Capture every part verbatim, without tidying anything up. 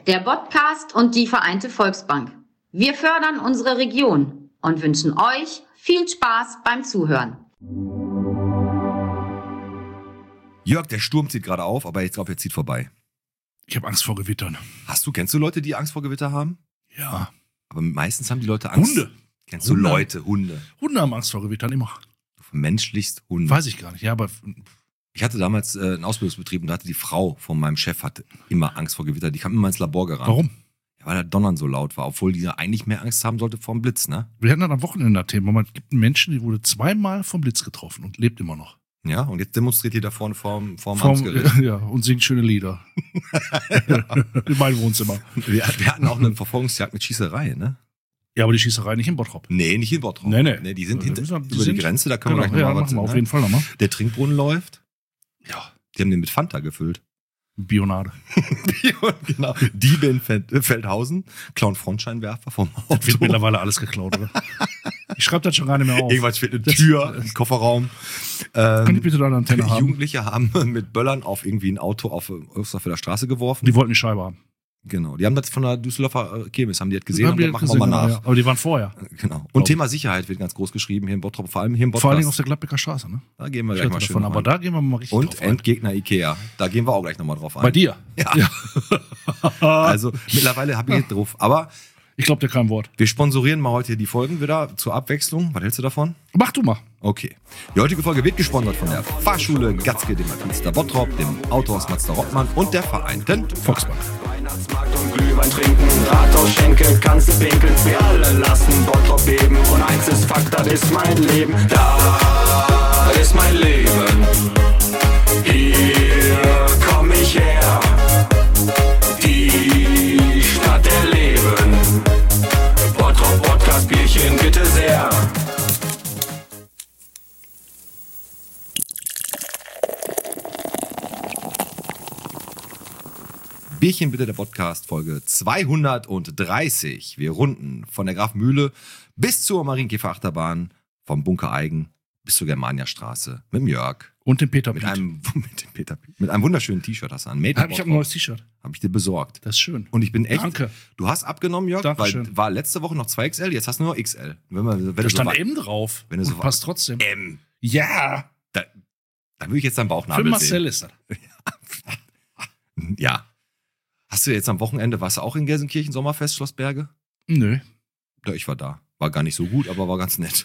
der Podcast und die Vereinte Volksbank. Wir fördern unsere Region und wünschen euch viel Spaß beim Zuhören. Jörg, der Sturm zieht gerade auf, aber ich glaube, er zieht vorbei. Ich habe Angst vor Gewittern. Hast du, kennst du Leute, die Angst vor Gewitter haben? Ja. Aber meistens haben die Leute Angst. Hunde. Kennst Hunde. du Leute, Hunde? Hunde haben Angst vor Gewittern, immer. Du vermenschlichst Hunde. Weiß ich gar nicht, ja, aber... Ich hatte damals äh, einen Ausbildungsbetrieb und da hatte die Frau von meinem Chef hatte immer Angst vor Gewitter. Die kam immer ins Labor gerannt. Warum? Ja, weil der Donnern so laut war, obwohl die ja eigentlich mehr Angst haben sollte vor dem Blitz, ne? Wir hatten dann am Wochenende ein Thema. Man gibt einen Menschen, die wurde zweimal vom Blitz getroffen und lebt immer noch. Ja, und jetzt demonstriert ihr da vorne vorm, vorm Vom, Amtsgericht. ja, und singt schöne Lieder. In meinem Wohnzimmer. Wir, wir hatten auch eine Verfolgungsjagd mit Schießerei, ne? Ja, aber die Schießerei nicht in Bottrop. Nee, nicht in Bottrop. Nee, nee. nee die sind Die hinter, sind- die über sind- die Grenze, da können Genau, wir gleich ja, nochmal machen wir was auf jeden Fall nochmal. Der Trinkbrunnen läuft. Ja, Die haben den mit Fanta gefüllt. Bionade. Genau. Diebe in Feld- Feldhausen, klauen Frontscheinwerfer vom Auto. Das wird mittlerweile alles geklaut, oder? Ich schreibe das schon gar nicht mehr auf. Irgendwas steht eine Das- Tür im Kofferraum. Kann ich Ähm, bitte da eine Antenne haben? Jugendliche haben mit Böllern auf irgendwie ein Auto auf Osterfelder Straße geworfen. Die wollten die Scheibe haben. Genau. Die haben das von der Düsseldorfer äh, Kirmes, haben die das gesehen Haben und die dann machen gesehen, wir mal genau, nach. ja. Aber die waren vorher. Genau. Und Glaub Thema Sicherheit wird ganz groß geschrieben hier in Bottrop, vor allem hier im Vor allen Dingen Podcast. auf der Gladbecker Straße, ne? Da gehen wir Ich gleich hörte mal schön davon, drauf aber ein. da gehen wir mal richtig Und drauf ein. Endgegner Ikea. Da gehen wir auch gleich nochmal drauf ein. Bei dir? Ja. Also mittlerweile habe ich jetzt drauf. Aber Ich glaube dir kein Wort. wir sponsorieren mal heute die Folgen wieder zur Abwechslung. Was hältst du davon? Mach du mal. Okay. Die heutige Folge wird gesponsert von der Fahrschule Gatzke, dem Münster Bottrop, dem Autohaus Mazda Rottmann und der Vereinten Volksbank. Weihnachtsmarkt und Glühwein trinken, Rathaus Schenke, kannst du pinkeln, wir alle lassen Bottrop beben. Und eins ist Fakt, das ist mein Leben, da ist mein Leben. Hier komm ich her, die Stadt der Leben. Bottrop Podcast, Bierchen bitte sehr. Bierchen bitte, der Podcast, Folge zweihundertdreißig. Wir runden von der Grafmühle bis zur Marienkäfer-Achterbahn, vom Bunker Eigen bis zur Germaniastraße mit dem Jörg. Und den Peter Mit Piet. einem, mit dem Peter, mit einem wunderschönen T-Shirt hast du an. Made in Hab, ich habe ein Bottrop. neues T-Shirt. Hab ich dir besorgt. Das ist schön. Und ich bin echt. Danke. Du hast abgenommen, Jörg, Dankeschön. weil war letzte Woche noch zwei X L, jetzt hast du nur X L. Wenn man, wenn Da du so stand weit- M drauf. Wenn du so Und passt trotzdem. M. Ja. Da, da will ich jetzt deinen Für Bauchnabel Marcel ist das. sehen. Ja. Hast du jetzt am Wochenende, warst du auch in Gelsenkirchen Sommerfest, Schloss Berge? Nö. Ja, ich war da. War gar nicht so gut, aber war ganz nett.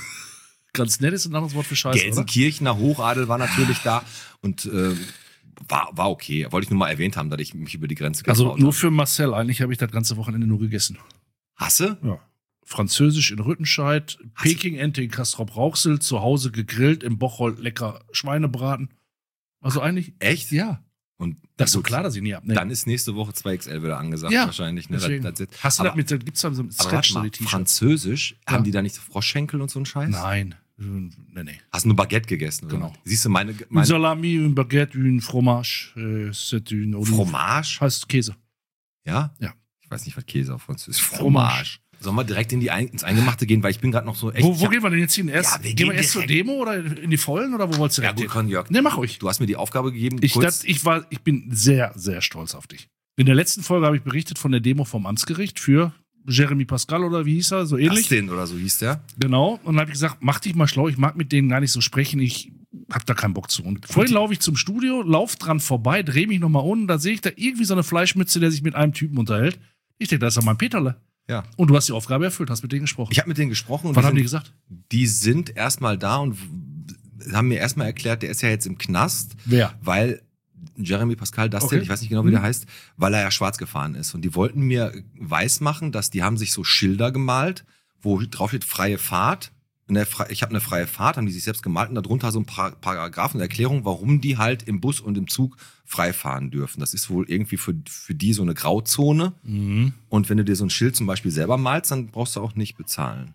Ganz nett ist ein anderes Wort für Scheiße, oder? Gelsenkirchener Hochadel war natürlich da und äh, war, war okay. Wollte ich nur mal erwähnt haben, dass ich mich über die Grenze Also getraut nur habe. für Marcel. Eigentlich habe ich das ganze Wochenende nur gegessen. Hasse? Ja. Französisch in Rüttenscheid, Peking-Ente in Castrop-Rauxel, zu Hause gegrillt, im Bocholt lecker Schweinebraten. Also eigentlich, Echt? ja. Und Das ist so gut, klar, dass ich nie abnehme. Dann ist nächste Woche zwei X L wieder angesagt Ja, wahrscheinlich. Ne? Deswegen. Das, das, das, Hast du aber, das mit, da gibt's da so ein aber warte mal, Stretch-T-Shirt? Französisch, Ja. haben die da nicht so Froschschenkel und so einen Scheiß? Nein. Nee, nee. Hast du nur Baguette gegessen? Oder? Genau. Siehst du meine, Une meine Salami, une Baguette, une Fromage, äh, c'est une Olive. Fromage? Heißt Käse. Ja? Ja. Ich weiß nicht, was Käse auf Französisch ist. Fromage. Sollen wir direkt in die Ein ins Eingemachte gehen, weil ich bin gerade noch so echt. Wo, ich wo hab- gehen wir denn jetzt hin? Erst, Ja, wir gehen wir gehen erst zur direkt- Demo oder in die Vollen oder wo wolltest du Ja, direkt gut, hin? komm, Jörg. Ne, mach ruhig. Du hast mir die Aufgabe gegeben. Ich, kurz, das, ich, war, ich bin sehr, sehr stolz auf dich. In der letzten Folge habe ich berichtet von der Demo vom Amtsgericht für Jeremy Pascal oder wie hieß er, so ähnlich. Dustin oder so hieß der. Genau. Und dann habe ich gesagt, mach dich mal schlau, ich mag mit denen gar nicht so sprechen, ich hab da keinen Bock zu. Und vorhin laufe ich zum Studio, lauf dran vorbei, drehe mich nochmal um, da sehe ich da irgendwie so eine Fleischmütze, der sich mit einem Typen unterhält. Ich denke, das ist doch mein Peterle. Ja. Und du hast die Aufgabe erfüllt, hast mit denen gesprochen. Ich habe mit denen gesprochen und Was die haben die sind, gesagt? die sind erstmal da und w- haben mir erstmal erklärt, der ist ja jetzt im Knast, Wer? weil Jeremy Pascal Dustin, Okay. ich weiß nicht genau, wie Mhm. der heißt, weil er ja schwarz gefahren ist. Und die wollten mir weismachen, dass die haben sich so Schilder gemalt, wo drauf steht freie Fahrt. Und der Fre- ich habe eine freie Fahrt, haben die sich selbst gemalt und darunter so ein paar Paragraphen, Erklärung, warum die halt im Bus und im Zug frei fahren dürfen. Das ist wohl irgendwie für, für die so eine Grauzone. Mhm. Und wenn du dir so ein Schild zum Beispiel selber malst, dann brauchst du auch nicht bezahlen.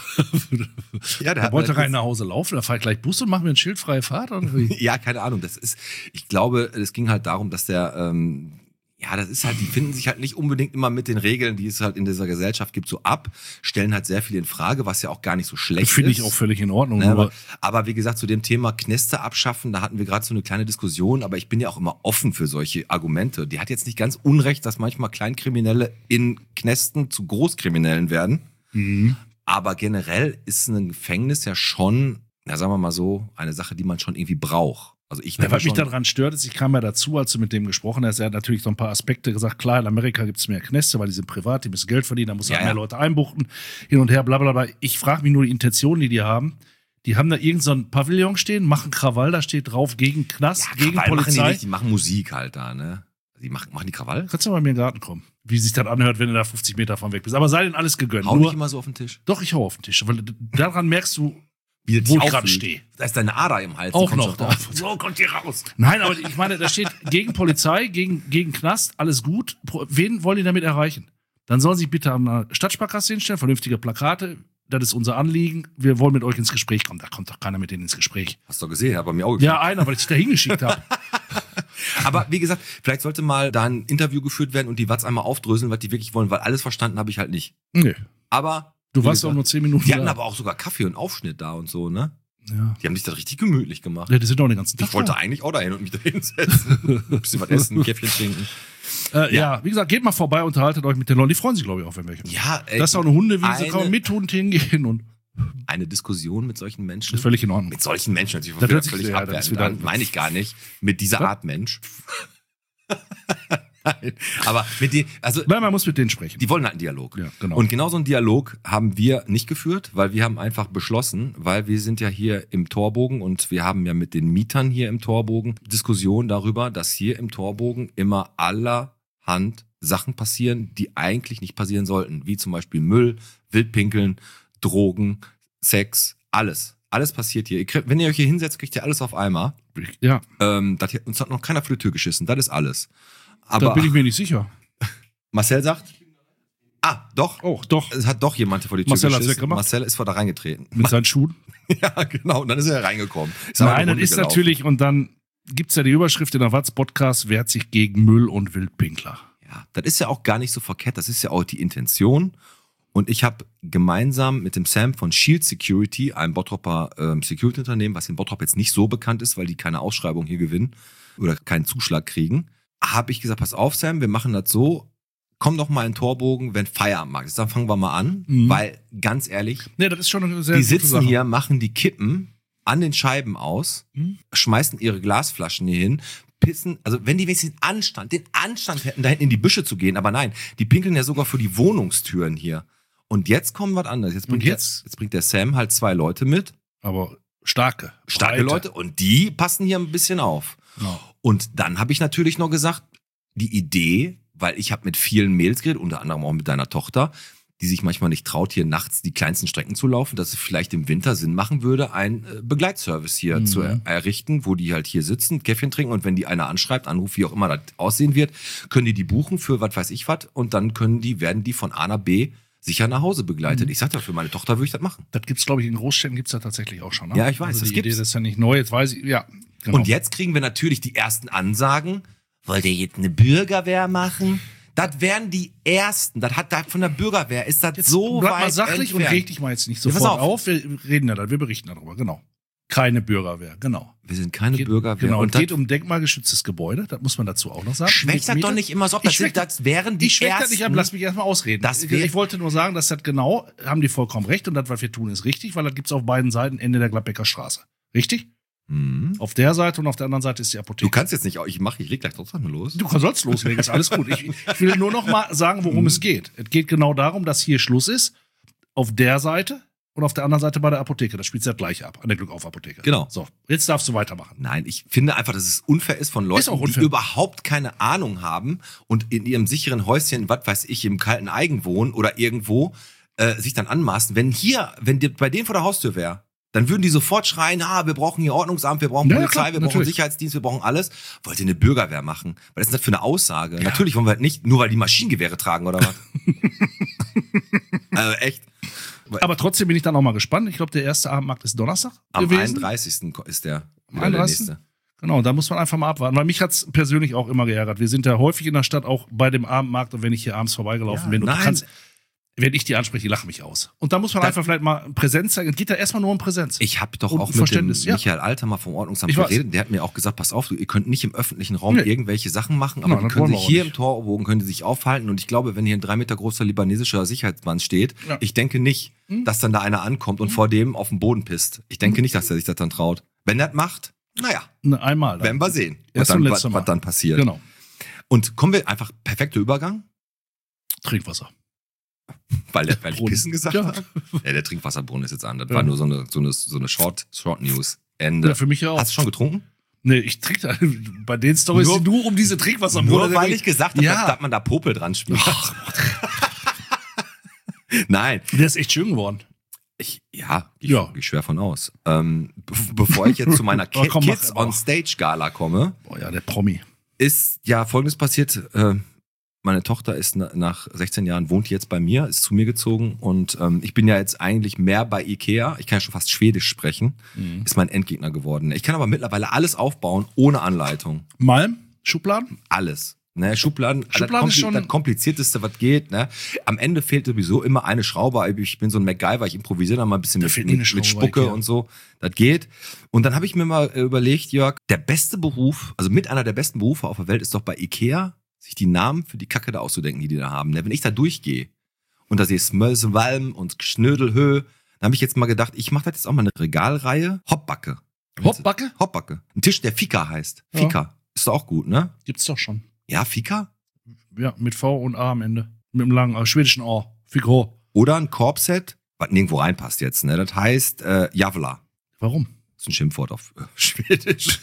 Ja, der Da hat wollte mir rein nach Hause laufen, da fahre ich gleich Bus und mache mir ein schildfreie Fahrt. Oder wie? Ja, keine Ahnung. Das ist, ich glaube, es ging halt darum, dass der ähm, Ja, das ist halt, die finden sich halt nicht unbedingt immer mit den Regeln, die es halt in dieser Gesellschaft gibt, so ab, stellen halt sehr viel in Frage, was ja auch gar nicht so schlecht ist. Finde ich auch völlig in Ordnung. Ne, aber aber, aber wie gesagt, zu dem Thema Kneste abschaffen, da hatten wir gerade so eine kleine Diskussion, aber ich bin ja auch immer offen für solche Argumente. Die hat jetzt nicht ganz unrecht, dass manchmal Kleinkriminelle in Knästen zu Großkriminellen werden. Mhm. Aber generell ist ein Gefängnis ja schon, na sagen wir mal so, eine Sache, die man schon irgendwie braucht. Also ich Ja, denke was mich schon, daran stört, ist, ich kam ja dazu, als du mit dem gesprochen hast, er hat natürlich so ein paar Aspekte gesagt, klar, in Amerika gibt es mehr Knäste, weil die sind privat, die müssen Geld verdienen, da muss Ja, halt mehr ja. Leute einbuchten, hin und her, bla bla bla. Ich frage mich nur die Intention, die die haben. Die haben da irgend so ein Pavillon stehen, machen Krawall, da steht drauf, gegen Knast, ja, gegen Krawall machen die Polizei. nicht, die machen Musik halt da, ne? Die machen, machen die Krawall? Kannst du mal in den Garten kommen, wie sich das anhört, wenn du da fünfzig Meter von weg bist. Aber sei denn alles gegönnt. Hau Nur, nicht immer so auf den Tisch. doch, ich hau auf den Tisch, weil daran merkst du, Wie wo ich gerade stehe. Da ist deine Ader im Hals. die Auch kommt noch. schon raus. So kommt die raus. Nein, aber ich meine, da steht gegen Polizei, gegen, gegen Knast, alles gut. Pro- Wen wollen die damit erreichen? Dann sollen sie sich bitte an der Stadtsparkasse hinstellen, vernünftige Plakate. Das ist unser Anliegen. Wir wollen mit euch ins Gespräch kommen. Da kommt doch keiner mit denen ins Gespräch. Hast du doch gesehen, hat bei mir auch Ja, einer, weil ich dich da hingeschickt habe. Aber wie gesagt, vielleicht sollte mal da ein Interview geführt werden und die Watz einmal aufdröseln, was die wirklich wollen, weil alles verstanden habe ich halt nicht. Nee. Aber Du wie warst gesagt, auch nur zehn Minuten die hatten da. aber auch sogar Kaffee und Aufschnitt da und so, ne? Ja. Die haben sich das richtig gemütlich gemacht. Ja, die sind doch den ganzen Tag Ich wollte da. eigentlich auch dahin und mich da hinsetzen. Ein bisschen was essen, ein Käffchen trinken. Äh, ja. wie gesagt, geht mal vorbei, unterhaltet euch mit den Leuten. Die freuen sich, glaube ich, auch, wenn welche. Ja, ey, Das ist auch eine Hundewiese, eine- kann man mit Hund hingehen und eine Diskussion mit solchen Menschen. ist völlig in Ordnung. Mit solchen Menschen natürlich Das hört sich- völlig ja, das ist abwertend wieder- an. Meine ich gar nicht. Mit dieser Was? Art Mensch. Nein, aber mit denen, also Nein, man muss mit denen sprechen. die wollen halt einen Dialog. Ja, genau. Und genau so einen Dialog haben wir nicht geführt, weil wir haben einfach beschlossen, weil wir sind ja hier im Torbogen und wir haben ja mit den Mietern hier im Torbogen Diskussionen darüber, dass hier im Torbogen immer allerhand Sachen passieren, die eigentlich nicht passieren sollten. Wie zum Beispiel Müll, Wildpinkeln, Drogen, Sex, alles. Alles passiert hier. Ihr kriegt, wenn ihr euch hier hinsetzt, kriegt ihr alles auf einmal. Ja, Ähm, das, hier- uns hat noch keiner vor die Tür geschissen. Das ist alles. da Aber bin ich mir nicht sicher. Marcel sagt, ah, doch. Oh, doch. Es hat doch jemand vor die Tür Marcel hat's geschissen. weggemacht. Marcel ist vor da reingetreten. Mit seinen Schuhen. Ja, genau. Und dann ist er reingekommen. Ist aber Nein, eine das Runde ist gelaufen. natürlich, und dann gibt's ja die Überschrift in der Watz-Podcast, wehrt sich gegen Müll und Wildpinkler. Ja, das ist ja auch gar nicht so verkehrt. Das ist ja auch die Intention. Und ich habe gemeinsam mit dem Sam von Shield Security, einem Bottropper ähm, Security-Unternehmen, was in Bottrop jetzt nicht so bekannt ist, weil die keine Ausschreibung hier gewinnen oder keinen Zuschlag kriegen, habe ich gesagt, pass auf, Sam, wir machen das so, komm doch mal in Torbogen, wenn Feierabend ist. Dann fangen wir mal an, Mhm. weil ganz ehrlich, Nee, das ist schon eine sehr die gute sitzen Sache. hier, machen die Kippen an den Scheiben aus, Mhm. schmeißen ihre Glasflaschen hier hin, pissen, also wenn die wenigstens den Anstand, den Anstand hätten, da hinten in die Büsche zu gehen, aber nein, die pinkeln ja sogar für die Wohnungstüren hier. Und jetzt kommt was anderes. Jetzt bringt, Und jetzt? Der, jetzt bringt der Sam halt zwei Leute mit, Aber starke. starke breite. Leute, und die passen hier ein bisschen auf. Genau. Und dann habe ich natürlich noch gesagt, die Idee, weil ich habe mit vielen Mädels geredet, unter anderem auch mit deiner Tochter, die sich manchmal nicht traut, hier nachts die kleinsten Strecken zu laufen, dass es vielleicht im Winter Sinn machen würde, einen äh, Begleitservice hier Mhm. zu er errichten, wo die halt hier sitzen, Käffchen trinken, und wenn die einer anschreibt, anruft, wie auch immer das aussehen wird, können die die buchen für was weiß ich was, und dann können die, werden die von A nach B sicher nach Hause begleitet. Mhm. Ich sag ja, für meine Tochter würde ich das machen. Das gibt's, glaube ich, in Großstädten gibt's da tatsächlich auch schon. Ne? Ja, ich weiß, also das die Idee, gibt's. das ist ja nicht neu, jetzt weiß ich, ja. Genau. Und jetzt kriegen wir natürlich die ersten Ansagen. Wollt ihr jetzt eine Bürgerwehr machen? Das wären die ersten. Das hat da von der Bürgerwehr ist das Jetzt so bleib weit mal sachlich und entfernt. reg dich mal jetzt nicht Ja, pass sofort auf. auf. Wir reden ja dann, wir berichten darüber, genau. Keine Bürgerwehr, genau. Wir sind keine Geht, Bürgerwehr. Genau, und das geht um denkmalgeschütztes Gebäude, das muss man dazu auch noch sagen. schwächt das Mit doch Miete. nicht immer so ab. Ich Das, schwäch sind, das wären die Ich schwäche das ersten. nicht ab, lass mich erstmal ausreden. Das ich, wär- ich wollte nur sagen, dass das genau, haben die vollkommen recht, und das, was wir tun, ist richtig, weil das gibt's auf beiden Seiten, Ende der Gladbecker Straße. Richtig? Mhm. Auf der Seite und auf der anderen Seite ist die Apotheke. Du kannst jetzt nicht, ich mache, ich leg gleich trotzdem los. Du sollst loslegen, ist alles gut. Ich, ich will nur noch mal sagen, worum es geht. Es geht genau darum, dass hier Schluss ist, auf der Seite und auf der anderen Seite bei der Apotheke. Das spielt sich das gleiche ab, an der Glückauf-Apotheke. Genau. So, jetzt darfst du weitermachen. Nein, ich finde einfach, dass es unfair ist von Leuten, Ist auch die unfair. überhaupt keine Ahnung haben und in ihrem sicheren Häuschen, was weiß ich, im kalten Eigenwohn oder irgendwo, äh, sich dann anmaßen. Wenn hier, wenn die, bei denen vor der Haustür wäre, dann würden die sofort schreien, ah, wir brauchen hier Ordnungsamt, wir brauchen Ja, Polizei, klar, wir brauchen natürlich. Sicherheitsdienst, wir brauchen alles. Wollt ihr eine Bürgerwehr machen? Was ist das für eine Aussage? Natürlich wollen wir halt nicht, nur weil die Maschinengewehre tragen oder was? Also echt. Aber trotzdem bin ich dann auch mal gespannt. Ich glaube, der erste Abendmarkt ist Donnerstag Am gewesen. einunddreißigsten ist der, wieder der einunddreißigsten? nächste. Genau, da muss man einfach mal abwarten. Weil mich hat's persönlich auch immer geärgert. Wir sind ja häufig in der Stadt, auch bei dem Abendmarkt. Und wenn ich hier abends vorbeigelaufen Ja, bin, und du nein. kannst, wenn ich die anspreche, die lachen mich aus. Und da muss man Da- einfach vielleicht mal Präsenz zeigen. Es geht ja erstmal nur um Präsenz. Ich habe doch Und auch mit dem Verständnis, ja. Michael Alter mal vom Ordnungsamt Ich weiß. geredet. Der hat mir auch gesagt, pass auf, ihr könnt nicht im öffentlichen Raum Nee. irgendwelche Sachen machen, aber Nein, die das können wollen wir sich auch hier nicht. im Torbogen können die sich aufhalten. Und ich glaube, wenn hier ein drei Meter großer libanesischer Sicherheitsmann steht, Ja. ich denke nicht, Hm. dass dann da einer ankommt und vor dem auf den Boden pisst. Ich denke nicht, dass er sich das dann traut. Wenn er das macht, naja, Ne, einmal. dann. werden wir sehen, was Erst dann, und was, letzte Mal. was dann passiert. Genau. Und kommen wir einfach, perfekter Übergang, Trinkwasser. weil, der, weil ich Brunnen. Pissen gesagt Ja. habe. Ja, der Trinkwasserbrunnen ist jetzt an. Das Ja. war nur so eine, so eine, so eine Short, Short News. Ende. Ja, für mich ja auch. Hast du schon getrunken? Nee, ich trinke da bei den Storys Nur- nur um diese Trinkwasserbrunnen. Nur weil ich gesagt habe, Ja. dass man da Popel dran schmiert. Nein, Der ist echt schön geworden. ich, ja, ich, Ja. ich schwör von aus. Ähm, be bevor ich jetzt zu meiner Oh, komm, mach Kids aber. on Stage Gala komme, Boah, ja, der Promi. ist ja Folgendes passiert. Äh, meine Tochter ist na, nach sechzehn Jahren, wohnt jetzt bei mir, ist zu mir gezogen und ähm, ich bin ja jetzt eigentlich mehr bei Ikea. Ich kann ja schon fast Schwedisch sprechen. Mhm. Ist mein Endgegner geworden. Ich kann aber mittlerweile alles aufbauen ohne Anleitung. Malm? Schubladen? Alles. Ne, Schubladen, Schubladen das, ist Kompli schon- das komplizierteste, was geht. Ne? Am Ende fehlt sowieso immer eine Schraube. Ich bin so ein MacGyver, ich improvisiere dann mal ein bisschen Da mit, fehlt nie eine mit, mit Schraube bei Spucke Ikea. und so. Das geht. Und dann habe ich mir mal äh, überlegt, Jörg, der beste Beruf, also mit einer der besten Berufe auf der Welt ist doch bei Ikea, sich die Namen für die Kacke da auszudenken, die die da haben. Ne? Wenn ich da durchgehe und da sehe Smölsewalm und Schnödelhö, dann habe ich jetzt mal gedacht, ich mache das jetzt auch mal eine Regalreihe. Hoppbacke. Hoppbacke? Hoppbacke. Ein Tisch, der Fika heißt. Ja. Fika. Ist doch auch gut, ne? Gibt's doch schon. Ja, Fika? Ja, mit V und A am Ende. Mit einem langen, äh, schwedischen A. Figo. Oder ein Korbset, was nirgendwo reinpasst jetzt, ne? Das heißt äh, Javla. Warum? Das ist ein Schimpfwort auf äh, Schwedisch.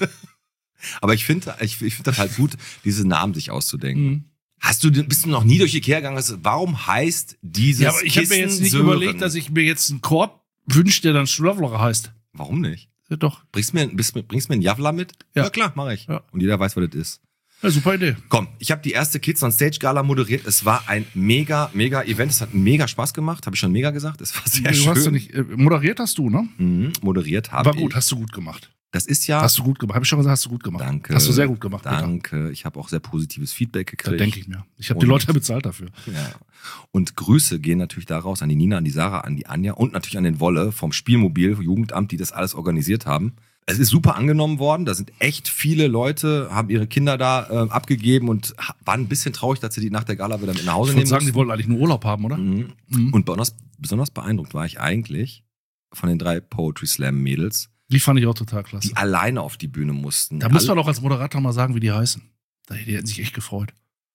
Aber ich finde ich, ich find das halt gut, diese Namen sich auszudenken. Mhm. Hast du, bist du noch nie durch Ikea gegangen? Also, warum heißt dieses Ja, aber ich habe mir jetzt Kissen nicht Sören? überlegt, dass ich mir jetzt einen Korb wünsche, der dann Schlavlocher heißt. Warum nicht? Ja, doch. Bringst mir, bist, mir- bringst mir ein Javla mit? Ja. klar, mache ich. Ja. Und jeder weiß, was das ist. Ja, super Idee. Komm, ich habe die erste Kids on Stage Gala moderiert. Es war ein mega, mega Event. Es hat mega Spaß gemacht. Habe ich schon mega gesagt. Es war sehr du schön. hast ja nicht, äh, moderiert hast du, ne? Mhm, moderiert habe War ich. gut, hast du gut gemacht. Das ist ja. Hast du gut gemacht. Habe ich schon gesagt, hast du gut gemacht. Danke. Hast du sehr gut gemacht. Peter. Danke. Ich habe auch sehr positives Feedback Das gekriegt. denke ich mir. Ich habe die Und- Leute ja bezahlt dafür. Ja. Und Grüße gehen natürlich daraus an die Nina, an die Sarah, an die Anja und natürlich an den Wolle vom Spielmobil Jugendamt, die das alles organisiert haben. Es ist super angenommen worden. Da sind echt viele Leute, haben ihre Kinder da äh, abgegeben und ha- waren ein bisschen traurig, dass sie die nach der Gala wieder mit nach Hause Ich nehmen wollte sagen, die mussten. wollten eigentlich nur Urlaub haben, oder? Mhm. Mhm. Und besonders, besonders beeindruckt war ich eigentlich von den drei Poetry Slam Mädels, Die fand ich auch total klasse. die alleine auf die Bühne mussten. Da muss man Alle- doch als Moderator mal sagen, wie die heißen. Die hätten sich echt gefreut.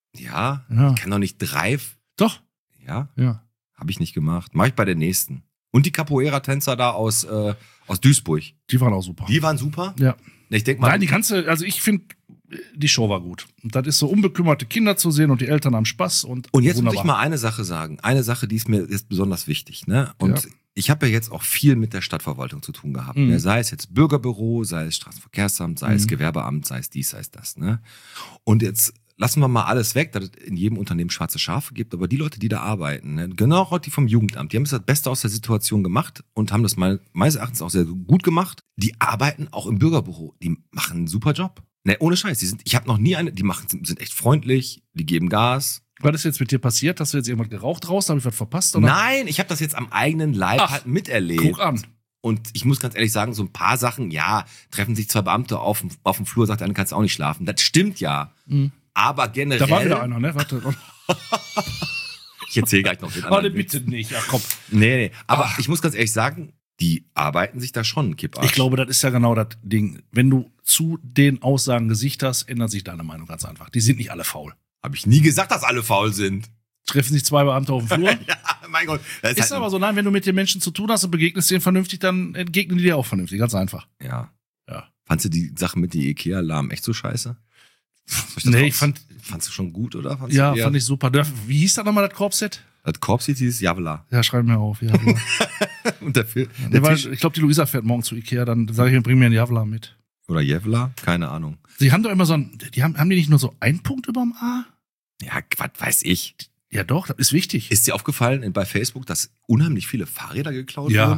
Ja, Ja. ich kann doch nicht drei. Doch. Ja, Ja. habe ich nicht gemacht. Mache ich bei der nächsten. Und die Capoeira-Tänzer da aus, äh, aus Duisburg. Die waren auch super. Die waren super. ja. Ich denke mal, Nein, die ganze, also ich finde, die Show war gut. Und das ist so unbekümmerte Kinder zu sehen und die Eltern haben Spaß und und jetzt wunderbar. muss ich mal eine Sache sagen. Eine Sache, die ist mir jetzt besonders wichtig. Ne? Und Ja. ich habe ja jetzt auch viel mit der Stadtverwaltung zu tun gehabt. Mhm. Ne? Sei es jetzt Bürgerbüro, sei es Straßenverkehrsamt, sei es Mhm. Gewerbeamt, sei es dies, sei es das. Ne? Und jetzt lassen wir mal alles weg, dass es in jedem Unternehmen schwarze Schafe gibt. Aber die Leute, die da arbeiten, ne? genau auch die vom Jugendamt, die haben das Beste aus der Situation gemacht und haben das mal, meines Erachtens auch sehr gut gemacht. Die arbeiten auch im Bürgerbüro. Die machen einen super Job. Ne, ohne Scheiß. Die sind, ich habe noch nie eine, die machen, sind echt freundlich, die geben Gas. Was ist jetzt mit dir passiert? Hast du jetzt irgendwas geraucht draußen? Habe ich was verpasst? Oder? Nein, ich habe das jetzt am eigenen Leib Ach, halt miterlebt. Guck an. Und ich muss ganz ehrlich sagen, so ein paar Sachen, ja, treffen sich zwei Beamte auf, dem- auf dem Flur, sagt der eine, kannst auch nicht schlafen. Das stimmt ja. Mhm. Aber generell. Da war wieder einer, ne? Warte. Ich erzähle gleich noch den Warte, anderen. Witz. bitte nicht. Ja, komm. Nee, nee. Aber Ach. ich muss ganz ehrlich sagen, die arbeiten sich da schon, Kipparsch. Ich glaube, das ist ja genau das Ding. Wenn du zu den Aussagen Gesicht hast, ändert sich deine Meinung ganz einfach. Die sind nicht alle faul. Habe ich nie gesagt, dass alle faul sind. Treffen sich zwei Beamte auf dem Flur. Ja, mein Gott. Das Ist halt aber so, nein, wenn du mit den Menschen zu tun hast und begegnest denen vernünftig, dann entgegnen die dir auch vernünftig. Ganz einfach. Ja. Ja. Fandst du die Sache mit die Ikea-Alarm echt so scheiße? Soll das Nee, raus- ich fand, Fandst du schon gut, oder? Fandst ja, du eher- fand ich super. Dörf- Wie hieß das nochmal, das Korbset? Das Korbset hieß Javla. Ja, schreib mir auf. Ja, Und der, Film, der der war, Tisch, ich glaube, die Luisa fährt morgen zu Ikea, dann sage ich mir, bring mir einen Javla mit. oder Jevla? Keine Ahnung. Sie haben doch immer so ein, die haben, haben die nicht nur so einen Punkt überm A? Ja, was weiß ich. Ja doch, das ist wichtig. Ist dir aufgefallen bei Facebook, dass unheimlich viele Fahrräder geklaut Ja. wurden?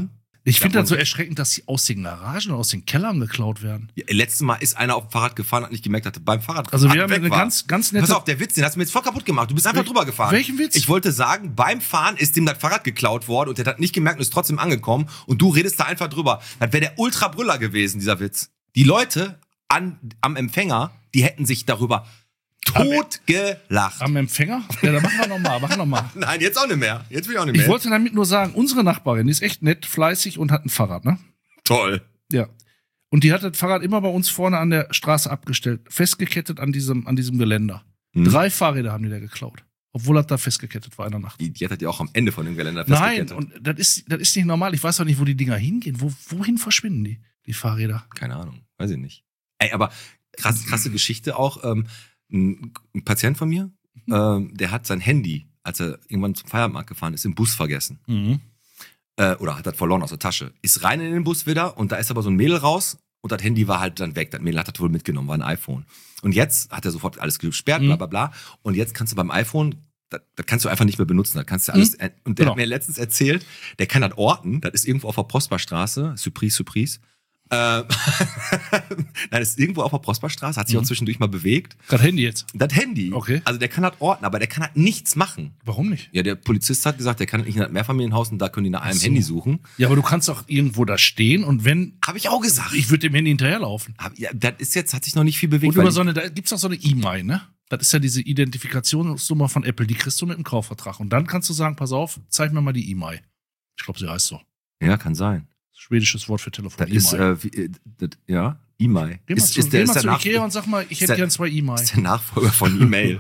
Ich finde das so Davon- erschreckend, dass sie aus den Garagen oder aus den Kellern geklaut werden. Ja, letztes Mal ist einer auf dem Fahrrad gefahren, hat nicht gemerkt, dass er beim Fahrrad Also wir weg haben eine war. ganz, ganz nette... Pass auf, der Witz, den hast du mir jetzt voll kaputt gemacht. Du bist einfach Wel- drüber gefahren. welchen Witz? Ich wollte sagen, beim Fahren ist dem das Fahrrad geklaut worden und der hat nicht gemerkt und ist trotzdem angekommen und du redest da einfach drüber. Das wäre der Ultra-Brüller gewesen, dieser Witz. Die Leute an, am Empfänger, die hätten sich darüber tot gelacht. Am Empfänger? Ja, da machen wir nochmal, machen wir nochmal. Nein, jetzt auch nicht mehr. Jetzt will ich auch nicht Ich mehr. wollte damit nur sagen, unsere Nachbarin, die ist echt nett, fleißig und hat ein Fahrrad, ne? Toll. Ja. Und die hat das Fahrrad immer bei uns vorne an der Straße abgestellt, festgekettet an diesem, an diesem Geländer. Hm. Drei Fahrräder haben die da geklaut. Obwohl das da festgekettet war in der Nacht. Die, die hat ja auch am Ende von dem Geländer Nein, festgekettet. und das ist, das ist nicht normal. Ich weiß auch nicht, wo die Dinger hingehen. Wo, wohin verschwinden die, die Fahrräder? Keine Ahnung, weiß ich nicht. Ey, aber krass, krasse Geschichte auch. Ähm, ein, ein Patient von mir, ähm, der hat sein Handy, als er irgendwann zum Feierabend gefahren ist, im Bus vergessen. Mhm. Äh, oder hat das verloren aus der Tasche. Ist rein in den Bus wieder und da ist aber so ein Mädel raus und das Handy war halt dann weg. Das Mädel hat das wohl mitgenommen, war ein iPhone. Und jetzt hat er sofort alles gesperrt, Mhm. bla bla bla. Und jetzt kannst du beim iPhone, das, das kannst du einfach nicht mehr benutzen. Das kannst du alles. Mhm. Und der Genau. hat mir letztens erzählt, der kann das orten. Das ist irgendwo auf der Prosperstraße. Surprise, Surprise. Äh, Nein, das ist irgendwo auf der Prosperstraße, hat sich Mhm. auch zwischendurch mal bewegt. Das Handy jetzt. Das Handy, Okay. also der kann das orten, aber der kann halt nichts machen. Warum nicht? Ja, der Polizist hat gesagt, der kann nicht in das Mehrfamilienhaus und da können die nach einem Ach so. Handy suchen. Ja, aber du kannst auch irgendwo da stehen und wenn, Habe ich auch gesagt. ich würde dem Handy hinterherlaufen. Hab, ja, das ist jetzt, hat sich noch nicht viel bewegt. Und weil über ich- so eine, da gibt's auch so eine E M I, ne? Das ist ja diese Identifikationsnummer von Apple, die kriegst du mit dem Kaufvertrag. Und dann kannst du sagen, pass auf, zeig mir mal die E M I. Ich glaube, sie heißt so. ja, kann sein. Schwedisches Wort für Telefon. Das ist, äh, wie, äh, das, ja, E M I. Geh mal Ist, zu, ist, der, geh ist, mal der zu Nach Ikea und sag mal, ich ist hätte der- gern zwei E M I. ist der Nachfolger von E-Mail.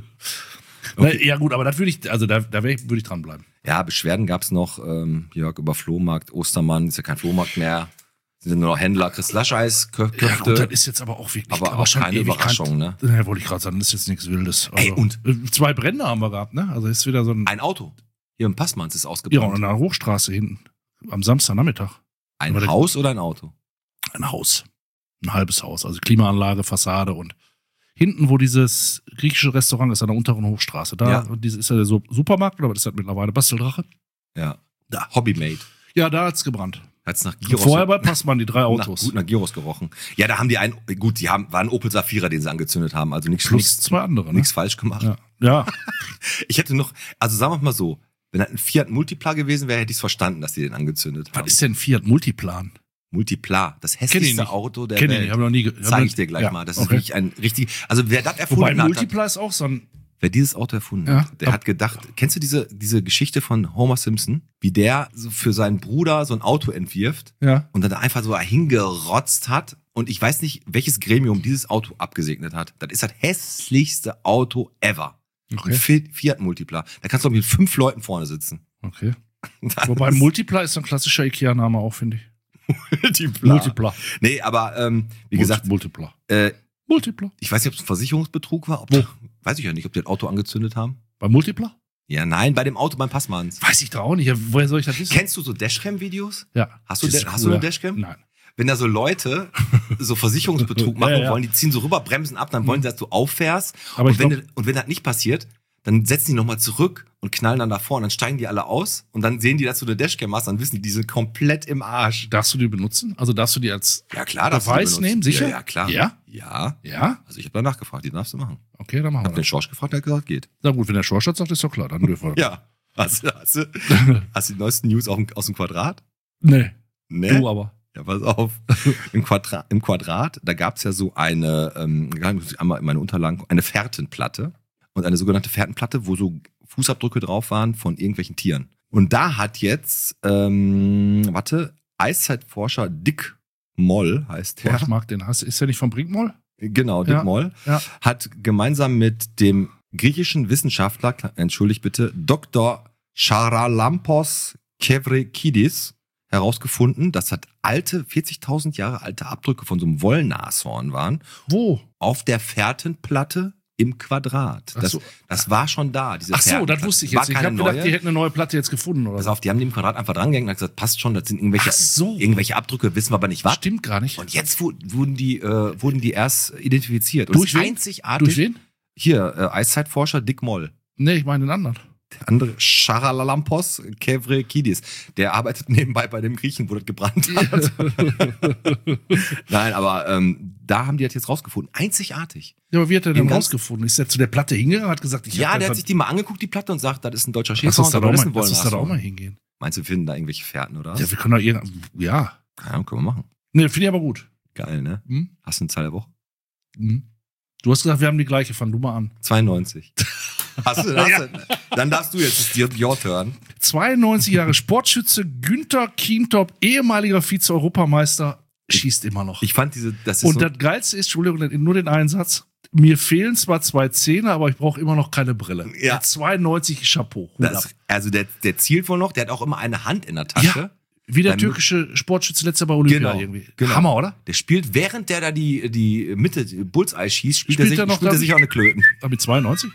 Na, ja gut, aber das würde ich, also da, da wär ich- würde ich dranbleiben. Ja, Beschwerden gab's noch, ähm, Jörg, über Flohmarkt, Ostermann, ist ja kein Flohmarkt mehr. Sind nur noch Händler, Chris Lascheis, Kö- Ja Köfte. gut, das ist jetzt aber auch wirklich, aber auch schon keine ewig Überraschung, ne? kein- Ja, wollte ich gerade sagen, das ist jetzt nichts Wildes. Ey, Also, und? äh, zwei Brände haben wir gehabt, ne? Also ist wieder so ein, Ein Auto. Hier im Passmanns ist ja, ausgebrannt. an der Hochstraße hinten. Am Samstagnachmittag. ein aber der- Haus oder ein Auto? Ein Haus. Ein halbes Haus. Also Klimaanlage, Fassade und hinten, wo dieses griechische Restaurant ist, an der unteren Hochstraße. Da Ja. diese, ist ja der Su- Supermarkt, oder was ist das mittlerweile? Basteldrache? Ja. Da. Hobbymade. Ja, da hat's gebrannt. Hat's nach Und Gyros. vorher bei Passmann die drei nach, Autos. gut nach Gyros gerochen. Ja, da haben die einen, gut, die haben, war ein Opel Safira, den sie angezündet haben. Also nichts, Plus nichts, zwei andere, ne? nichts falsch gemacht. Ja. ja. Ich hätte noch, also sagen wir mal so, wenn das ein Fiat Multipla gewesen wäre, hätte ich es verstanden, dass die den angezündet haben. Was ist denn Fiat Multiplan? Multipla, das Kenn ich hässlichste nicht. Auto der Kenn ich Welt. nicht, habe noch nie ge- hab Zeige noch- ich dir gleich ja, mal. Das ist okay. wirklich ein richtig, also wer das erfunden Wobei hat, hat, Multipla ist auch so ein. wer dieses Auto erfunden Ja. hat, der hat gedacht, kennst du diese, diese Geschichte von Homer Simpson? Wie der so für seinen Bruder so ein Auto entwirft Ja. und dann einfach so hingerotzt hat und ich weiß nicht, welches Gremium dieses Auto abgesegnet hat. Das ist das hässlichste Auto ever. Ein Okay. Fi- Fiat Multipla. Da kannst du auch mit fünf Leuten vorne sitzen. Okay. Das Wobei ist Multipla ist ein klassischer IKEA-Name auch, finde ich. Multipla. Multipla. Nee, aber ähm, wie gesagt, Multipla. äh, Multipla. ich weiß nicht, ob es ein Versicherungsbetrug war. Ob, Wo? Weiß ich ja nicht, ob die das Auto angezündet haben. Bei Multipla? Ja, nein, bei dem Auto beim Passmanns. Weiß ich doch auch nicht. Ja, woher soll ich das wissen? Kennst du so Dashcam-Videos? Ja. Hast du, Das da- ist hast du eine cool. Dashcam? Nein. Wenn da so Leute so Versicherungsbetrug machen Ja, ja. wollen, die ziehen so rüber, bremsen ab, dann wollen die, dass du auffährst. Aber und, ich wenn, glaub- das- und wenn das nicht passiert, dann setzen die nochmal zurück und knallen dann davor und dann steigen die alle aus und dann sehen die, dass du eine Dashcam hast, dann wissen die, die sind komplett im Arsch. Darfst du die benutzen? Also darfst du die als Ja, klar, darfst du die Beweis benutzen. nehmen? Sicher? Ja, ja, klar. Ja? Ja. Ja? Also ich habe danach gefragt, die darfst du machen. Okay, dann machen Hab wir den das. Schorsch gefragt, der hat gesagt, geht. Na gut, wenn der Schorschatz sagt, ist doch klar, dann dürfen wir. Ja. Hast, du- hast, du, hast du die neuesten News aus dem, aus dem Quadrat? Nee, Ne? du aber. Ja, pass auf. Im Quadrat, im Quadrat da gab's ja so eine, ähm, muss ich einmal in meine Unterlagen, eine Fährtenplatte. Und eine sogenannte Fährtenplatte, wo so Fußabdrücke drauf waren von irgendwelchen Tieren. Und da hat jetzt, ähm, warte, Eiszeitforscher Dick Moll heißt Ja. der. Ich mag den Hass. Ist der nicht vom Brinkmoll? Genau, Dick Ja. Moll. Ja. Hat gemeinsam mit dem griechischen Wissenschaftler, entschuldigt bitte, Doktor Charalampos Kevrekidis herausgefunden, dass das alte, vierzigtausend Jahre alte Abdrücke von so einem Wollnashorn waren, Wo? auf der Fährtenplatte im Quadrat. Ach Das, so. das war schon da, diese Ach so, das Fährtenplatte. wusste ich War jetzt. Ich keine habe gedacht, neue. die hätten eine neue Platte jetzt gefunden oder Pass so. auf, die haben dem Quadrat einfach drangehängt und hat gesagt, passt schon, das sind irgendwelche, Ach so. irgendwelche Abdrücke, wissen wir aber nicht was. Stimmt gar nicht. Und jetzt wu- wurden die, äh, wurden die erst identifiziert. Und Durch das ist wen? einzigartig. Durch wen? Hier, äh, Eiszeitforscher Dick Moll. Nee, ich meine den anderen. Der andere Charalalampos Kevrekidis. Der arbeitet nebenbei bei dem Griechen, wo das gebrannt hat. Nein, aber ähm, da haben die das jetzt rausgefunden. Einzigartig. Ja, aber wie hat er Im denn ganz- rausgefunden? Ist er zu der Platte hingegangen und hat gesagt, ich Ja, hab der hat einfach- sich die mal angeguckt, die Platte, und sagt, das ist ein deutscher Lass Schäfer uns und da da doch wissen mal, wollen. lass uns da doch nachsuchen. mal hingehen. Meinst du, wir finden da irgendwelche Fährten, oder? Ja, wir können doch irgend... Ja. Ja, können wir machen. Ne, finde ich aber gut. Geil, ne? Hm? Hast du eine Zahl der Woche? Hm. Du hast gesagt, wir haben die gleiche. Fang du mal an. zweiundneunzig. Hast du, hast du, dann darfst du jetzt, ist your, your turn. zweiundneunzig Jahre Sportschütze, Günther Kientop, ehemaliger Vize-Europameister, schießt immer noch. Ich fand diese, das ist Und so, das Geilste ist, Entschuldigung, nur den Einsatz, mir fehlen zwar zwei Zähne, aber ich brauche immer noch keine Brille. Ja. Der zweiundneunzig Chapeau. Hut ab. das, also der, der zielt wohl noch, der hat auch immer eine Hand in der Tasche. Ja. Wie der Beim- türkische Sportschütze letzter bei Olympia Genau, irgendwie. genau. Hammer, oder? Der spielt, während der da die, die Mitte, die Bullseye schießt, spielt, Spielt er sich, er noch spielt er dann? sich auch eine Klöten. Aber mit zweiundneunzig?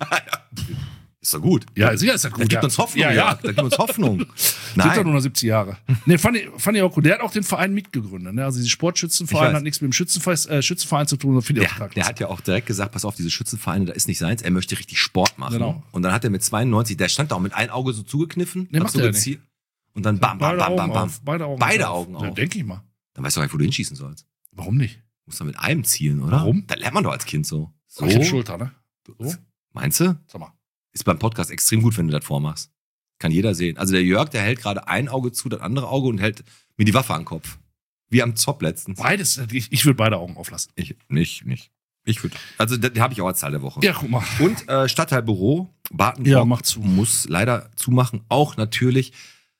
Ist doch gut. Ja, sicher ist das gut. Das gibt ja. uns Hoffnung. Ja, ja. Das gibt uns Hoffnung. Sind doch Nein. nur noch siebzig Jahre. Nee, fand ich, fand ich auch gut. Der hat auch den Verein mitgegründet. Ne? Also, dieser Ich Sportschützenverein weiß. hat nichts mit dem Schützenverein, äh, Schützenverein zu tun. Finde ich auch Der, total der klasse. hat ja auch direkt gesagt, pass auf, diese Schützenvereine, da ist nicht seins, er möchte richtig Sport machen. Genau. Und dann hat er mit zweiundneunzig, der stand da auch mit einem Auge so zugekniffen. Nee, hat macht so er ja gezielt. Und dann bam, bam, Beide bam, bam, Augen bam. auf. Beide Augen Beide auf. Augen Ja, auf. denke ich mal. Dann weißt du gar nicht, wo du hinschießen sollst. Warum nicht? Du musst doch mit einem zielen, oder? Warum? Da lernt man doch als Kind so. So. Ich hab Schulter, ne? So? Meinst du? Sag mal. Ist beim Podcast extrem gut, wenn du das vormachst. Kann jeder sehen. Also der Jörg, der hält gerade ein Auge zu, das andere Auge, und hält mir die Waffe an den Kopf. Wie am Zopp letztens. Beides. Ich, ich würde beide Augen auflassen. Ich, nicht, nicht. Ich würde. Also das habe ich auch als Zahl der Woche. Ja, guck mal. Und äh, Stadtteilbüro, Bartenbrock Ja, macht zu. muss leider zumachen. Auch natürlich,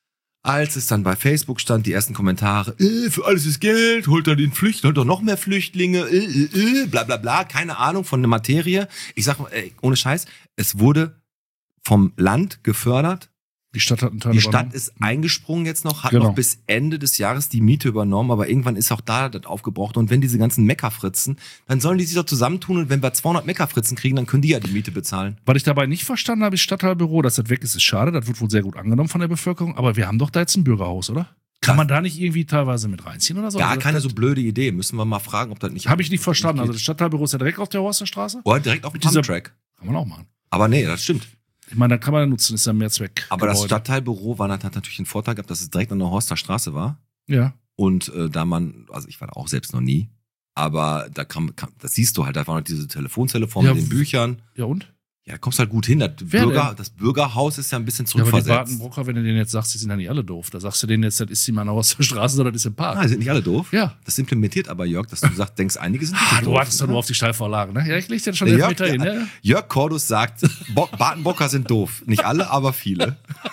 als es dann bei Facebook stand, die ersten Kommentare, äh, für alles ist Geld, holt er den Flüchtling, holt doch noch mehr Flüchtlinge, äh, äh, äh, bla bla bla, keine Ahnung von der Materie. Ich sag mal, ey, ohne Scheiß, es wurde vom Land gefördert. Die Stadt hat einen Teil Die Stadt übernommen. ist eingesprungen jetzt noch, hat Genau. noch bis Ende des Jahres die Miete übernommen, aber irgendwann ist auch da das aufgebraucht. Und wenn diese ganzen Meckerfritzen, dann sollen die sich doch zusammentun, und wenn wir zweihundert Meckerfritzen kriegen, dann können die ja die Miete bezahlen. Was ich dabei nicht verstanden habe, ist Stadtteilbüro, dass das weg ist, ist schade. Das wird wohl sehr gut angenommen von der Bevölkerung. Aber wir haben doch da jetzt ein Bürgerhaus, oder? Kann Das- man da nicht irgendwie teilweise mit reinziehen oder so? Gar Also, keine das so blöde Idee. Müssen wir mal fragen, ob das nicht. Habe ich nicht verstanden. Also das geht. Stadtteilbüro ist ja direkt auf der Horsterstraße. Oder direkt auf dem Mit dieser- Pumptrack. Kann man auch machen. Aber nee, das stimmt. Ich meine, dann kann man ja nutzen, ist ja mehr Zweck. Aber das Gebäude. Stadtteilbüro war, hat natürlich den Vorteil gehabt, dass es direkt an der Horster Straße war. Ja. Und äh, da man, also ich war da auch selbst noch nie, aber da kam, kam das siehst du halt, da war noch diese Telefonzelle vor Ja, mit den w- Büchern. Ja und? Ja, da kommst halt gut hin. Das, Wer Bürger, denn? das Bürgerhaus ist ja ein bisschen Ja, aber die zurückversetzt. Bartenbrocker, wenn du denen jetzt sagst, die sind ja nicht alle doof. Da sagst du denen jetzt, das ist die mal aus der Straße, sondern das ist im Park. Ah, die sind nicht alle doof. Ja. Das implementiert aber Jörg, dass du sagst, denkst, einige sind Ah, wirklich du doof. wartest doch nur auf die Steilvorlage, ne? Ja, ich leg dir schon Der elf Jörg, Meter hin, ja, ne? Jörg Cordus sagt, Bo Bartenbocker sind doof. Nicht alle, aber viele.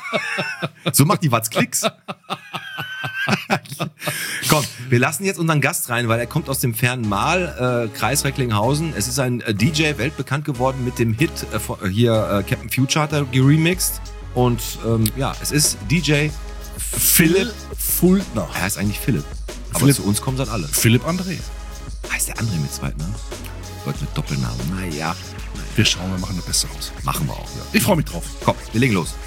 So macht die Watz Klicks. Komm, wir lassen jetzt unseren Gast rein, weil er kommt aus dem fernen Mahl, äh, Kreis Recklinghausen. Es ist ein äh, D J, weltbekannt geworden mit dem Hit äh, von- äh, hier äh, Captain Future hat er geremixed. Und ähm, ja, es ist D J Philipp. Fultner. Er heißt eigentlich Philipp. Aber Philipp. zu uns kommen dann alle. Philipp André. Heißt der André mit Zweitnamen? Leute mit Doppelnamen. Naja, Wir schauen, wir machen das Beste raus. machen wir auch. Ja. Ich freue mich drauf. Komm, wir legen los.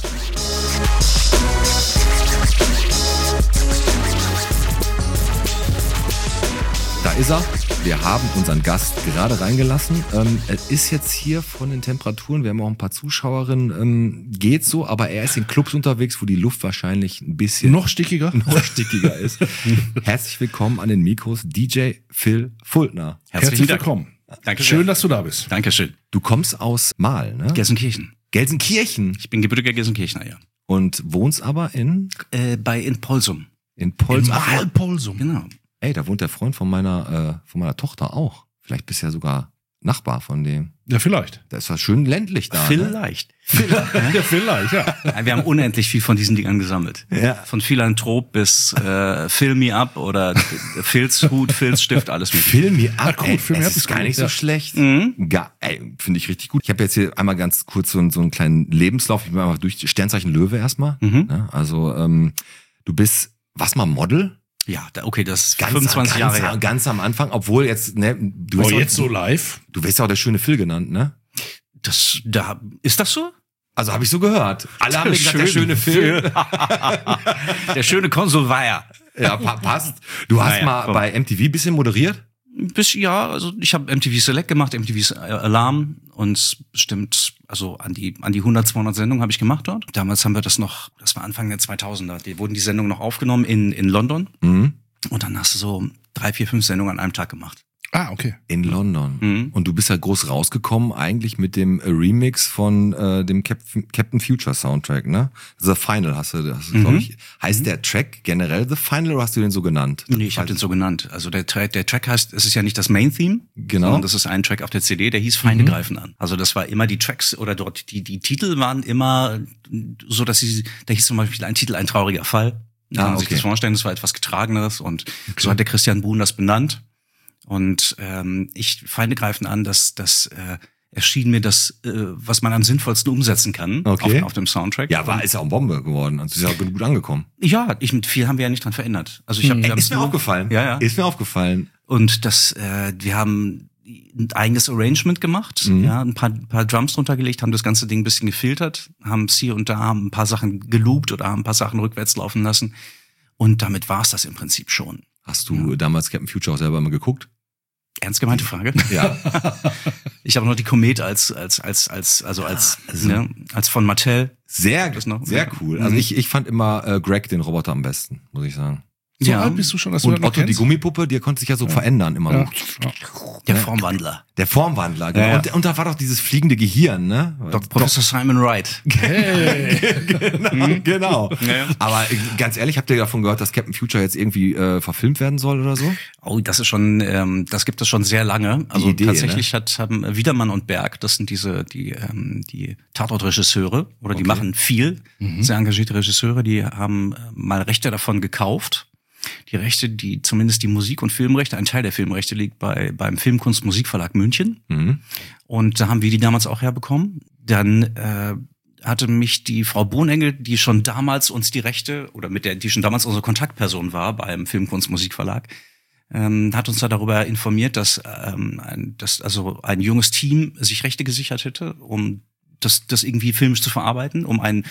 Da ist er. Wir haben unseren Gast gerade reingelassen. Ähm, es ist jetzt hier von den Temperaturen, wir haben auch ein paar Zuschauerinnen, ähm, geht so, aber er ist in Clubs unterwegs, wo die Luft wahrscheinlich ein bisschen Noch stickiger? noch stickiger ist. Herzlich willkommen an den Mikros, D J Phil Fultner. Herzlich willkommen. Danke Schön, sehr. dass du da bist. Dankeschön. Du kommst aus Mahl, ne? Gelsenkirchen. Gelsenkirchen. Ich bin gebürtiger Gelsenkirchener, ja. Und wohnst aber in, Äh, bei in Polsum. in Pols. In Ach, Malpolsum. Genau. ey, da wohnt der Freund von meiner, äh, von meiner Tochter auch. Vielleicht bist du ja sogar Nachbar von dem. Ja, vielleicht. Da ist was schön ländlich da. Ne? Vielleicht. Ja, vielleicht, ja. Ja, wir haben unendlich viel von diesen Dingern gesammelt. Ja. Von Philanthrop bis äh, Fill Me Up oder Filzhut, Filzstift, alles mögliche. Film mir ab, Ah, cool, ey, Film mir es ab ist ist gar gut, nicht ja. so schlecht. Mhm. Gar, ey, finde ich richtig gut. Ich habe jetzt hier einmal ganz kurz so, einen- so einen kleinen Lebenslauf. Ich bin einfach durch Sternzeichen Löwe erstmal. Mhm. Ne? Also ähm, du bist, was mal Model? Ja, da, okay, das ist Ganz, fünfundzwanzig ganz, Jahre her. ganz am Anfang, obwohl jetzt, ne, du Oh, wirst, jetzt auch, so live? du wirst ja auch der schöne Phil genannt, ne? Das, da, ist das so? Also habe ich so gehört. Alle haben mir gesagt, der schöne Schön. Phil. Der schöne Konsul Weiher. Ja, pa passt. Du hast Naja, mal komm. bei M T V ein bisschen moderiert. Bis, ja, also ich habe M T V Select gemacht, M T V Alarm und bestimmt, also an die an die hundert, zweihundert Sendungen habe ich gemacht dort. Damals haben wir das noch, das war Anfang der zweitausender, die wurden die Sendungen noch aufgenommen in in London. Mhm. Und dann hast du so drei, vier, fünf Sendungen an einem Tag gemacht. Ah, okay. In London. Mhm. Und du bist ja groß rausgekommen eigentlich mit dem Remix von äh, dem Cap Captain Future Soundtrack, ne? The Final hast du, hast du Mhm. glaube ich. Heißt der Track generell The Final oder hast du den so genannt? Nee, ich habe den so genannt. Also der Track, der Track heißt, es ist ja nicht das Main-Theme, Genau. sondern das ist ein Track auf der C D, der hieß Feinde greifen an. Also das war immer die Tracks oder dort die die Titel waren immer so, dass sie, da hieß zum Beispiel ein Titel, ein trauriger Fall. Kann Ah, man sich okay. das vorstellen, das war etwas Getrageneres und so hat der Christian Buhn das benannt. Und ähm, ich Feinde greifen an, dass das äh, erschien mir das, äh, was man am sinnvollsten umsetzen kann Okay. auf, auf dem Soundtrack. Ja, war ist ja auch Bombe geworden. Also ist ja gut angekommen. Ja, ich mit viel haben wir ja nicht dran verändert. Also ich habe Ey, ist mir aufgefallen. Ja, ja. Ist mir aufgefallen. Und das, äh, wir haben ein eigenes Arrangement gemacht, Mhm. ja, ein paar, paar Drums drunter gelegt, haben das ganze Ding ein bisschen gefiltert, haben es hier und da haben ein paar Sachen geloopt oder haben ein paar Sachen rückwärts laufen lassen. Und damit war es das im Prinzip schon. Hast du damals Captain Future auch selber mal geguckt? Ernst gemeinte Frage? Ja. Ich habe noch die Komet als als als als also als Also- ne, als von Mattel. Sehr, Das noch- sehr ja. cool. Also Mhm. ich, ich fand immer äh, Greg den Roboter am besten, muss ich sagen. So Ja. alt bist du schon, dass du Und das noch Otto, die kennst? Gummipuppe, die konnte sich ja so verändern immer. Ja. So. Der Formwandler. Der Formwandler, genau. Ja, ja. Und, und da war doch dieses fliegende Gehirn, ne? Dok Professor Simon Wright. genau, genau. Ja. Aber äh, ganz ehrlich, habt ihr davon gehört, dass Captain Future jetzt irgendwie äh, verfilmt werden soll oder so? Oh, das ist schon, ähm, das gibt es schon sehr lange. Also Idee, tatsächlich hat haben Wiedermann und Berg, das sind diese die ähm, die Tatortregisseure oder die Okay. machen viel, sehr engagierte Regisseure, die haben äh, mal Rechte davon gekauft. Die Rechte, die zumindest die Musik- und Filmrechte, ein Teil der Filmrechte liegt bei beim Filmkunst Musikverlag München. Mhm. Und da haben wir die damals auch herbekommen. Dann äh, hatte mich die Frau Bohnengel, die schon damals uns die Rechte, oder mit der, die schon damals unsere Kontaktperson war beim Filmkunst Musikverlag, ähm, hat uns da darüber informiert, dass, ähm, ein, dass also ein junges Team sich Rechte gesichert hätte, um das, das irgendwie filmisch zu verarbeiten, um einen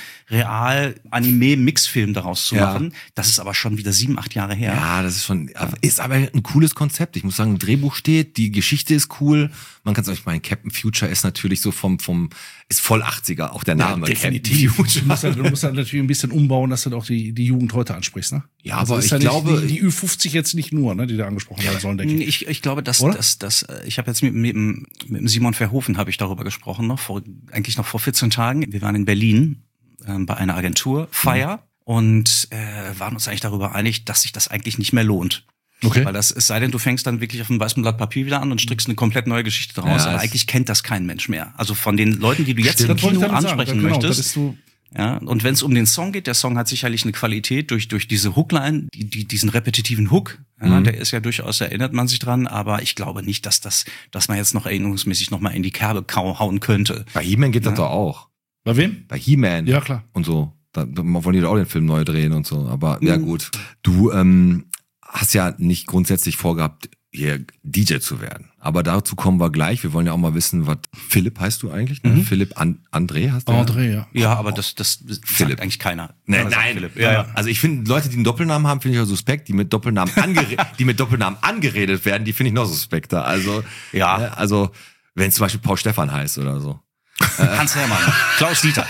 Real-Anime-Mixfilm daraus zu Ja. machen. Das ist aber schon wieder sieben, acht Jahre her. Ja, das ist schon, ist aber ein cooles Konzept. Ich muss sagen, ein Drehbuch steht, die Geschichte ist cool. Man kann es euch meinen, Captain Future ist natürlich so vom, vom, ist voll achtziger, auch der Name. definitiv. Captain Du Future. musst, halt, du musst halt natürlich ein bisschen umbauen, dass du auch die, die Jugend heute ansprichst, ne? Ja, Also aber ist ich ja nicht glaube- Die, die Ü fünfzig jetzt nicht nur, ne, die da angesprochen werden sollen, denke ich. Ich, ich glaube, dass, Oder? dass, dass äh, ich habe jetzt mit, mit, dem- mit dem Simon Verhoeven habe ich darüber gesprochen, noch vor eigentlich noch vor vierzehn Tagen. Wir waren in Berlin ähm, bei einer Agentur, Fire, und äh, waren uns eigentlich darüber einig, dass sich das eigentlich nicht mehr lohnt. Okay. Weil das, es sei denn, du fängst dann wirklich auf einem weißen Blatt Papier wieder an und strickst eine komplett neue Geschichte daraus. Ja, Aber es- eigentlich kennt das kein Mensch mehr. Also von den Leuten, die du jetzt Stimmt. im Das wollte ich Kino damit sagen. ansprechen Genau, das möchtest. ist so, Ja, und wenn es um den Song geht, der Song hat sicherlich eine Qualität durch durch diese Hookline, die, die diesen repetitiven Hook, ja, Mhm. der ist ja durchaus, erinnert man sich dran, aber ich glaube nicht, dass das, dass man jetzt noch erinnerungsmäßig noch mal in die Kerbe kau hauen könnte. Bei He-Man geht das doch auch. bei wem? Bei He-Man. Ja, klar. Und so. Da, da wollen die doch auch den Film neu drehen und so. Aber ja Mhm. gut. Du ähm, hast ja nicht grundsätzlich vorgehabt, hier D J zu werden. Aber dazu kommen wir gleich. Wir wollen ja auch mal wissen, was Philipp heißt du eigentlich? Ne? Mhm. Philipp An André hast du? André, ja. Ja, aber das, das sagt Philipp. eigentlich keiner. Nein, Aber sagt nein. Philipp. Ja, ja. Also ich finde, Leute, die einen Doppelnamen haben, finde ich auch suspekt. Die mit Doppelnamen, angere die mit Doppelnamen angeredet werden, die finde ich noch suspekter. Also, Ja. ne, also wenn es zum Beispiel Paul Stefan heißt oder so. Hans Hermann, Klaus Dieter.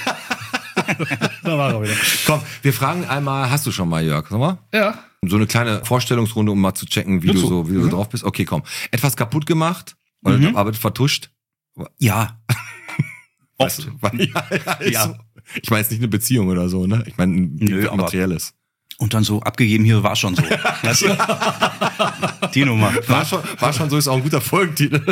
Da war er wieder. Komm, wir fragen einmal, hast du schon mal, Jörg? Sag mal? Ja. So eine kleine Vorstellungsrunde, um mal zu checken, wie du Dazu. so, wie du so Mhm. drauf bist. Okay, komm. Etwas kaputt gemacht oder Mhm. aber vertuscht? Ja. Weißt du, weil- ja, ja, ist Ja. so. Ich meine jetzt nicht eine Beziehung oder so, ne? Ich meine ein Nö, aber- materielles. Und dann so abgegeben, hier war schon so. Weißt du? Die Nummer. War schon, war schon so, ist auch ein guter Folgentitel.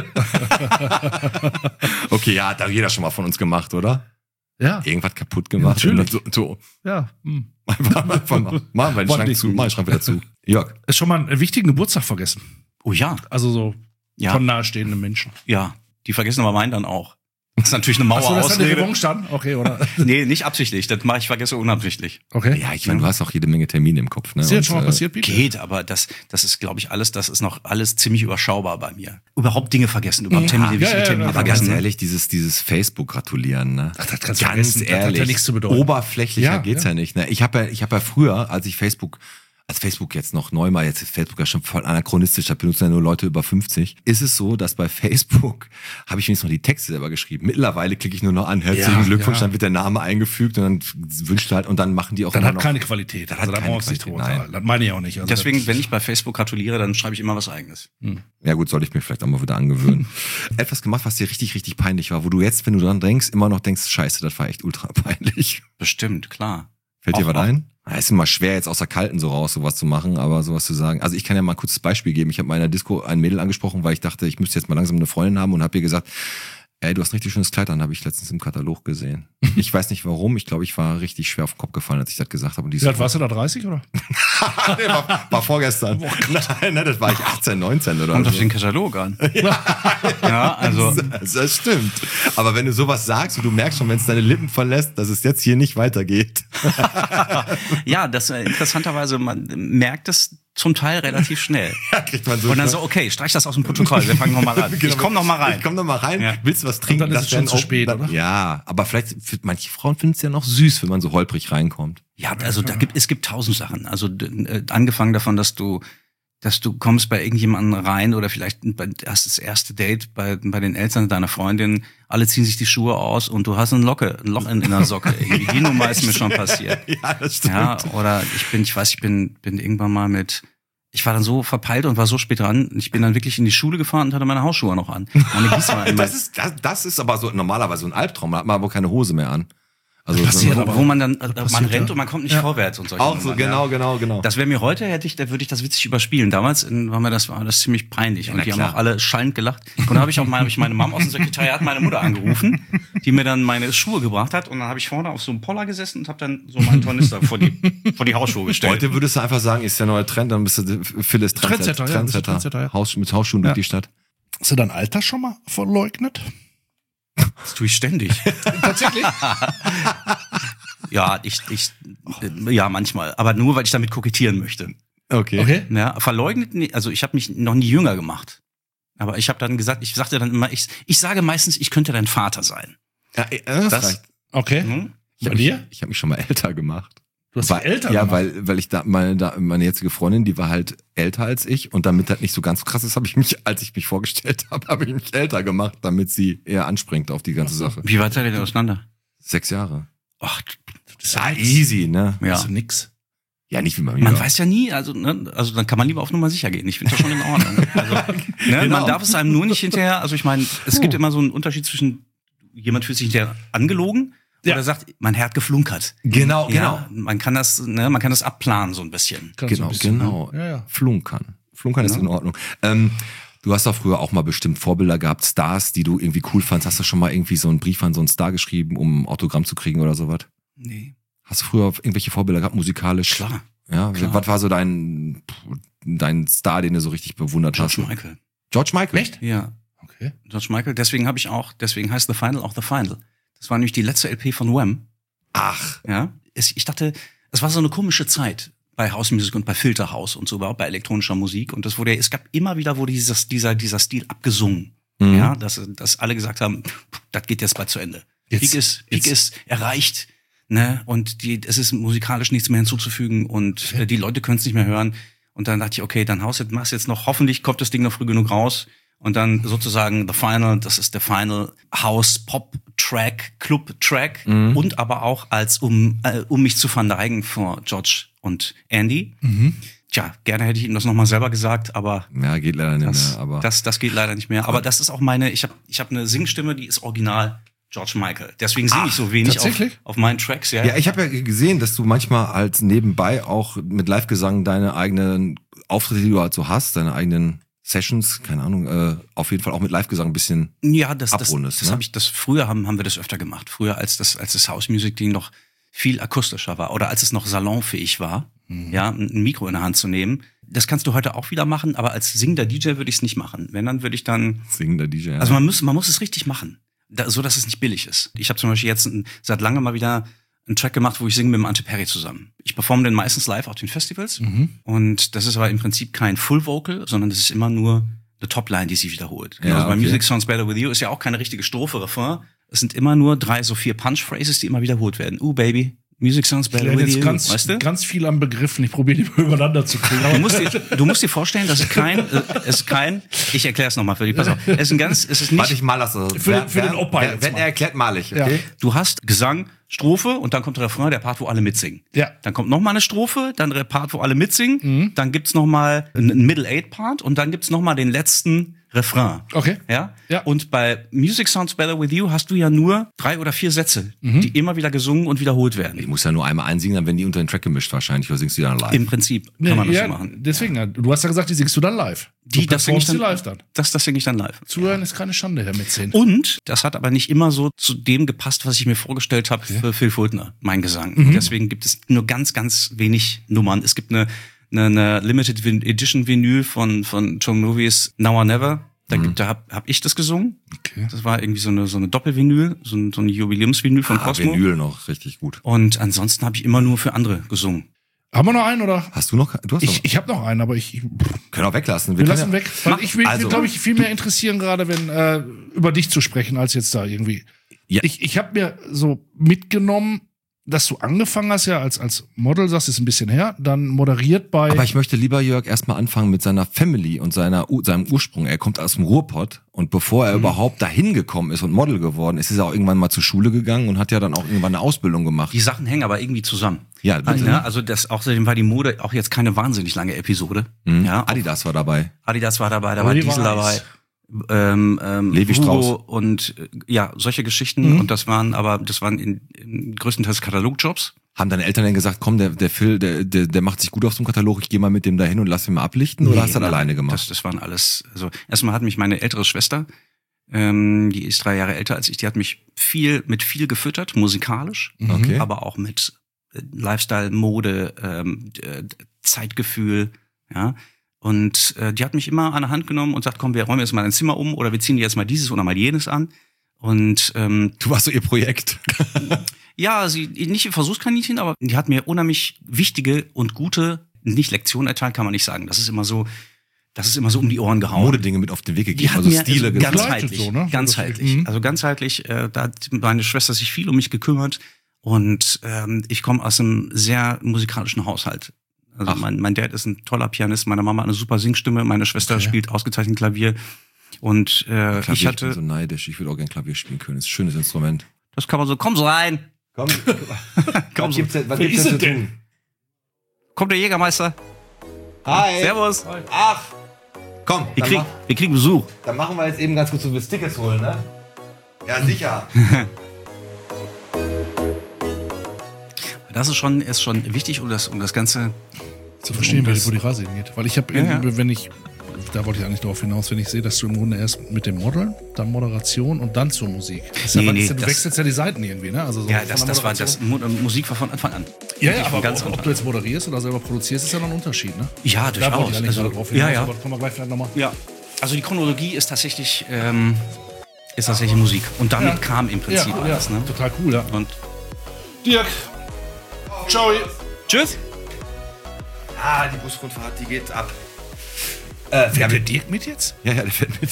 Okay, ja, hat da jeder schon mal von uns gemacht, oder? Ja. Irgendwas kaputt gemacht. Natürlich. So, so. Ja. Hm. Einfach, einfach mal. Machen wir den Schrank Ordentlich. zu, mach den Schrank wieder zu. Jörg. Ist schon mal einen wichtigen Geburtstag vergessen. Oh ja, Also so Ja. von nahestehenden Menschen. ja. Die vergessen aber meinen dann auch. Das ist natürlich eine Achso, das ist eine Mauerausrede. Revanche dann? Okay, oder? Nee, nicht absichtlich. Das mache ich vergesse unabsichtlich. Okay. Ja, ich meine, du hast auch jede Menge Termine im Kopf, ne? Ist dir Und, jetzt schon mal äh, passiert, Pete? Geht, aber das, das ist, glaube ich, alles, das ist noch alles ziemlich überschaubar bei mir. Überhaupt Dinge vergessen, überhaupt Termine, ja, wichtige ja, Termine ja, Aber vergessen. ganz ehrlich, dieses, dieses Facebook-Gratulieren, ne? Ach, das kannst du ganz vergessen. Das hat ja ehrlich, nichts zu bedeuten. oberflächlicher Ja, geht's ja. ja. nicht, ne? Ich habe ja, ich habe ja früher, als ich Facebook als Facebook jetzt noch neu mal, jetzt ist Facebook ja schon voll anachronistisch, da benutzen ja nur Leute über fünfzig, ist es so, dass bei Facebook habe ich wenigstens noch die Texte selber geschrieben. Mittlerweile klicke ich nur noch an, herzlichen Ja, Glückwunsch, ja. dann wird der Name eingefügt und dann wünscht du halt, und dann machen die auch Dann immer hat noch, keine Qualität. Das Also hat da keine brauchst du nicht Qualität, drüber. nein. Das meine ich auch nicht. Also Deswegen, das- wenn ich bei Facebook gratuliere, dann schreibe ich immer was Eigenes. Ja gut, soll ich mir vielleicht auch mal wieder angewöhnen. Etwas gemacht, was dir richtig, richtig peinlich war, wo du jetzt, wenn du dran denkst, immer noch denkst, scheiße, das war echt ultra peinlich. Bestimmt, klar. Fällt dir Auch- was auch- ein? Ja, ist immer schwer, jetzt aus der Kalten so raus sowas zu machen, aber sowas zu sagen. Also ich kann ja mal ein kurzes Beispiel geben. Ich habe mal in der Disco ein Mädel angesprochen, weil ich dachte, ich müsste jetzt mal langsam eine Freundin haben und habe ihr gesagt, ey, du hast ein richtig schönes Kleid an, habe ich letztens im Katalog gesehen. Ich weiß nicht warum, ich glaube, ich war richtig schwer auf den Kopf gefallen, als ich das gesagt habe. Und die Wie alt warst du da, dreißig oder? nee, war, war vorgestern. Nein, nein, das war ich achtzehn, neunzehn oder Kommt so. auf den Katalog an. ja, also Das, das stimmt. Aber wenn du sowas sagst und du merkst schon, wenn es deine Lippen verlässt, dass es jetzt hier nicht weitergeht. ja, das äh, interessanterweise, man merkt es zum Teil relativ schnell. Ja, kriegt man so Und dann schnell. so, okay, streich das aus dem Protokoll, wir fangen nochmal an. Genau. Ich komm noch mal rein. Ich komm noch mal rein. Ja. Willst du was trinken? Und dann ist es schon wäre zu ein spät, Open- oder? Ja, aber vielleicht, für manche Frauen finden es ja noch süß, wenn man so holprig reinkommt. Ja, also da gibt es gibt tausend Sachen. Also äh, angefangen davon, dass du dass du kommst bei irgendjemandem rein oder vielleicht bei, hast das erste Date bei bei den Eltern deiner Freundin, alle ziehen sich die Schuhe aus und du hast ein Locke, ein Loch in, in der Socke. Irgendwie die Nummer ist mir schon passiert. Ja, das stimmt. Ja, oder ich bin, ich weiß, ich bin bin irgendwann mal mit ich war dann so verpeilt und war so spät dran. Ich bin dann wirklich in die Schule gefahren und hatte meine Hausschuhe noch an. Meine Gießer in das mein- ist, das, das ist aber so normalerweise so ein Albtraum. Da hat man aber keine Hose mehr an. Also Das passiert so, aber. wo man dann, äh, man passiert rennt ja. und man kommt nicht Ja. vorwärts und solche auch so, Nummern, genau, ja. genau, genau. Das wäre mir heute, hätte ich, da würde ich das witzig überspielen. Damals in, war mir das, war das ziemlich peinlich. na und die klar. haben auch alle schallend gelacht. Und dann habe ich auch mal, hab ich meine Mom aus dem Sekretariat, meine Mutter angerufen, die mir dann meine Schuhe gebracht hat. Und dann habe ich vorne auf so einem Poller gesessen und habe dann so meinen Tornister vor die, vor die Hausschuhe gestellt. Heute würdest du einfach sagen, ist der neue Trend, dann bist du Phyllis Trendsetter, ja, bist du Trendsetter, ja. Haus, mit Hausschuhen durch Ja. die Stadt. Hast du dein Alter schon mal verleugnet? Das tue ich ständig. Tatsächlich? Ja, ich, ich, äh, ja, manchmal. Aber nur, weil ich damit kokettieren möchte. Okay. Okay. Ja, verleugnet, nee, also ich habe mich noch nie jünger gemacht. Aber ich habe dann gesagt, ich sagte dann immer, ich, ich sage meistens, ich könnte dein Vater sein. Ja, äh, das Das- reicht. Okay. Hm? Ich habe Bei mich, dir? ich hab mich schon mal älter gemacht. Du hast Weil- dich älter Ja, gemacht. weil, weil ich da meine, da, meine jetzige Freundin, die war halt älter als ich und damit das nicht so ganz krass ist, habe ich mich, als ich mich vorgestellt habe, habe ich mich älter gemacht, damit sie eher anspringt auf die ganze Sache. Wie weit seid ihr denn auseinander? Sechs Jahre. Ach, Das ist Ja, nix. easy, ne? Das ja. ist nix. Ja, nicht wie man Man ja. weiß ja nie, also, ne, also dann kann man lieber auf Nummer sicher gehen. Ich finde das schon in Ordnung. Also, ne, Genau. Man darf es einem nur nicht hinterher, also ich meine, es gibt immer so einen Unterschied zwischen, jemand fühlt sich hinterher angelogen Ja. oder sagt, mein Herr hat geflunkert. Genau, genau. Ja, man kann das, ne, man kann das abplanen so ein bisschen. Kannst du Genau, ein bisschen, genau. ne? Ja, ja. Flunkern. Flunkern ist Ja. in Ordnung. Ähm, du hast doch früher auch mal bestimmt Vorbilder gehabt, Stars, die du irgendwie cool fandst. Hast du schon mal irgendwie so einen Brief an so einen Star geschrieben, um ein Autogramm zu kriegen oder sowas? Nee. Hast du früher irgendwelche Vorbilder gehabt, musikalisch? Klar. Ja, Klar. was war so dein, dein Star, den du so richtig bewundert George hast? Michael. George Michael? Echt? Ja. Okay. George Michael, deswegen habe ich auch, deswegen heißt The Final auch The Final. Das war nämlich die letzte L P von Wham. Ach, Ja. Es, ich dachte, es war so eine komische Zeit bei House Music und bei Filter House und so überhaupt bei elektronischer Musik. Und das wurde, es gab immer wieder, wurde dieses, dieser, dieser Stil abgesungen. Mhm. Ja, dass, dass alle gesagt haben, das geht jetzt bald zu Ende. Jetzt- Peak ist, Peak jetzt- ist erreicht, ne, und die, es ist musikalisch nichts mehr hinzuzufügen und äh, die Leute können es nicht mehr hören. Und dann dachte ich, okay, dann haust du, machst jetzt noch, hoffentlich kommt das Ding noch früh genug raus. Und dann sozusagen The Final, das ist der Final House Pop Track, Club Track Mhm. und aber auch als um äh, um mich zu verneigen vor George und Andy. Mhm. Tja, gerne hätte ich ihm das nochmal selber gesagt, aber ja, geht leider nicht das, mehr, aber. das das geht leider nicht mehr. Aber das ist auch meine, ich habe ich hab eine Singstimme, die ist original George Michael. Deswegen singe ich so wenig auf, tatsächlich? auf meinen Tracks. Ja, ja, ich habe ja gesehen, dass du manchmal halt nebenbei auch mit Live-Gesang deine eigenen Auftritte, die du halt so hast, deine eigenen Sessions, keine Ahnung, äh, auf jeden Fall auch mit Live-Gesang ein bisschen. Ja, das, das, abrundest, das ne? habe ich, das früher haben, haben wir das öfter gemacht. Früher, als das, als das House Music Ding noch viel akustischer war oder als es noch salonfähig war, Mhm. ja, ein ein Mikro in der Hand zu nehmen. Das kannst du heute auch wieder machen, aber als singender D J würde ich es nicht machen. Wenn, dann würde ich dann, Singender D J. Ja. also man muss, man muss es richtig machen, da, so dass es nicht billig ist. Ich habe zum Beispiel jetzt ein, seit langem mal wieder einen Track gemacht, wo ich singe mit dem Ante Perry zusammen. Ich performe den meistens live auf den Festivals Mhm. und das ist aber im Prinzip kein Full Vocal, sondern das ist immer nur eine Topline, die sich wiederholt. Ja, also bei okay. Music Sounds Better With You ist ja auch keine richtige Strophe, Refrain. Es sind immer nur drei, so vier Punch-Phrases, die immer wiederholt werden. Ooh, Baby, Music sounds Ich better lerne with jetzt you, ganz, weißt du? ganz viel an Begriffen. Ich probiere die mal übereinander zu kriegen. Du musst, dir, du musst dir vorstellen, dass es kein, äh, es ist kein, ich erkläre es nochmal für dich, pass auf. Es ist ein ganz, es ist Warte, nicht, ich mal das so. Für den- für den Opa Wenn, jetzt wenn mal. er erklärt, mal ich, okay? Ja. du hast Gesang, Strophe und dann kommt der Refrain, der Part, wo alle mitsingen. Ja. Dann kommt noch mal eine Strophe, dann der Part, wo alle mitsingen, mhm. dann gibt's noch mal einen Middle-Eight-Part und dann gibt's noch mal den letzten Refrain. Okay. Ja? Ja. Und bei Music Sounds Better With You hast du ja nur drei oder vier Sätze, mhm. die immer wieder gesungen und wiederholt werden. Ich muss ja nur einmal einsingen, dann werden die unter den Track gemischt wahrscheinlich, oder singst du die dann live? Im Prinzip kann man das ja, so machen. Deswegen, ja. Du hast ja gesagt, die singst du dann live. Die, du das singe ich performst dann, die live dann. Das, das singe ich dann live. Zuhören ist keine Schande, Herr Mäzen. Und das hat aber nicht immer so zu dem gepasst, was ich mir vorgestellt habe für Phil Fultner, mein Gesang. Mhm. Deswegen gibt es nur ganz, ganz wenig Nummern. Es gibt eine, eine, eine Limited Edition Vinyl von, von John Movies Now or Never. Da, Mhm. gibt, da hab, hab ich das gesungen. Okay. Das war irgendwie so eine, so eine Doppelvinyl, so ein, so ein Jubiläumsvinyl von Ah, Cosmo. Vinyl noch, richtig gut. Und ansonsten habe ich immer nur für andere gesungen. Haben wir noch einen, oder? Hast du noch? Du hast Ich, noch. ich habe noch einen, aber ich, ich Können auch weglassen. wir können lassen ja, weg. Weil ich will, also- glaube ich, viel mehr interessieren gerade, wenn äh, über dich zu sprechen, als jetzt da irgendwie. Ja. Ich, ich habe mir so mitgenommen, dass du angefangen hast ja als, als Model, sagst, ist ein bisschen her, dann moderiert bei. Aber ich möchte lieber Jörg erstmal anfangen mit seiner Family und seiner, U- seinem Ursprung. Er kommt aus dem Ruhrpott und bevor er mhm. überhaupt dahin gekommen ist und Model geworden ist, ist er auch irgendwann mal zur Schule gegangen und hat ja dann auch irgendwann eine Ausbildung gemacht. Die Sachen hängen aber irgendwie zusammen. Ja, bitte. Also, also das außerdem war die Mode auch jetzt keine wahnsinnig lange Episode. Mhm. Ja, Adidas war dabei. Adidas war dabei, da war Oliver Diesel dabei. Eis. Ähm, ähm, Levi Hugo Strauss. und äh, ja, solche Geschichten. Mhm. Und das waren aber, das waren in, in größtenteils Katalogjobs. Haben deine Eltern denn gesagt, komm, der, der Phil, der, der, der macht sich gut auf so einem Katalog, ich gehe mal mit dem dahin und lass ihn mal ablichten? Oder Nee, hast du das nein, alleine gemacht? Das, das waren alles, also erstmal hat mich meine ältere Schwester, ähm, die ist drei Jahre älter als ich, die hat mich viel, mit viel gefüttert, musikalisch, Okay. aber auch mit äh, Lifestyle, Mode, ähm, äh, Zeitgefühl, ja. Und äh, die hat mich immer an der Hand genommen und sagt, komm, wir räumen jetzt mal ein Zimmer um oder wir ziehen dir jetzt mal dieses oder mal jenes an. Und ähm, Du warst so ihr Projekt. ja, sie nicht ihr Versuchskaninchen, aber die hat mir unheimlich wichtige und gute, nicht Lektionen erteilt, kann man nicht sagen. Das ist immer so, das ist immer so um die Ohren gehauen. Modedinge mit auf den Weg Die gegeben, hat also mir Stile also gesagt. ganzheitlich, so, ne? ganzheitlich. Mhm. Also ganzheitlich, äh, da hat meine Schwester sich viel um mich gekümmert und ähm, ich komme aus einem sehr musikalischen Haushalt. Also Ach. mein, mein Dad ist ein toller Pianist, meine Mama hat eine super Singstimme, meine Schwester Okay. spielt ausgezeichnet Klavier und äh, Klavier, ich ich bin hatte, so neidisch, ich würde auch gerne Klavier spielen können. Das ist ein schönes Instrument. das kann man so, komm so rein, Komm, komm so, denn, was Wer ist es denn? kommt der Jägermeister, Hi. servus, Ach, komm, wir dann, kriegen, mach, wir kriegen Besuch. dann machen wir jetzt eben ganz kurz, so wir Tickets holen, ne? Ja, sicher. Das ist schon, ist schon wichtig, um das, um das Ganze zu verstehen, das- wo die Reise hingeht. Weil ich habe, Ja, ja. wenn ich, da wollte ich eigentlich darauf hinaus, wenn ich sehe, dass du im Grunde erst mit dem Modeln, dann Moderation und dann zur Musik. Das ist ja, Nee, was nee, ist denn, du das- wechselst ja die Seiten irgendwie, ne? Also so Ja, von das, der das war das Moderation- Mu- Musik war von Anfang an. Ja, ja, Wirklich von aber ganz ob, ob Anfang du jetzt moderierst oder selber produzierst, ist ja noch ein Unterschied, ne? Ja, Da wollte durchaus. ich eigentlich Also, gerade drauf hinaus, ja, ja. aber kommen wir gleich vielleicht nochmal. Ja. Also die Chronologie ist tatsächlich, ähm, ist tatsächlich Musik. Und damit Ja. kam im Prinzip ja, alles. ja, Ne? total cool, ja. Und Dirk, ciao. tschüss. Ah, die Busrundfahrt, die geht ab. Äh, Fährt ja, der wir, Dirk mit jetzt? ja, ja, der fährt mit.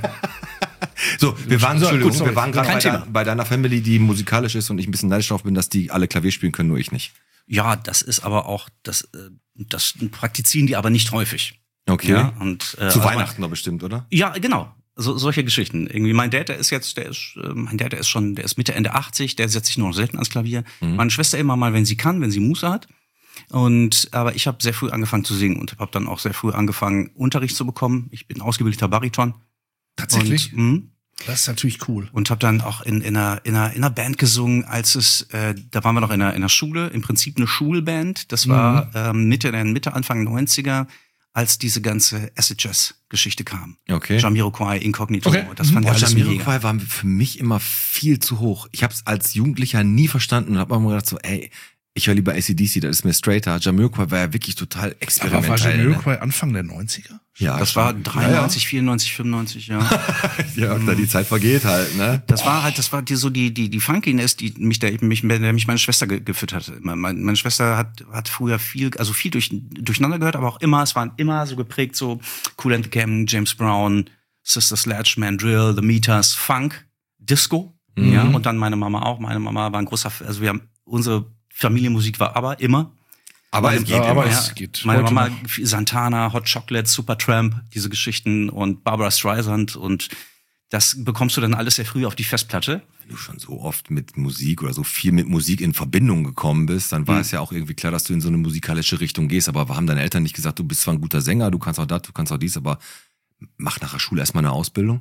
so, wir waren, So, Entschuldigung, gut, sorry. wir waren gerade Kein bei, Thema. dein- bei deiner Family, die musikalisch ist und ich ein bisschen neidisch drauf bin, dass die alle Klavier spielen können, nur ich nicht. Ja, das ist aber auch, das, äh, das praktizieren die aber nicht häufig. Okay. Ja, und, äh, Zu also Weihnachten doch bestimmt, oder? Ja, genau. So, solche Geschichten. Irgendwie mein Dad, der ist jetzt, der ist, äh, mein Dad, der ist schon, der ist Mitte, Ende achtzig, der setzt sich nur noch selten ans Klavier. Mhm. Meine Schwester immer mal, wenn sie kann, wenn sie Muße hat. Und aber ich habe sehr früh angefangen zu singen und habe dann auch sehr früh angefangen, Unterricht zu bekommen. Ich bin ausgebildeter Bariton. Tatsächlich? Und, mh, Das ist natürlich cool. und habe dann auch in, in, einer, in, einer, in einer Band gesungen, als es, äh, da waren wir noch in einer, in einer Schule, im Prinzip eine Schulband. Das war ähm, Mitte, der Mitte, Anfang neunziger, als diese ganze Acid Jazz Geschichte kam. Okay. Jamiroquai, Incognito, Okay. das fand Oh, ich alles mega. Jamiroquai war für mich immer viel zu hoch. Ich habe es als Jugendlicher nie verstanden und habe immer gedacht so, ey, ich höre lieber A C D C, das ist mir straighter. Jamiroquai war ja wirklich total Aber war experimentell. Jamiroquai Anfang der neunziger? Ja, Das war schon. dreiundneunzig, vierundneunzig, fünfundneunzig, ja. Ja, ja, da die Zeit vergeht halt, ne? Das war halt, das war die, so die, die, die Funkiness, die mich, der, mich, der mich meine Schwester ge gefüttert hat. Meine, meine Schwester hat, hat früher viel, also viel durch, durcheinander gehört, aber auch immer, es waren immer so geprägt, so Cool and the Gang, James Brown, Sister Sledge, Mandrill, The Meters, Funk, Disco, Mhm. ja. Und dann meine Mama auch. Meine Mama war ein großer, also wir haben unsere Familienmusik war aber immer. Aber meine, es geht ja, aber immer. es ja, geht meine heute Mama, noch. Santana, Hot Chocolate, Supertramp, diese Geschichten und Barbara Streisand und das bekommst du dann alles sehr früh auf die Festplatte. Wenn du schon so oft mit Musik oder so viel mit Musik in Verbindung gekommen bist, dann war Mhm. es ja auch irgendwie klar, dass du in so eine musikalische Richtung gehst. Aber haben deine Eltern nicht gesagt, du bist zwar ein guter Sänger, du kannst auch das, du kannst auch dies, aber mach nach der Schule erstmal eine Ausbildung?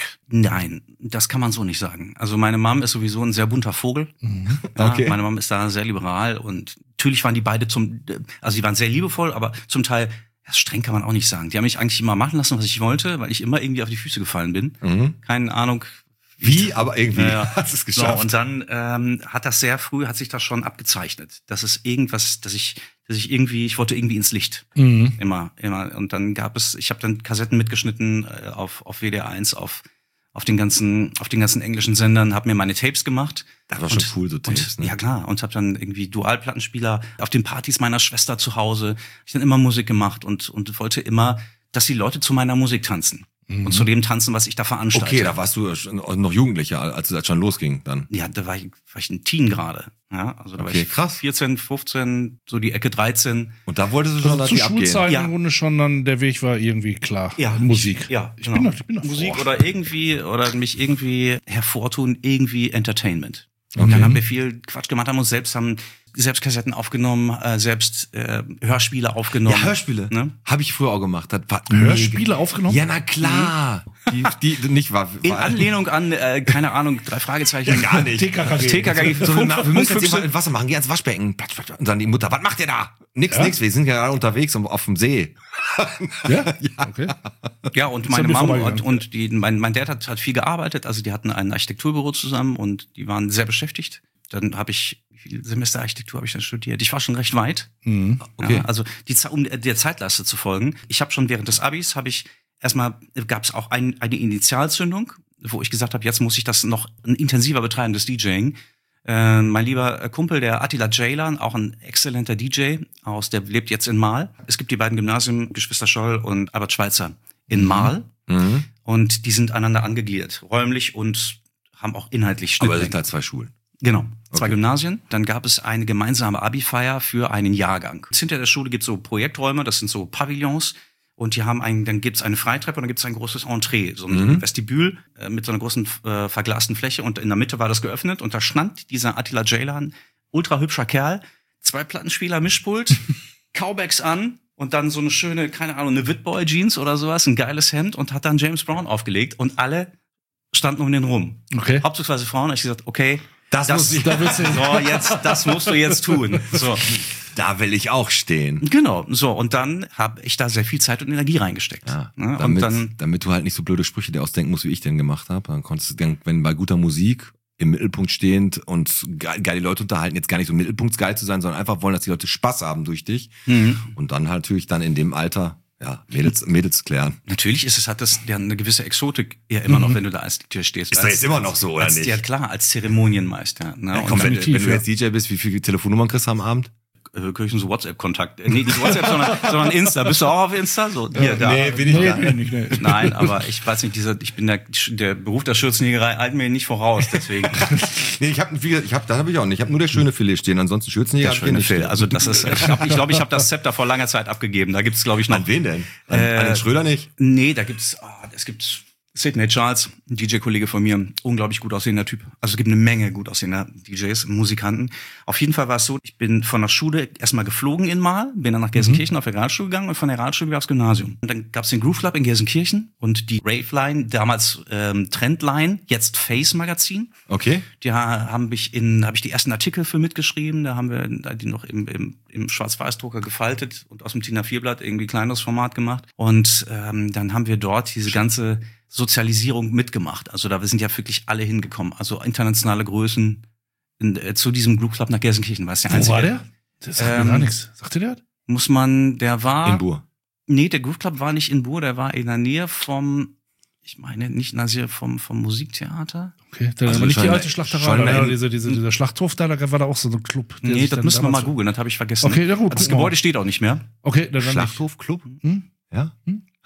Nein, das kann man so nicht sagen. Also meine Mom ist sowieso ein sehr bunter Vogel. Mhm. Ja, Okay. meine Mom ist da sehr liberal und natürlich waren die beide zum, also die waren sehr liebevoll, aber zum Teil, ja, streng kann man auch nicht sagen. Die haben mich eigentlich immer machen lassen, was ich wollte, weil ich immer irgendwie auf die Füße gefallen bin. Mhm. Keine Ahnung. Wie? Aber irgendwie Ja, ja. hast du es So, geschafft. und dann ähm, hat das sehr früh, hat sich das schon abgezeichnet. Das ist irgendwas, dass ich, dass ich irgendwie, ich wollte irgendwie ins Licht. Mhm. Immer, immer. Und dann gab es, ich habe dann Kassetten mitgeschnitten äh, auf, auf W D R eins, auf, auf den ganzen, auf den ganzen englischen Sendern, habe mir meine Tapes gemacht. Das war schon cool, so Tapes, und, ne? Ja klar, und habe dann irgendwie Dualplattenspieler auf den Partys meiner Schwester zu Hause. Hab ich dann immer Musik gemacht und und wollte immer, dass die Leute zu meiner Musik tanzen und zu dem tanzen, was ich da veranstalte. Okay, da warst du schon noch Jugendlicher, als das schon losging dann. Ja, da war ich, war ich ein Teen gerade. Ja, also da Okay, war ich krass. vierzehn, fünfzehn, so die Ecke dreizehn. Und da wolltest du schon, Also dass zu die abgehen. Schulzeiten Ja. im Grunde schon dann, der Weg war irgendwie klar. Musik. Ich, ja, Ich genau. bin noch, ich bin noch Musik boah. oder irgendwie, oder mich irgendwie hervortun, irgendwie Entertainment. Und Okay. dann haben wir viel Quatsch gemacht, haben uns selbst, haben selbst Kassetten aufgenommen, äh, selbst äh, Hörspiele aufgenommen. Ja, Hörspiele. Ne? Habe ich früher auch gemacht. Das war Hörspiele mega. aufgenommen? Ja, na klar. Die, die nicht war. In war Anlehnung an, äh, keine Ahnung, drei Fragezeichen. Ja, gar nicht. T K K G. T K K G. so, Funk- na, wir müssen jetzt Funkfüchse. jemand Wasser machen, geh ans Waschbecken. Platsch, platsch. Und dann die Mutter, was macht ihr da? Nix, Ja? nix, wir sind ja gerade unterwegs um- auf dem See. Ja? Okay. Ja, und Ist an meine mir Mama und, vorbeigegangen. und die, mein, mein Dad hat, hat viel gearbeitet, also die hatten ein Architekturbüro zusammen und die waren sehr beschäftigt. Dann habe ich, wie viel Semester Architektur habe ich dann studiert? Ich war schon recht weit. Mhm. Okay. Ja, also die, Ze- um der Zeitleiste zu folgen. Ich habe schon während des Abis, habe ich erstmal, gab es auch ein, eine Initialzündung, wo ich gesagt habe, jetzt muss ich das noch intensiver betreiben, das DJing. Äh, mein lieber Kumpel, der Attila Ceylan, auch ein exzellenter D J, aus, der lebt jetzt in Marl. Es gibt die beiden Gymnasien, Geschwister Scholl und Albert Schweitzer in Marl. Mhm. Und die sind aneinander angegliedert, räumlich und haben auch inhaltlich Aber es Schnittmengen. sind halt zwei Schulen. Genau, zwei Okay. Gymnasien. Dann gab es eine gemeinsame Abi-Feier für einen Jahrgang. Hinter der Schule gibt es so Projekträume, das sind so Pavillons. Und die haben einen, dann gibt es eine Freitreppe und dann gibt es ein großes Entree, so ein Mhm. Vestibül äh, mit so einer großen äh, verglasten Fläche. Und in der Mitte war das geöffnet und da stand dieser Attila Ceylan, ultra hübscher Kerl, zwei Plattenspieler, Mischpult, Cowbacks an und dann so eine schöne, keine Ahnung, eine Witboy-Jeans oder sowas, ein geiles Hemd und hat dann James Brown aufgelegt und alle standen um den rum. Okay. Hauptsächlich Frauen. Ich gesagt, okay, Das, das, muss ich, Da willst du so, jetzt, das musst du jetzt tun. So, da will ich auch stehen. genau. So, und dann habe ich da sehr viel Zeit und Energie reingesteckt. Ja, Ne? Und damit, dann, damit du halt nicht so blöde Sprüche dir ausdenken musst, wie ich denn gemacht habe. Dann konntest du, dann, wenn bei guter Musik im Mittelpunkt stehend und ge- geile Leute unterhalten, jetzt gar nicht so mittelpunktsgeil zu sein, sondern einfach wollen, dass die Leute Spaß haben durch dich. Mhm. Und dann halt natürlich dann in dem Alter, ja, Mädels, Mädels klären. natürlich ist es, hat das ja eine gewisse Exotik ja immer noch, wenn du da als D J stehst. Ist doch als, jetzt immer noch so, oder als, nicht? Ja, klar, als Zeremonienmeister. Ne? Ja, Und komm, wenn, dann, wenn du ja. jetzt D J bist, wie viele Telefonnummern kriegst du am Abend? äh, höchstens WhatsApp-Kontakt. Äh, nee, nicht WhatsApp, sondern, sondern Insta. Bist du auch auf Insta? So, hier, da. bin Nee, nee, nicht, nee. Nein, aber ich weiß nicht, dieser, ich bin der, der Beruf der Schürzenjägerei eilt mir nicht voraus, deswegen. Nee, ich habe ich hab, das habe ich auch nicht. Ich habe nur der schöne Filet stehen, ansonsten Schürzenjäger Der hab ich schöne nicht Phil. stehen. Also das ist, ich glaube, ich, glaub, ich habe das Zepter vor langer Zeit abgegeben. Da gibt's, glaube ich, noch. An wen denn? An, Äh, an den Schröder nicht? Nee, da gibt's, ah, es gibt Sidney Charles, ein D J-Kollege von mir, unglaublich gut aussehender Typ. Also es gibt eine Menge gut aussehender D Js, Musikanten. Auf jeden Fall war es so, ich bin von der Schule erstmal geflogen in Marl, bin dann nach Gelsenkirchen auf die Realschule gegangen und von der Realschule wieder aufs Gymnasium. Und dann gab's den Groove Club in Gelsenkirchen und die Rave-Line, damals ähm, Trendline, jetzt Face-Magazin. Okay. Die ha- haben mich in, habe ich die ersten Artikel für mitgeschrieben, da haben wir da die noch im, im, im Schwarz-Weiß-Drucker gefaltet und aus dem DIN A vier Blatt irgendwie kleineres Format gemacht. Und ähm, dann haben wir dort diese ganze Sozialisierung mitgemacht. Also da sind ja wirklich alle hingekommen. Also internationale Größen in, äh, zu diesem Blue Club nach Gelsenkirchen. War es der Wo einzige. war der? Das sagt mir Ähm, gar nichts. Sagte der? Muss man, der war. In Bur. Nee, der Groove Club war nicht in Bur, der war in der Nähe vom, ich meine, nicht in der Nähe vom, vom Musiktheater. Okay, dann Also aber nicht schon- die alte Schlachterei, schon oder? Ja, in- diese, diese, dieser Schlachthof da, da war da auch so ein Club. der Nee, sich das dann müssen wir mal damals- googeln, das habe ich vergessen. Okay, ja gut, Das gucken wir Gebäude mal. steht auch nicht mehr. Okay, dann, dann nicht. Schlachthofclub? Hm? Ja? Hm?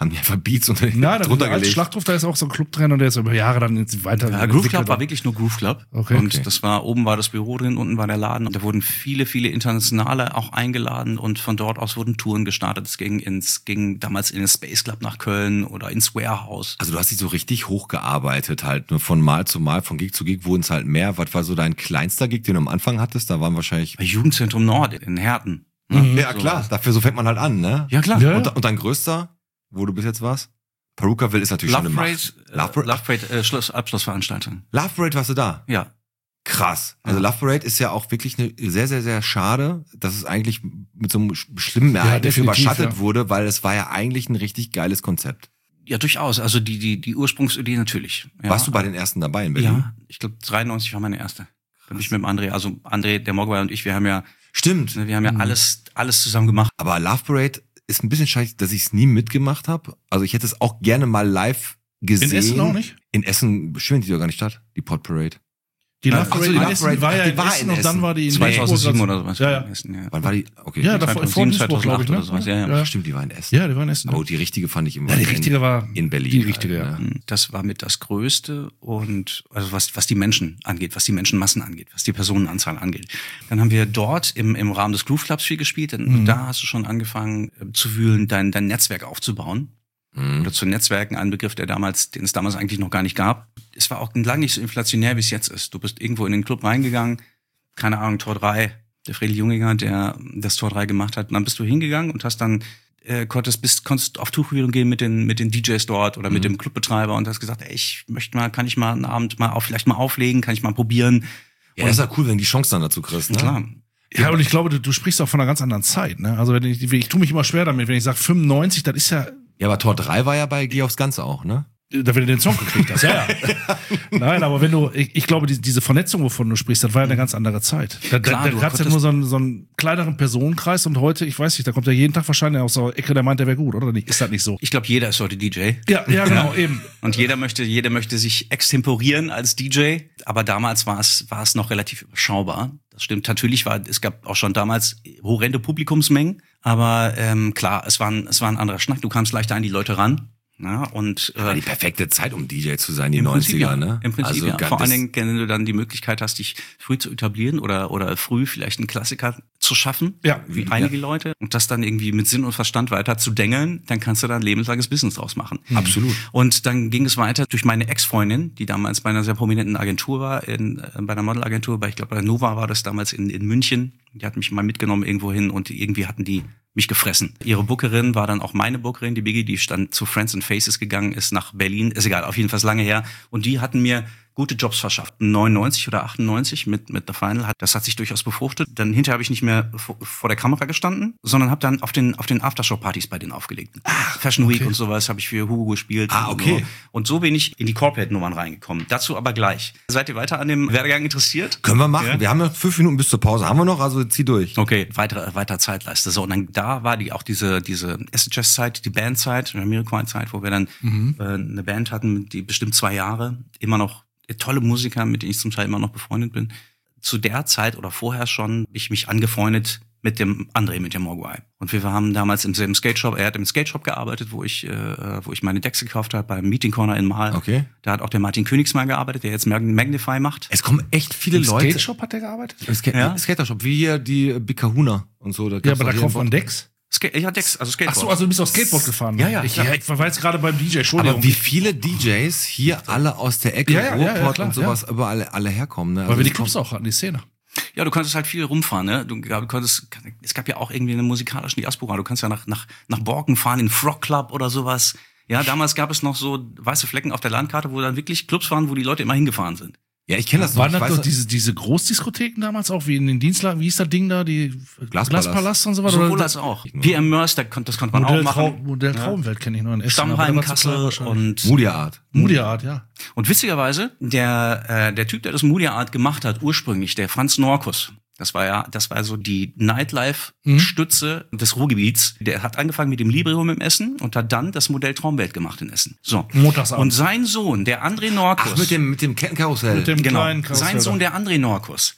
Haben die einfach Beats unter den Ja, da drunter als gelegt. Schlachtruf, da ist auch so ein Club drin und der ist über Jahre dann weiter. Ja, Groove Club war wirklich nur Groove Club. Okay. Und Okay. das war, oben war das Büro drin, unten war der Laden. Und da wurden viele, viele Internationale auch eingeladen und von dort aus wurden Touren gestartet. Es ging ins, ging damals in den Space Club nach Köln oder ins Warehouse. Also du hast dich so richtig hochgearbeitet halt. Nur von Mal zu Mal, von Gig zu Gig wurden es halt mehr. Was war so dein kleinster Gig, den du am Anfang hattest? Da waren wahrscheinlich... Bei Jugendzentrum Nord in Herten. Mhm. Ja klar, dafür so fängt man halt an, ne? Ja, klar. Ja. Und, und dein größter, wo du bis jetzt warst? Perukaville ist natürlich Love schon eine Parade, Macht. äh, Love Parade, Love Parade äh, Schluss, Abschlussveranstaltung. Love Parade warst du da? Ja. Krass. Also Ja. Love Parade ist ja auch wirklich eine sehr, sehr, sehr schade, dass es eigentlich mit so einem sch- schlimmen Ja, Ereignis definitiv, überschattet ja. wurde, weil es war ja eigentlich ein richtig geiles Konzept. Ja, durchaus. Also die, die, die Ursprungsidee natürlich. Ja. Warst du bei den ersten dabei in Berlin? Ja, ich glaube dreiundneunzig war meine erste. Da bin ich mit dem André, also André, der Mogwai und ich, wir haben ja, Stimmt. wir haben ja alles, alles zusammen gemacht. Aber Love Parade ist ein bisschen scheiße, dass ich es nie mitgemacht habe. Also ich hätte es auch gerne mal live gesehen. In Essen auch nicht? In Essen findet die doch gar nicht statt, die Pot Parade. Die Love Ach so, Parade die in Love Essen Parade, war ja die in war Essen in und dann Essen. war die in zweitausendsieben Duisburg. oder sowas. Ja, ja. in Essen, ja. Wann war die? Okay. Ja, davor, vor zweitausendsieben, Duisburg, glaube ich, ne? zweitausendacht oder sowas, ja, ja. ja. Stimmt, die war in Essen. Ja, die war in Essen. Aber die richtige fand ich immer Ja, die in- richtige war in Berlin. die richtige, halt, ja. ne? Das war mit das Größte und also was was die Menschen angeht, was die Menschenmassen angeht, was die Personenanzahl angeht. Dann haben wir dort im im Rahmen des Groove Clubs viel gespielt. Denn Mhm. da hast du schon angefangen äh, zu wühlen, dein dein Netzwerk aufzubauen. Mhm. Oder zu Netzwerken, ein Begriff, der damals, den es damals eigentlich noch gar nicht gab. Es war auch lange nicht so inflationär, wie es jetzt ist. Du bist irgendwo in den Club reingegangen, keine Ahnung, Tor drei, der Friedel Junginger, der das Tor drei gemacht hat. Und dann bist du hingegangen und hast dann äh, konntest bist konntest auf Tuchfühlung gehen mit den mit den D Js dort oder mit dem Clubbetreiber und hast gesagt, ey, ich möchte mal, kann ich mal einen Abend mal auf, vielleicht mal auflegen, kann ich mal probieren. Ja, das ist ja cool, wenn du die Chance dann dazu kriegst, ne? Klar. Ja, und ich glaube, du, du sprichst auch von einer ganz anderen Zeit. Ne? Also wenn ich, ich tue mich immer schwer damit, wenn ich sage fünfundneunzig, das ist ja, Ja, aber Tor drei war ja bei Geh aufs Ganze auch, ne? da wenn du den Song gekriegt hast. Ja, ja. Nein, aber wenn du, ich, ich glaube, die, diese Vernetzung, wovon du sprichst, das war ja eine ganz andere Zeit. Da, Klar, da, du da gab's ja konntest- nur so einen, so einen kleineren Personenkreis und heute, ich weiß nicht, da kommt ja jeden Tag wahrscheinlich aus der Ecke, der meint, der wäre gut, oder nicht? Ist das nicht so? Ich glaube, jeder ist heute D J. Ja, ja, genau, eben. Und jeder möchte, jeder möchte sich extemporieren als D J. Aber damals war es, war es noch relativ überschaubar. Das stimmt. Natürlich war, es gab auch schon damals horrende Publikumsmengen. Aber ähm, klar, es war ein, es war ein anderer Schnack. Du kamst leichter an die Leute ran. Ja, und War äh, die perfekte Zeit, um D J zu sein, die im Prinzip, neunziger, ja. ne? Im Prinzip, also, ja. gar- Vor allen das- Dingen, wenn du dann die Möglichkeit hast, dich früh zu etablieren oder, oder früh vielleicht einen Klassiker zu schaffen. Ja. Wie einige Leute. Und das dann irgendwie mit Sinn und Verstand weiter zu dengeln, dann kannst du da ein lebenslanges Business draus machen. Absolut. Und dann ging es weiter durch meine Ex-Freundin, die damals bei einer sehr prominenten Agentur war, in, äh, bei einer Modelagentur, bei, ich glaube, bei Nova war das damals in, in München. Die hat mich mal mitgenommen irgendwo hin und irgendwie hatten die mich gefressen. Ihre Bookerin war dann auch meine Bookerin, die Biggie, die stand zu Friends and Faces gegangen, ist nach Berlin, ist egal, auf jeden Fall ist lange her. Und die hatten mir gute Jobs verschafft. neunundneunzig oder achtundneunzig mit mit The Final hat, das hat sich durchaus befruchtet. Dann hinterher habe ich nicht mehr vor, vor der Kamera gestanden, sondern habe dann auf den auf den Aftershow-Partys bei denen aufgelegt. Ach, Fashion Week okay. und sowas habe ich für Hugo gespielt. Ah, okay. Und so, und so bin ich in die Corporate-Nummern reingekommen. Dazu aber gleich. Seid ihr weiter an dem Werdegang interessiert? Können wir machen. Ja. Wir haben noch fünf Minuten bis zur Pause. Haben wir noch? Also zieh durch. Okay, weitere, weiter Zeitleiste. So, und dann da war die auch diese, diese Acid Jazz Zeit, die Bandzeit, Jamiroquai Zeit, wo wir dann Mhm. äh, eine Band hatten, die bestimmt zwei Jahre, immer noch tolle Musiker, mit denen ich zum Teil immer noch befreundet bin. Zu der Zeit oder vorher schon hab ich mich angefreundet mit dem André, mit dem Mogwai. Und wir haben damals im selben Skate Shop, er hat im Skate Shop gearbeitet, wo ich, äh, wo ich meine Decks gekauft habe, beim Meeting Corner in Mal. Okay. Da hat auch der Martin Königsmann gearbeitet, der jetzt Mag- Magnify macht. Es kommen echt viele Im Leute. Skate Shop hat der gearbeitet? Im Ska Ja. Skatershop, wie hier die Big Kahuna und so. Da Ja, gab's aber da doch kauft hier man in Decks. Ska- ja, Decks, also Ach Skateboard. so, also du bist auf Skateboard gefahren. Ja, ja, Ich, klar. ja, ich war jetzt gerade beim D J, Entschuldigung. Aber wie viele D Js hier alle aus der Ecke, Ja, ja, ja, ja, Ruhrpott klar, und sowas überall alle herkommen. Ne? Weil Also wir die es kommt- Clubs auch hatten, die Szene. Ja, du konntest halt viel rumfahren, ne? Du, du konntest, es gab ja auch irgendwie eine musikalische Diaspora. Du kannst ja nach, nach, nach Borken fahren, in den Frog Club oder sowas. Ja, damals gab es noch so weiße Flecken auf der Landkarte, wo dann wirklich Clubs waren, wo die Leute immer hingefahren sind. Ja, ich kenne das noch. Waren Ich das weiß, doch diese, diese Großdiskotheken damals auch, wie in den Dienstlagen, wie hieß das Ding da, die Glaspalast. Glaspalast und so weiter? Sowohl Oder als auch. Ich nur- P M Mörs, das konnte, das konnte man Modell, auch Trau machen. Modell Traumwelt kenne ich noch in Essen. aber Stammheim, der war zu klein Kassel wahrscheinlich. und Moody Art. Moody Art, ja. Und witzigerweise, der äh, der Typ, der das Moody Art gemacht hat, ursprünglich, der Franz Norkus, das war ja, das war so die Nightlife-Stütze des Ruhrgebiets. Der hat angefangen mit dem Librium im Essen und hat dann das Modell Traumwelt gemacht in Essen. So. Montagsabend. Und sein Sohn, der André Norkus. Ach, mit dem, mit dem Kettenkarussell. Mit dem Genau. kleinen Karussell Sein da. Sohn, der André Norkus,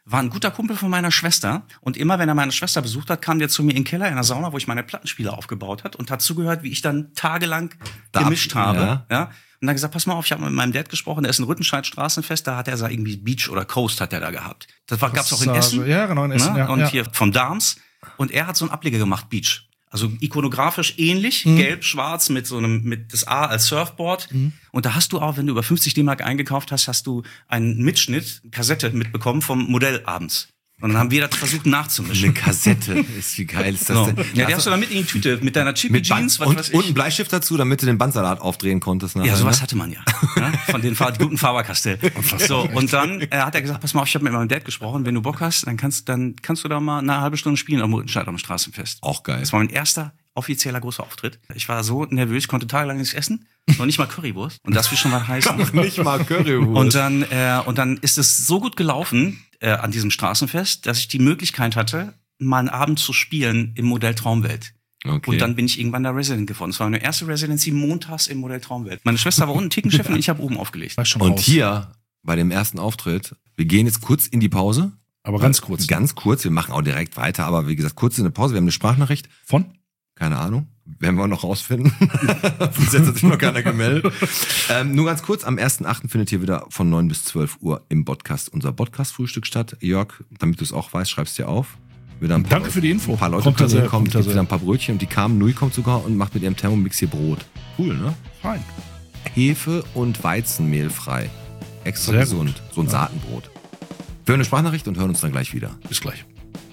war ein guter Kumpel von meiner Schwester. Und immer, wenn er meine Schwester besucht hat, kam der zu mir in den Keller in der Sauna, wo ich meine Plattenspieler aufgebaut hat und hat zugehört, wie ich dann tagelang Da gemischt ab- habe. ja. Ja. Und dann gesagt, pass mal auf, ich habe mit meinem Dad gesprochen, der ist in Rüttenscheid Straßenfest, da hat er so irgendwie Beach oder Coast hat er da gehabt. Das war, gab's auch in Essen. Ja, genau, in Essen. Ne? Ja, Und ja. hier vom Darms. Und er hat so einen Ableger gemacht, Beach. Also ikonografisch ähnlich, Mhm. gelb-schwarz mit so einem, mit das A als Surfboard. Mhm. Und da hast du auch, wenn du über fünfzig D-Mark eingekauft hast, hast du einen Mitschnitt, Kassette mitbekommen vom Modell abends. Und dann haben wir das versucht nachzumischen. Eine Kassette. Ist, wie geil ist das So. denn? Ja, die hast du dann mit in die Tüte, mit deiner Chippy mit Band Jeans, was und, weiß ich. und einen Bleistift dazu, damit du den Bandsalat aufdrehen konntest. Nachher, Ja, sowas ne? hatte man ja. ja von den Fahr guten Faber-Castell. So, und dann äh, hat er gesagt, pass mal auf, ich habe mit meinem Dad gesprochen, wenn du Bock hast, dann kannst, dann kannst du da mal eine halbe Stunde spielen am Rüttenscheid am Straßenfest. Auch geil. Das war mein erster offizieller großer Auftritt. Ich war so nervös, ich konnte tagelang nichts essen, noch nicht mal Currywurst. Und das will schon was heißen. Nicht mal Currywurst. Und dann, äh, und dann ist es so gut gelaufen äh, an diesem Straßenfest, dass ich die Möglichkeit hatte, mal einen Abend zu spielen im Modell Traumwelt. Okay. Und dann bin ich irgendwann der Resident geworden. Das war meine erste Residency montags im Modell Traumwelt. Meine Schwester war unten Tickenchefin und ich habe oben aufgelegt. War schon Und raus. hier bei dem ersten Auftritt, wir gehen jetzt kurz in die Pause. Aber ganz kurz. Ganz kurz, wir machen auch direkt weiter, aber wie gesagt, kurz in der Pause. Wir haben eine Sprachnachricht. Von? Keine Ahnung. Werden wir noch rausfinden. Bis jetzt hat sich noch keiner gemeldet. Ähm, nur ganz kurz, am ersten achten findet hier wieder von neun bis zwölf Uhr im Podcast unser Podcast-Frühstück statt. Jörg, damit du es auch weißt, schreibst dir auf. Wieder ein paar, Danke für die Info. Ein paar Leute Kommt da können sehr, hinkommen, kommt da gibt sehr. wieder ein paar Brötchen und die Carmen Nui kommt sogar und macht mit ihrem Thermomix hier Brot. Cool, ne? Fein. Hefe- und Weizenmehl frei. Extra Sehr gesund. gut. So ein Saatenbrot. Wir hören eine Sprachnachricht und hören uns dann gleich wieder. Bis gleich.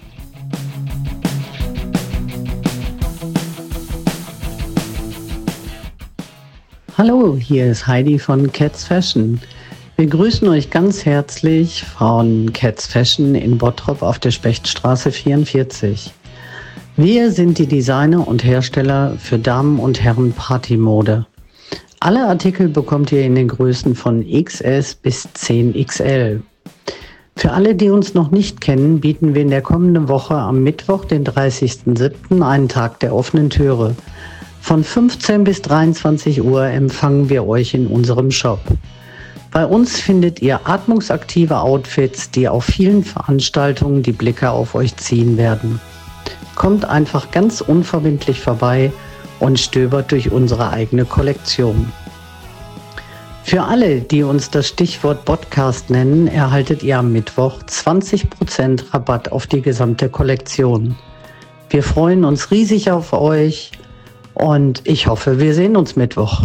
Hallo, hier ist Heidi von Cats Fashion. Wir grüßen euch ganz herzlich von Cats Fashion in Bottrop auf der Spechtstraße vierundvierzig. Wir sind die Designer und Hersteller für Damen- und Herren-Partymode. Alle Artikel bekommt ihr in den Größen von X S bis zehn X L. Für alle, die uns noch nicht kennen, bieten wir in der kommenden Woche am Mittwoch, den dreißigsten siebten einen Tag der offenen Türe. Von fünfzehn bis dreiundzwanzig Uhr empfangen wir euch in unserem Shop. Bei uns findet ihr atmungsaktive Outfits, die auf vielen Veranstaltungen die Blicke auf euch ziehen werden. Kommt einfach ganz unverbindlich vorbei und stöbert durch unsere eigene Kollektion. Für alle, die uns das Stichwort Podcast nennen, erhaltet ihr am Mittwoch zwanzig Prozent Rabatt auf die gesamte Kollektion. Wir freuen uns riesig auf euch und ich hoffe, wir sehen uns Mittwoch.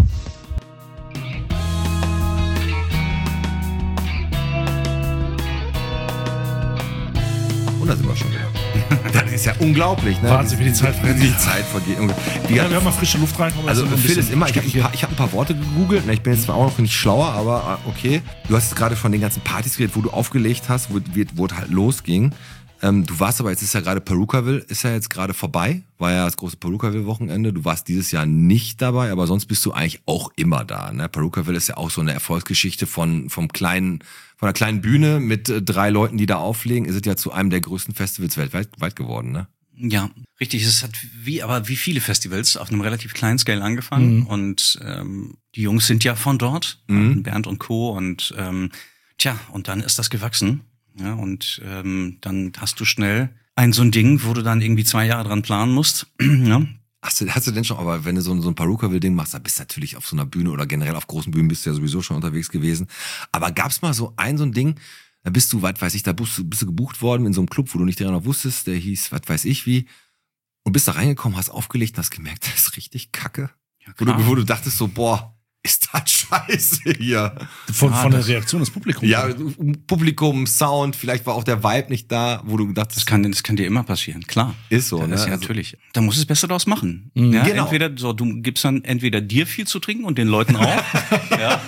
Und da sind wir schon wieder. Das ist ja unglaublich, ne? Wahnsinn, wie die Zeit vergeht. Die Zeit vergeht. Die Ja, wir haben mal frische Luft rein. Also ein Phil ist bisschen immer, ich habe ein, stickig paar- ich hab ein paar Worte gegoogelt, ne, ich bin jetzt zwar auch noch nicht schlauer, aber äh, okay. Du hast jetzt gerade von den ganzen Partys geredet, wo du aufgelegt hast, wo, wo es halt losging. Ähm, du warst aber, jetzt ist ja gerade Perukaville, ist ja jetzt gerade vorbei, war ja das große Perukaville-Wochenende. Du warst dieses Jahr nicht dabei, aber sonst bist du eigentlich auch immer da. Ne? Perukaville ist ja auch so eine Erfolgsgeschichte von vom kleinen, von einer kleinen Bühne mit äh, drei Leuten, die da auflegen, ist es ja zu einem der größten Festivals weltweit weit geworden, ne? Ja, richtig. Es hat wie, aber wie viele Festivals auf einem relativ kleinen Scale angefangen. Mhm. Und ähm, die Jungs sind ja von dort, Mhm. Bernd und Co. Und ähm, tja, und dann ist das gewachsen. Ja, und ähm, dann hast du schnell ein so ein Ding, wo du dann irgendwie zwei Jahre dran planen musst. Ja. Hast du, hast du denn schon, aber wenn du so ein, so ein Perukaville-Ding machst, dann bist du natürlich auf so einer Bühne oder generell auf großen Bühnen bist du ja sowieso schon unterwegs gewesen. Aber gab's mal so ein, so ein Ding, da bist du, was weiß ich, da bist du, bist du gebucht worden in so einem Club, wo du nicht genau wusstest, der hieß, was weiß ich wie, und bist da reingekommen, hast aufgelegt und hast gemerkt, das ist richtig kacke. Ja, Wo du, klar. wo du dachtest so, boah, ist das scheiße hier. Von, Ja, von der das- Reaktion des Publikums. Ja, Publikum, Sound, vielleicht war auch der Vibe nicht da, wo du dachtest, Das kann, das kann dir immer passieren, klar. ist so, Ja, ne? das ist ja Also- natürlich. Da musst du das Beste daraus machen. Mhm. Ja, Genau. Entweder so, du gibst dann entweder dir viel zu trinken und den Leuten auch, ja,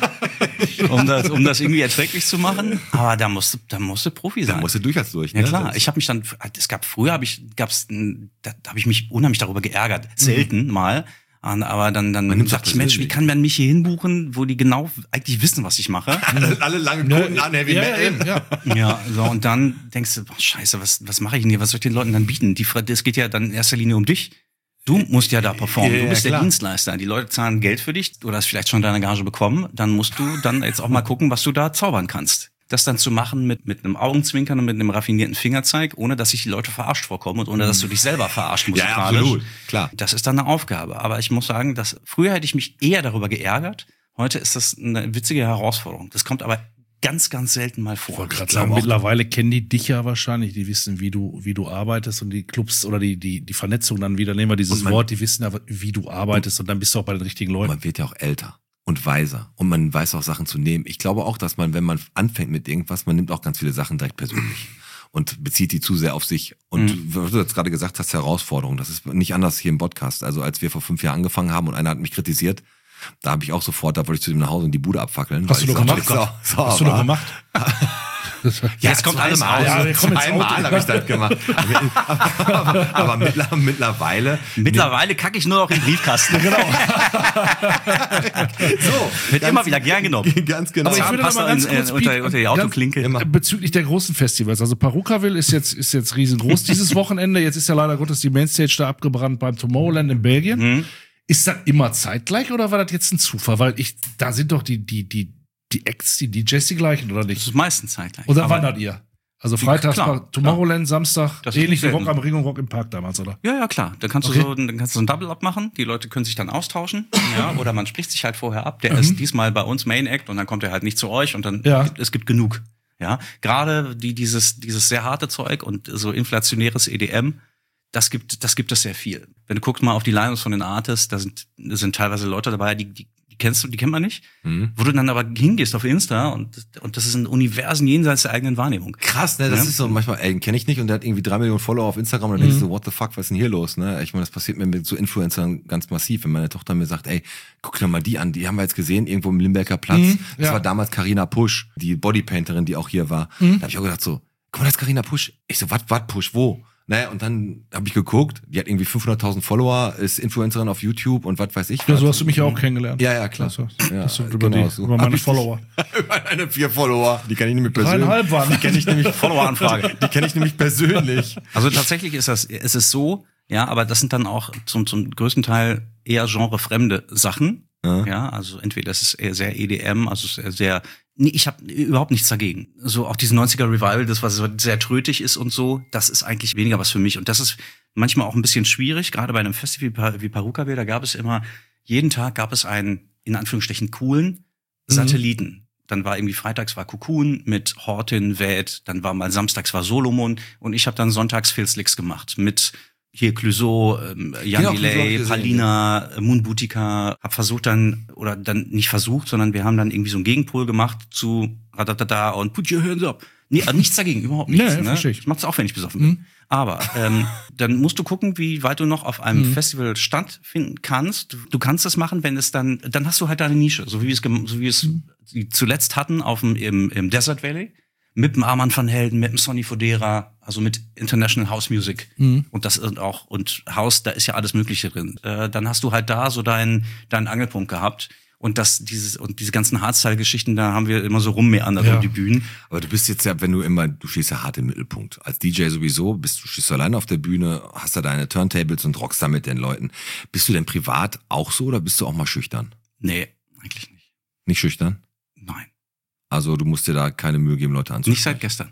um das, um das irgendwie erträglich zu machen. Aber da musst du, da musst du Profi sein. Da musst du durch als durch, Ja ne? klar, Das- ich habe mich dann, es gab früher habe ich, gab's, ein- da, da habe ich mich unheimlich darüber geärgert, selten mal. Und, aber dann, dann Man nimmt's dachte auch ich, Mensch, wie persönlich. kann man mich hier hinbuchen, wo die genau eigentlich wissen, was ich mache? alle, alle lange Kunden an, Heavy ja, Metal. ja, ja. Ja, so und dann denkst du, boah, Scheiße, was, was mache ich denn hier? Was soll ich den Leuten dann bieten? Die, Fra- es geht ja dann in erster Linie um dich. Du musst ja da performen. Ja, Du bist ja, der klar. Dienstleister. Die Leute zahlen Geld für dich. Du hast vielleicht schon deine Gage bekommen. Dann musst du dann jetzt auch mal gucken, was du da zaubern kannst. das dann zu machen mit mit einem Augenzwinkern und mit einem raffinierten Fingerzeig, ohne dass sich die Leute verarscht vorkommen und ohne dass du dich selber verarscht musikalisch. Ja, absolut, klar. Das ist dann eine Aufgabe. Aber ich muss sagen, dass früher hätte ich mich eher darüber geärgert. Heute ist das eine witzige Herausforderung. Das kommt aber ganz, ganz selten mal vor. Ich wollte gerade sagen, mittlerweile kennen die dich ja wahrscheinlich, die wissen, wie du, wie du arbeitest und die Clubs oder die, die, die Vernetzung dann wieder, nehmen wir dieses man, Wort, die wissen ja, wie du arbeitest und dann bist du auch bei den richtigen Leuten. Man wird ja auch älter und weiser und man weiß auch Sachen zu nehmen. Ich glaube auch, dass man, wenn man anfängt mit irgendwas, man nimmt auch ganz viele Sachen direkt persönlich und bezieht die zu sehr auf sich. Und mhm. was du jetzt gerade gesagt hast, Herausforderung, das ist nicht anders hier im Podcast. Also als wir vor fünf Jahren angefangen haben und einer hat mich kritisiert, da habe ich auch sofort, da wollte ich zu dem nach Hause und die Bude abfackeln. Hast du doch gemacht? So, so Hast du doch gemacht? Ja, jetzt kommt alles raus. Ja, zweimal habe ich das gemacht. aber, aber, aber mittler, mittlerweile... Mittlerweile kacke ich nur noch im Briefkasten. Genau. So. Wird immer wieder gern genommen. Ganz genau. Aber ich würde noch mal ganz in, kurz äh, unter, unter die Autoklinke. Ganz, bezüglich der großen Festivals. Also Perukaville ist jetzt, ist jetzt riesengroß dieses Wochenende. Jetzt ist ja leider Gottes die Mainstage da abgebrannt beim Tomorrowland in Belgien. Mhm. Ist das immer zeitgleich oder war das jetzt ein Zufall? Weil ich, da sind doch die, die, die, die Acts, die D Js die gleichen, oder nicht? Das ist meistens zeitgleich. Oder wandert ihr? Also freitags klar, Tomorrowland, klar. Samstag, das ähnlich wie Rock am Ring und Rock im Park damals, oder? Ja, ja, klar. Dann kannst du okay. so, dann kannst du so ein Double-Up machen. Die Leute können sich dann austauschen. Ja, oder man spricht sich halt vorher ab. Der mhm. ist diesmal bei uns Main Act und dann kommt er halt nicht zu euch und dann, ja. gibt, es gibt genug. Ja, gerade die, dieses, dieses sehr harte Zeug und so inflationäres E D M, das gibt, das gibt es sehr viel. Wenn du guckst mal auf die Lineups von den Artists, da sind, da sind teilweise Leute dabei, die, die, die kennst du, die kennt man nicht. Mhm. Wo du dann aber hingehst auf Insta und, und das ist ein Universen jenseits der eigenen Wahrnehmung. Krass, ne, das ja? ist so manchmal, ey, den kenne ich nicht und der hat irgendwie drei Millionen Follower auf Instagram und dann mhm. denkst du so, what the fuck, was ist denn hier los, ne? Ich meine, das passiert mir mit so Influencern ganz massiv, wenn meine Tochter mir sagt, ey, guck dir mal die an, die haben wir jetzt gesehen, irgendwo im Limberger Platz. Mhm, das ja. war damals Carina Pusch, die Bodypainterin, die auch hier war. Mhm. Da habe ich auch gedacht so, guck mal, das ist Carina Pusch. Ich so, wat, wat, Pusch, wo? Naja, und dann habe ich geguckt, die hat irgendwie fünfhunderttausend Follower, ist Influencerin auf YouTube und was weiß ich. Ja, so hast du mich ja auch kennengelernt. Ja, ja, klar. Also, ja, das sind über, genau, die, so. über meine Follower. Über meine vier Follower, die kenne ich nämlich persönlich. Dreieinhalb waren. Die kenne ich nämlich, Follower-Anfrage, die kenne ich nämlich persönlich. Also tatsächlich ist das, ist es so, ja, aber das sind dann auch zum, zum größten Teil eher genrefremde Sachen. Ja, ja, also entweder das ist eher sehr E D M, also sehr, sehr nee, ich habe überhaupt nichts dagegen. So auch diesen neunziger Revival, das was sehr trötig ist und so, das ist eigentlich weniger was für mich und das ist manchmal auch ein bisschen schwierig, gerade bei einem Festival wie Perukaville, da gab es immer jeden Tag gab es einen in Anführungsstrichen coolen Satelliten. Mhm. Dann war irgendwie freitags war Cocoon mit Hortin, Vät, dann war mal samstags war Solomon und ich habe dann sonntags Filzlix gemacht mit hier Clouseau, ähm, Jan genau, Delay, Palina, ja. Moon Boutica, hab versucht dann, oder dann nicht versucht, sondern wir haben dann irgendwie so einen Gegenpol gemacht zu Ratatata und Put Your Hands Up. Nee, also nichts dagegen, überhaupt nichts. Nee, ne? verstehe ich. Ich mach's auch, wenn ich besoffen bin. Mhm. Aber ähm, dann musst du gucken, wie weit du noch auf einem mhm. Festival stattfinden kannst. Du, du kannst das machen, wenn es dann, dann hast du halt deine Nische, so wie wir es, so wie wir es mhm. zuletzt hatten auf dem, im, im Desert Valley. Mit dem Armand van Helden, mit dem Sonny Fodera, also mit International House Music. Mhm. Und das ist auch, und House, da ist ja alles Mögliche drin. Äh, dann hast du halt da so deinen, deinen Angelpunkt gehabt. Und das, dieses, und diese ganzen Hardstyle-Geschichten, da haben wir immer so rummeandert ja. um die Bühnen. Aber du bist jetzt ja, wenn du immer, du stehst ja hart im Mittelpunkt. Als D J sowieso, bist du stehst du alleine auf der Bühne, hast da deine Turntables und rockst da mit den Leuten. Bist du denn privat auch so oder bist du auch mal schüchtern? Nee, eigentlich nicht. Nicht schüchtern? Nein. Also du musst dir da keine Mühe geben, Leute anzusprechen. Nicht seit gestern.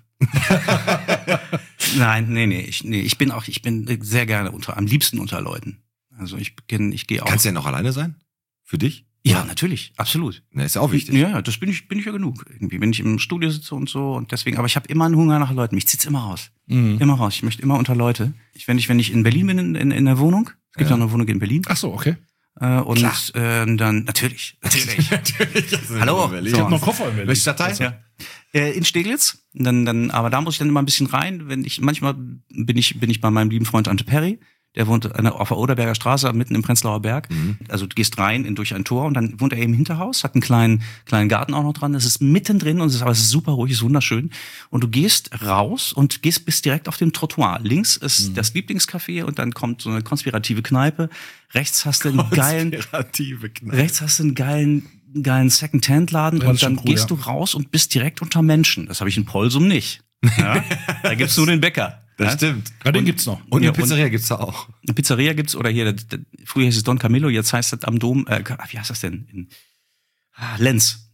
Nein, nee, nee, ich, nee, ich bin auch, ich bin sehr gerne unter, am liebsten unter Leuten. Also ich bin, ich gehe auch. Kannst du ja noch alleine sein? Für dich? Ja, natürlich, absolut. Na, ist ja auch wichtig. Ja, das bin ich, bin ich ja genug. Irgendwie, wenn ich im Studio sitze und so und deswegen, aber ich habe immer einen Hunger nach Leuten. Mich zieht's immer raus. Mhm. Immer raus. Ich möchte immer unter Leute. Ich, wenn ich, wenn ich in Berlin bin, in, in, in der Wohnung, es gibt ja auch eine Wohnung in Berlin. Ach so, okay. Äh, und äh, dann, natürlich, natürlich. natürlich Hallo. Ich habe noch Koffer in Berlin. Welche Stadtteil? Ja. Äh, in Steglitz. Dann, dann, aber da muss ich dann immer ein bisschen rein, wenn ich, manchmal bin ich, bin ich bei meinem lieben Freund Ante Perry. Der wohnt auf der Oderberger Straße, mitten im Prenzlauer Berg. Mhm. Also du gehst rein in, durch ein Tor und dann wohnt er im Hinterhaus, hat einen kleinen kleinen Garten auch noch dran. Es ist mittendrin und es ist, aber es ist super ruhig, ist wunderschön. Und du gehst raus und gehst bis direkt auf dem Trottoir. Links ist mhm. das Lieblingscafé und dann kommt so eine konspirative Kneipe. Rechts hast du einen geilen, Kneipe. rechts hast du einen geilen, geilen Second-Hand-Laden und dann cool, gehst ja. du raus und bist direkt unter Menschen. Das habe ich in Polsum nicht. Ja? Da gibt's nur den Bäcker. Das ja? stimmt. Ja, den gibt's noch. Und eine ja, Pizzeria gibt's da auch. Eine Pizzeria gibt's oder hier, das, das, früher hieß es Don Camillo, jetzt heißt das am Dom, äh, wie heißt das denn? In, ah, Lenz.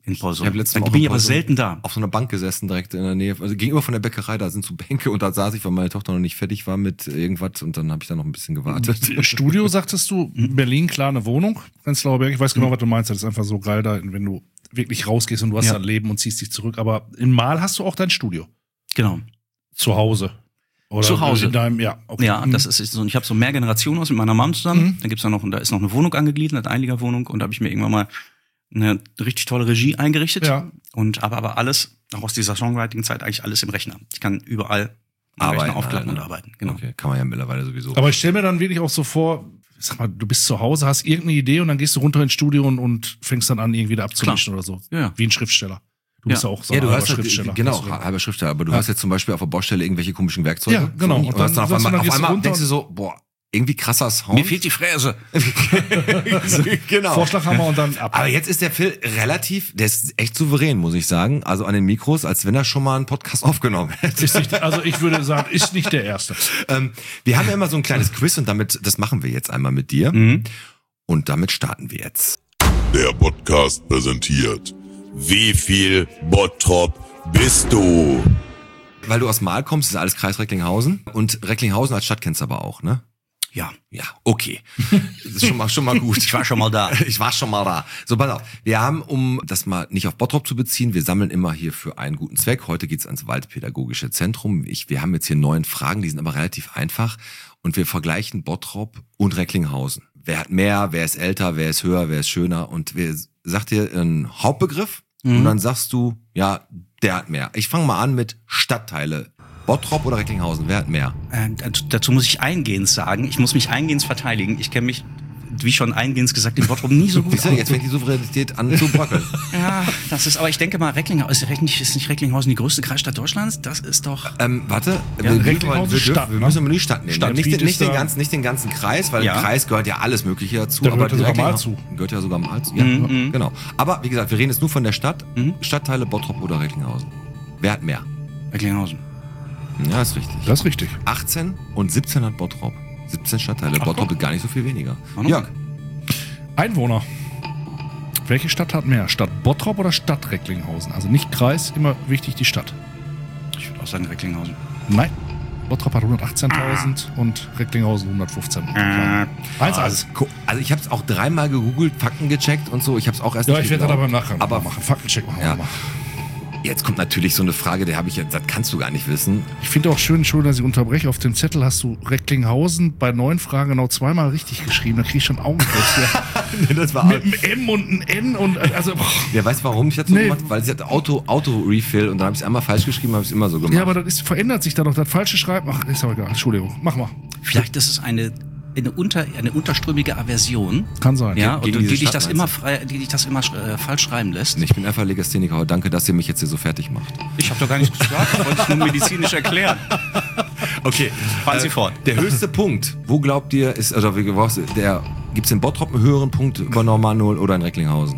in Borssum. Ich habe letztes Da Mal auch bin ich in aber Borssum selten da. auf so einer Bank gesessen, direkt in der Nähe. Also gegenüber von der Bäckerei, da sind so Bänke und da saß ich, weil meine Tochter noch nicht fertig war mit irgendwas und dann habe ich da noch ein bisschen gewartet. Studio, sagtest du, Berlin, klar, eine Wohnung, Prenzlauer Berg. Ich weiß genau, was du meinst. Das ist einfach so geil da, wenn du wirklich rausgehst und du hast Ja. dein Leben und ziehst dich zurück. Aber in Mal hast du auch dein Studio. Genau. Zu Hause. Oder Zu Hause. In deinem, ja, okay. Ja, das ist so. Ich habe so mehr Generationen aus mit meiner Mom zusammen. Mhm. Da gibt's da noch, da ist noch eine Wohnung angegliedert, eine Einliegerwohnung, und da habe ich mir irgendwann mal eine richtig tolle Regie eingerichtet. Ja. Und aber aber alles, auch aus dieser Songwriting-Zeit, eigentlich alles im Rechner. Ich kann überall am Arbeiten, Rechner aufklappen ne? und arbeiten. Genau. Okay, kann man ja mittlerweile sowieso. Aber ich stelle mir dann wirklich auch so vor, sag mal, du bist zu Hause, hast irgendeine Idee und dann gehst du runter ins Studio und, und fängst dann an, irgendwie da abzumischen oder so. Ja, ja. Wie ein Schriftsteller. Du Ja. bist ja auch so ja, ein du halber hast ja, Schriftsteller. genau, Deswegen. halber Schriftsteller, aber du Ja. hast jetzt zum Beispiel auf der Baustelle irgendwelche komischen Werkzeuge. Ja, genau. So, Und und dann, dann dann auf sagst du, einmal, dann auf gehst du einmal runter denkst du und- so, boah, irgendwie krasser Sound. Mir fehlt die Fräse. genau. Vorschlaghammer und dann ab. Aber jetzt ist der Phil relativ, der ist echt souverän, muss ich sagen. Also an den Mikros, als wenn er schon mal einen Podcast aufgenommen hätte. Ist nicht, also ich würde sagen, ist nicht der Erste. ähm, wir haben ja immer so ein kleines Quiz und damit, das machen wir jetzt einmal mit dir. Mhm. Und damit starten wir jetzt. Der Podcast präsentiert. Wie viel Bottrop bist du? Weil du aus Mahl kommst, ist alles Kreis Recklinghausen. Und Recklinghausen als Stadt kennst du aber auch, ne? Ja. Ja, okay. Das ist schon mal, schon mal gut. Ich war schon mal da. Ich war schon mal da. So, pass auf. Wir haben, um das mal nicht auf Bottrop zu beziehen, wir sammeln immer hier für einen guten Zweck. Heute geht's ans Waldpädagogische Zentrum. Ich, wir haben jetzt hier neun Fragen, die sind aber relativ einfach. Und wir vergleichen Bottrop und Recklinghausen. Wer hat mehr, wer ist älter, wer ist höher, wer ist schöner. Und wir sagt dir einen Hauptbegriff Mhm. und dann sagst du, ja, der hat mehr. Ich fange mal an mit Stadtteile. Bottrop oder Recklinghausen, wer hat mehr? Äh, dazu, dazu muss ich eingehend sagen, ich muss mich eingehend verteidigen. Ich kenne mich, wie schon eingehend gesagt, in Bottrop nie so gut Siehst du, aus. jetzt fängt die Souveränität an zu bröckeln. Ja, das ist, aber ich denke mal, Recklinghausen, ist, nicht, ist nicht Recklinghausen die größte Kreisstadt Deutschlands? Das ist doch... Ähm, warte, Ja, wir, wir, Recklinghausen wir, Stadt, wir ne? müssen aber die Stadt nehmen. Stadt, nicht, wie den, nicht, das den da- ganzen, nicht den ganzen Kreis, weil Ja. im Kreis gehört ja alles Mögliche dazu. Da gehört aber ja die sogar Mahl Recklinghausen- Gehört ja sogar mal zu. Ja, Mhm, mhm. genau. Aber wie gesagt, wir reden jetzt nur von der Stadt. Mhm. Stadtteile Bottrop oder Recklinghausen. Wer hat mehr? Recklinghausen. Ja, ist richtig. Das ist richtig. achtzehn und siebzehn hat Bottrop. siebzehn Stadtteile. Ach, Bottrop guck. ist gar nicht so viel weniger. Ach, Jörg, Einwohner. Welche Stadt hat mehr? Stadt Bottrop oder Stadt Recklinghausen? Also nicht Kreis, immer wichtig die Stadt. Ich würde auch sagen Recklinghausen. Nein. Bottrop hat hundertachtzehntausend und Recklinghausen hundertfünfzehn. Äh, Eins, eins. gu- also ich habe es auch dreimal gegoogelt, Fakten gecheckt und so. Ich habe es auch erst Ja, nicht ich werde das geglaubt. aber nachher Aber machen. Faktencheck machen Ja. wir mal. Jetzt kommt natürlich so eine Frage, die habe ich jetzt, das kannst du gar nicht wissen. Ich finde auch schön, Entschuldigung, dass ich unterbreche. Auf dem Zettel hast du Recklinghausen bei neun Fragen genau zweimal richtig geschrieben. Da kriege ich schon Augenkrebs. Ja. das war Mit einem M und einem N und also. Boah. Ja, weißt du, warum ich das so Nee. gemacht habe? Weil sie hat Auto, Auto-Refill und dann habe ich es einmal falsch geschrieben, habe ich es immer so gemacht. Ja, aber das ist, verändert sich da doch. Das falsche Schreiben. Ach, ist aber egal. Entschuldigung. Mach mal. vielleicht ist es eine, eine, unter, eine unterströmige Aversion. Kann sein. Ja, gegen und die diese dich Stadt, das meinst immer du? frei, die dich das immer äh, falsch schreiben lässt. ich bin einfach Legastheniker. Danke, dass ihr mich jetzt hier so fertig macht. Ich habe doch gar nichts gesagt, ich wollte es nur medizinisch erklären. Okay, Fahren Sie fort. Der höchste Punkt, wo glaubt ihr, ist, oder wie was, der, gibt's in Bottrop einen höheren Punkt über Normal Null oder in Recklinghausen?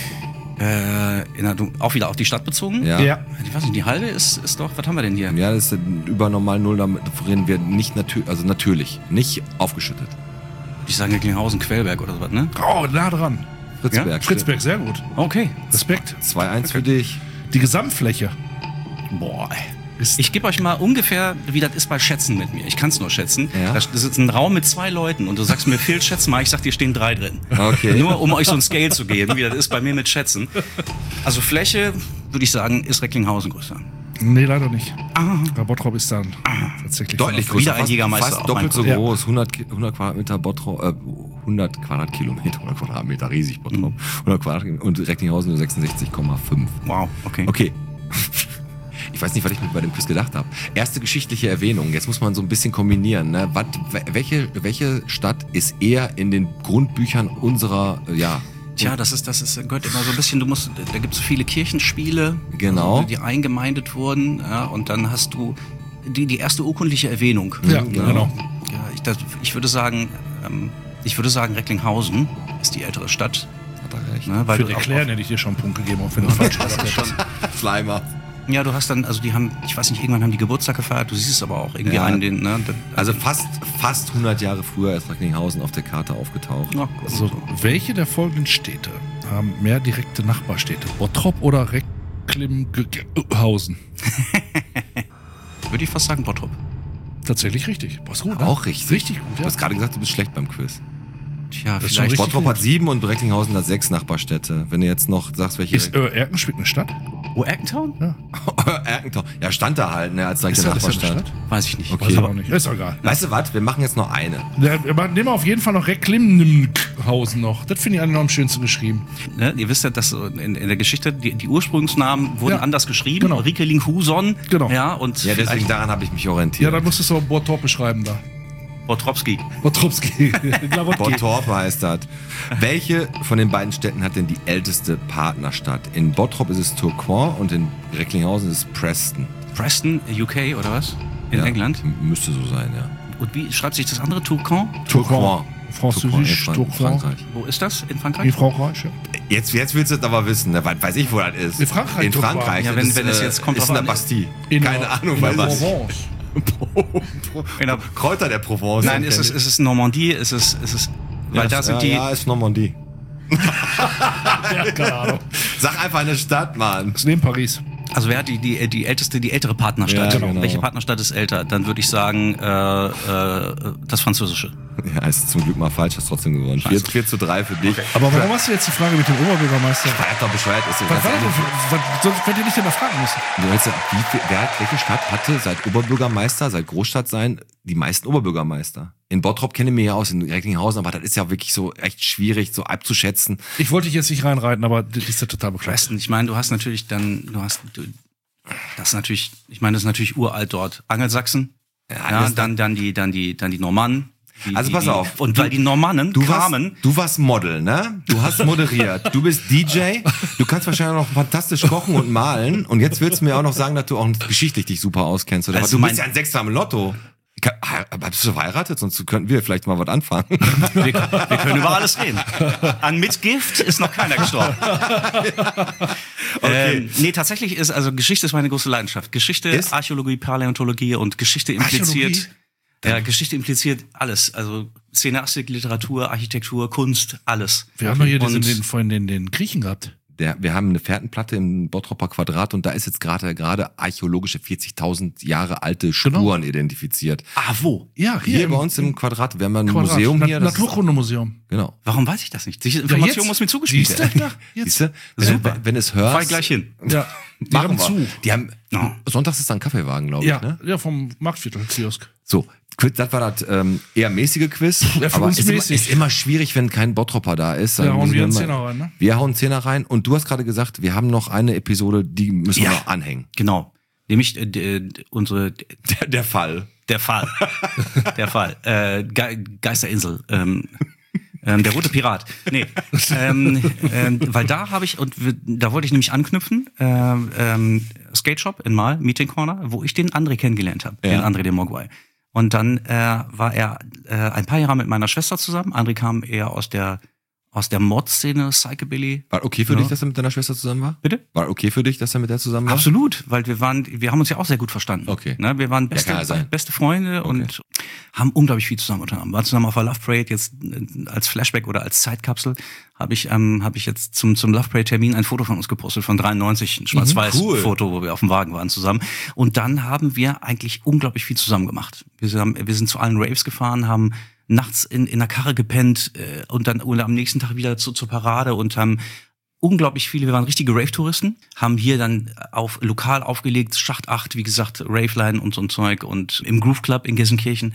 Äh, in der, auch wieder auf die Stadt bezogen? Ja. Ja. Ich weiß nicht, die Halde ist, ist doch, was haben wir denn hier? Ja, das ist über Normal Null, damit reden wir nicht natürlich, also natürlich, nicht aufgeschüttet. Ich sage Recklinghausen, Quellberg oder sowas, ne? Oh, nah dran. Fritzberg. Fritzberg, sehr gut. Okay. Respekt. zwei eins für dich. Die Gesamtfläche. Boah, ey. Ist Ich gebe euch mal ungefähr, wie das ist bei Schätzen mit mir. Ich kann es nur schätzen. Ja. Da ist ein Raum mit zwei Leuten und du sagst mir, Phil, schätz mal. Ich sag dir, stehen drei drin. Okay. Nur um euch so ein Scale zu geben, wie das ist bei mir mit Schätzen. Also Fläche, würde ich sagen, ist Recklinghausen größer. Nee, leider nicht. Bei Bottrop ist dann tatsächlich Deutlich von größer. der- Wieder ein fast, Jägermeister Fast auf doppelt so meinem- Ja. groß. hundert, Ki- hundert Quadratmeter Bottrop, äh, hundert Quadratkilometer, hundert Quadratmeter, riesig Bottrop. hundert Quadratkilometer und Recklinghausen nur sechsundsechzig Komma fünf. Wow, okay. Okay. Ich weiß nicht, was ich mir bei dem Quiz gedacht habe. Erste geschichtliche Erwähnung. Jetzt muss man so ein bisschen kombinieren. Ne? Was, welche, welche Stadt ist eher in den Grundbüchern unserer, äh, ja, Tja, das ist, das ist, gehört immer so ein bisschen, du musst, da gibt es viele Kirchenspiele, Genau. also, die eingemeindet wurden, ja, und dann hast du die, die erste urkundliche Erwähnung. Ja, Genau. genau. Ja, ich, das, ich würde sagen, ähm, ich würde sagen, Recklinghausen ist die ältere Stadt. hat er recht. Ne, weil Für du auch- Erklären hätte ich dir schon einen Punkt gegeben, auch wenn du falsch gesagt hättest. Slimer. Ja, du hast dann, also die haben, ich weiß nicht, irgendwann haben die Geburtstag gefeiert, du siehst es aber auch irgendwie Ja. an den, ne? das- Also fast, fast hundert Jahre früher ist Recklinghausen auf der Karte aufgetaucht. Ja, So, welche der folgenden Städte haben mehr direkte Nachbarstädte? Bottrop oder Recklinghausen? Würde ich fast sagen Bottrop. Tatsächlich richtig. Boah, ist gut, ne? Auch richtig. Richtig gut, Du ja. hast gerade gesagt, du bist schlecht beim Quiz. Tja, Das ist vielleicht. schon richtig Bottrop gut. hat sieben und Recklinghausen hat sechs Nachbarstädte. Wenn du jetzt noch sagst, welche... Ist äh, Erkenschwick eine Stadt? Oh, Erkentown? Ja. Erkentown. Ja, stand da halt, ne, als Ist direkte das, ist das eine Nachbarstadt. Stadt? Weiß ich nicht. Weiß ich auch nicht. Ist egal. Weißt du was, wir machen jetzt noch eine. Ja, aber nehmen wir auf jeden Fall noch Recklinghausen noch. Das finde ich eigentlich noch am schönsten geschrieben. Ne? Ihr wisst ja, dass so in, in der Geschichte die, die Ursprungsnamen wurden Ja. anders geschrieben. Genau. Riekelinghuson. Genau. Ja, und Ja, deswegen vielleicht daran habe ich mich Ja, orientiert. dann musstest du auch Bottrop beschreiben da. Botropski. Bottropski. Glawotki. Bottrop heißt das. Welche von den beiden Städten hat denn die älteste Partnerstadt? In Bottrop ist es Tourcoing und in Recklinghausen ist es Preston. Preston, U K oder was? In Ja, England. m- Müsste so sein, ja. Und wie schreibt sich das andere? Tourcoing? Tourcoing. Französisch, Tourcoing in Tourcoing. Frankreich. Wo ist das? In In Frankreich? Frankreich, ja. Jetzt, jetzt willst du es aber wissen, ne? Weil weiß ich, wo das ist. In Frankreich, In Tourcoing. Frankreich. Ja, wenn- das wenn es äh, jetzt kommt ist drauf in der an- Bastille. In Keine der- Ahnung, in bei der was. Provence. Genau. Kräuter der Provence. Nein, ist es, ist es Normandie? Ist es, ist es, weil ja, da sind ja, die, Ja, ist Normandie. Ja, keine Ahnung. Sag einfach eine Stadt, Mann. Das ist neben Paris. also wer hat die, die, die älteste, die ältere Partnerstadt? Ja, genau. Welche Partnerstadt ist älter? Dann würde ich sagen, äh, äh, das Französische. Ja, ist zum Glück mal falsch, hast trotzdem gewonnen. vier zu drei für dich. Aber warum hast du jetzt die Frage mit dem Oberbürgermeister? War doch bescheuert. Ist so Was ganz war das ehrlich. denn? Was, sonst könnt ihr nicht danach fragen müssen. Du weißt ja, wie viel, wer hat, welche Stadt hatte seit Oberbürgermeister, seit Großstadt sein, die meisten Oberbürgermeister? In Bottrop kenne ich mich ja aus, in Recklinghausen, aber das ist ja wirklich so echt schwierig, so abzuschätzen. Ich wollte dich jetzt nicht reinreiten, aber das ist ja total bekloppt. Preston, ich meine, du hast natürlich dann, du hast, du, das ist natürlich, ich meine, das ist natürlich uralt dort. Angelsachsen, ja, das- dann, dann die, dann die, dann die Normannen. Die, Also die, pass die, auf. Und weil die Normannen Du warst, kamen, du warst Model, ne? Du hast moderiert. Du bist D J. Du kannst wahrscheinlich noch fantastisch kochen und malen. Und jetzt willst du mir auch noch sagen, dass du auch geschichtlich dich super auskennst. Oder? Also was? Du bist mein- ja ein Sechster im Lotto. Ka- Aber bist du verheiratet? Sonst könnten wir vielleicht mal was anfangen. wir, wir können über alles reden. An Mitgift ist noch keiner gestorben. ähm, nee, tatsächlich ist, also Geschichte ist meine große Leidenschaft. Geschichte, Ist? Archäologie, Paläontologie und Geschichte impliziert. Archäologie? Ja, Geschichte impliziert alles. Also Szeneristik, Literatur, Architektur, Kunst, alles. Wir haben doch hier diesen, Und- den, vorhin den, den Griechen gehabt. Der, wir haben eine Fährtenplatte im Bottroper Quadrat und da ist jetzt gerade gerade archäologische vierzigtausend Jahre alte Spuren identifiziert. Ah, wo? Ja, Hier im bei uns im Quadrat, wir haben ein Quadrat. Museum Na- hier. das ist- Naturkundemuseum. Genau. Warum weiß ich das nicht? Diese Information jetzt? muss mir zugespielt Siehst werden. du? Ja, jetzt. Siehst du? Wenn, Super. wenn, wenn es hörst. Fahr ich gleich hin. Ja, die Machen haben wir. zu. Die haben, Ja. sonntags ist da ein Kaffeewagen, glaube Ja, ich, ne? ja, vom Marktviertel-Kiosk. So, Quiz, das war das ähm, eher mäßige Quiz. Ja, für aber uns ist immer, mäßig. ist immer schwierig, wenn kein Bottropper da ist. Dann Ja, hauen müssen wir einen mal- Zehner rein, ne? Wir hauen einen Zehner rein. Und du hast gerade gesagt, wir haben noch eine Episode, die müssen wir Ja. noch anhängen. Genau. Nämlich äh, d- d- unsere Der, der Fall. der Fall. der Fall. Äh, Ge Geisterinsel. Ähm, ähm, der rote Pirat. Nee. Ähm, ähm, weil da habe ich, und wir, da wollte ich nämlich anknüpfen, ähm, ähm, Skate Shop in Mal, Meeting Corner, wo ich den André kennengelernt habe, Ja. den André de Mogwai. Und dann äh, war er äh, ein paar Jahre mit meiner Schwester zusammen. André kam eher aus der aus der Mod-Szene, Psychobilly. War okay für Ja. dich, dass er mit deiner Schwester zusammen war? Bitte? War okay für dich, dass er mit der zusammen war? Absolut, weil wir waren, wir haben uns ja auch sehr gut verstanden. Okay. Ne, wir waren kann ja beste, sein. beste Freunde und haben unglaublich viel zusammen unternommen. Waren zusammen auf der Love Parade, jetzt äh, als Flashback oder als Zeitkapsel habe ich, ähm, habe ich jetzt zum zum Love Parade Termin ein Foto von uns gepostet von dreiundneunzig, ein schwarz-weiß cool. Foto, wo wir auf dem Wagen waren zusammen. Und dann haben wir eigentlich unglaublich viel zusammen gemacht. Wir sind, wir sind zu allen Raves gefahren, haben nachts in, in der Karre gepennt äh, und dann oder am nächsten Tag wieder zu, zur Parade und haben unglaublich viele, wir waren richtige Rave-Touristen, haben hier dann auf lokal aufgelegt, Schacht acht, wie gesagt, Raveline und so ein Zeug und im Groove Club in Gelsenkirchen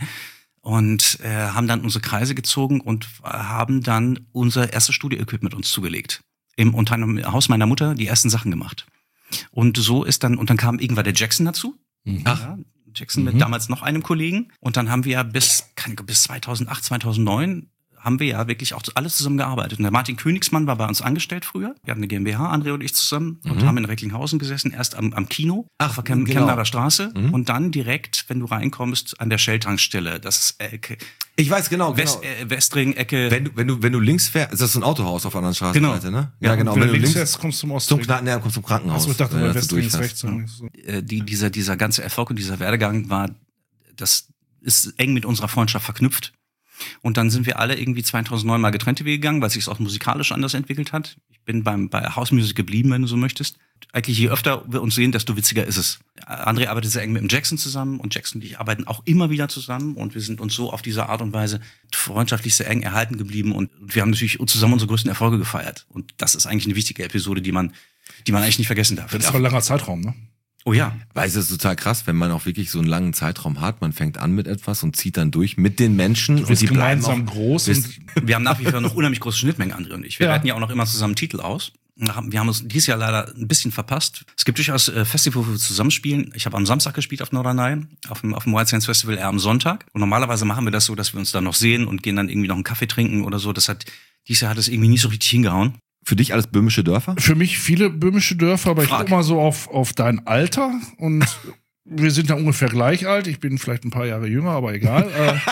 und äh, haben dann unsere Kreise gezogen und haben dann unser erstes Studio-Equipment uns zugelegt. Im, unter einem Haus meiner Mutter die ersten Sachen gemacht. Und so ist dann, und dann kam irgendwann der Jackson dazu. Ach. Ja, Jackson mit damals noch einem Kollegen. Und dann haben wir ja bis, kann, bis zweitausendacht, zweitausendneun haben wir ja wirklich auch alles zusammen gearbeitet. Und der Martin Königsmann war bei uns angestellt früher. Wir hatten eine GmbH, André und ich zusammen, und haben in Recklinghausen gesessen, erst am, am Kino, Ach, auf der Chem genau. Chemnader Straße, und dann direkt, wenn du reinkommst, an der Shell-Tankstelle. Das ist Ecke, Ich weiß genau, genau. West, äh, Westring-Ecke. wenn du, wenn du, wenn du links fährst, ist das so ein Autohaus auf der anderen Straßenseite, Genau. ne? Ja, genau. Wenn Wenn du du links links fährst, kommst du zum zum Osten. Knacken, ja, kommst zum Krankenhaus. Achso, ich dachte, wenn bei du Westring ist durchfährst. rechts. So. äh, die, dieser, dieser ganze Erfolg und dieser Werdegang war, das ist eng mit unserer Freundschaft verknüpft. Und dann sind wir alle irgendwie zweitausendneun mal getrennte Wege gegangen, weil sich es auch musikalisch anders entwickelt hat. Ich bin beim bei House Music geblieben, wenn du so möchtest. Eigentlich je öfter wir uns sehen, desto witziger ist es. André arbeitet sehr eng mit dem Jackson zusammen und Jackson und ich arbeiten auch immer wieder zusammen und wir sind uns so auf diese Art und Weise freundschaftlich sehr eng erhalten geblieben und wir haben natürlich zusammen unsere größten Erfolge gefeiert. Und das ist eigentlich eine wichtige Episode, die man, die man eigentlich nicht vergessen darf. Das ist aber ein langer Zeitraum, ne? Oh ja. Weil es ist total krass, wenn man auch wirklich so einen langen Zeitraum hat. Man fängt an mit etwas und zieht dann durch mit den Menschen. Du und bist die bleiben gemeinsam auch groß. Und Wir haben nach wie vor noch unheimlich große Schnittmengen, André und ich. Wir Ja. werten ja auch noch immer zusammen Titel aus. Wir haben uns dieses Jahr leider ein bisschen verpasst. Es gibt durchaus äh, Festivals, wo wir zusammenspielen. Ich habe am Samstag gespielt auf Norderney, auf dem, auf dem White Sands Festival eher am Sonntag. Und normalerweise machen wir das so, dass wir uns dann noch sehen und gehen dann irgendwie noch einen Kaffee trinken oder so. Das hat, dieses Jahr hat es irgendwie nicht so richtig hingehauen. Für dich alles böhmische Dörfer? für mich viele böhmische Dörfer, aber ich Frag. guck mal so auf, auf dein Alter und wir sind da ungefähr gleich alt. Ich bin vielleicht ein paar Jahre jünger, aber egal.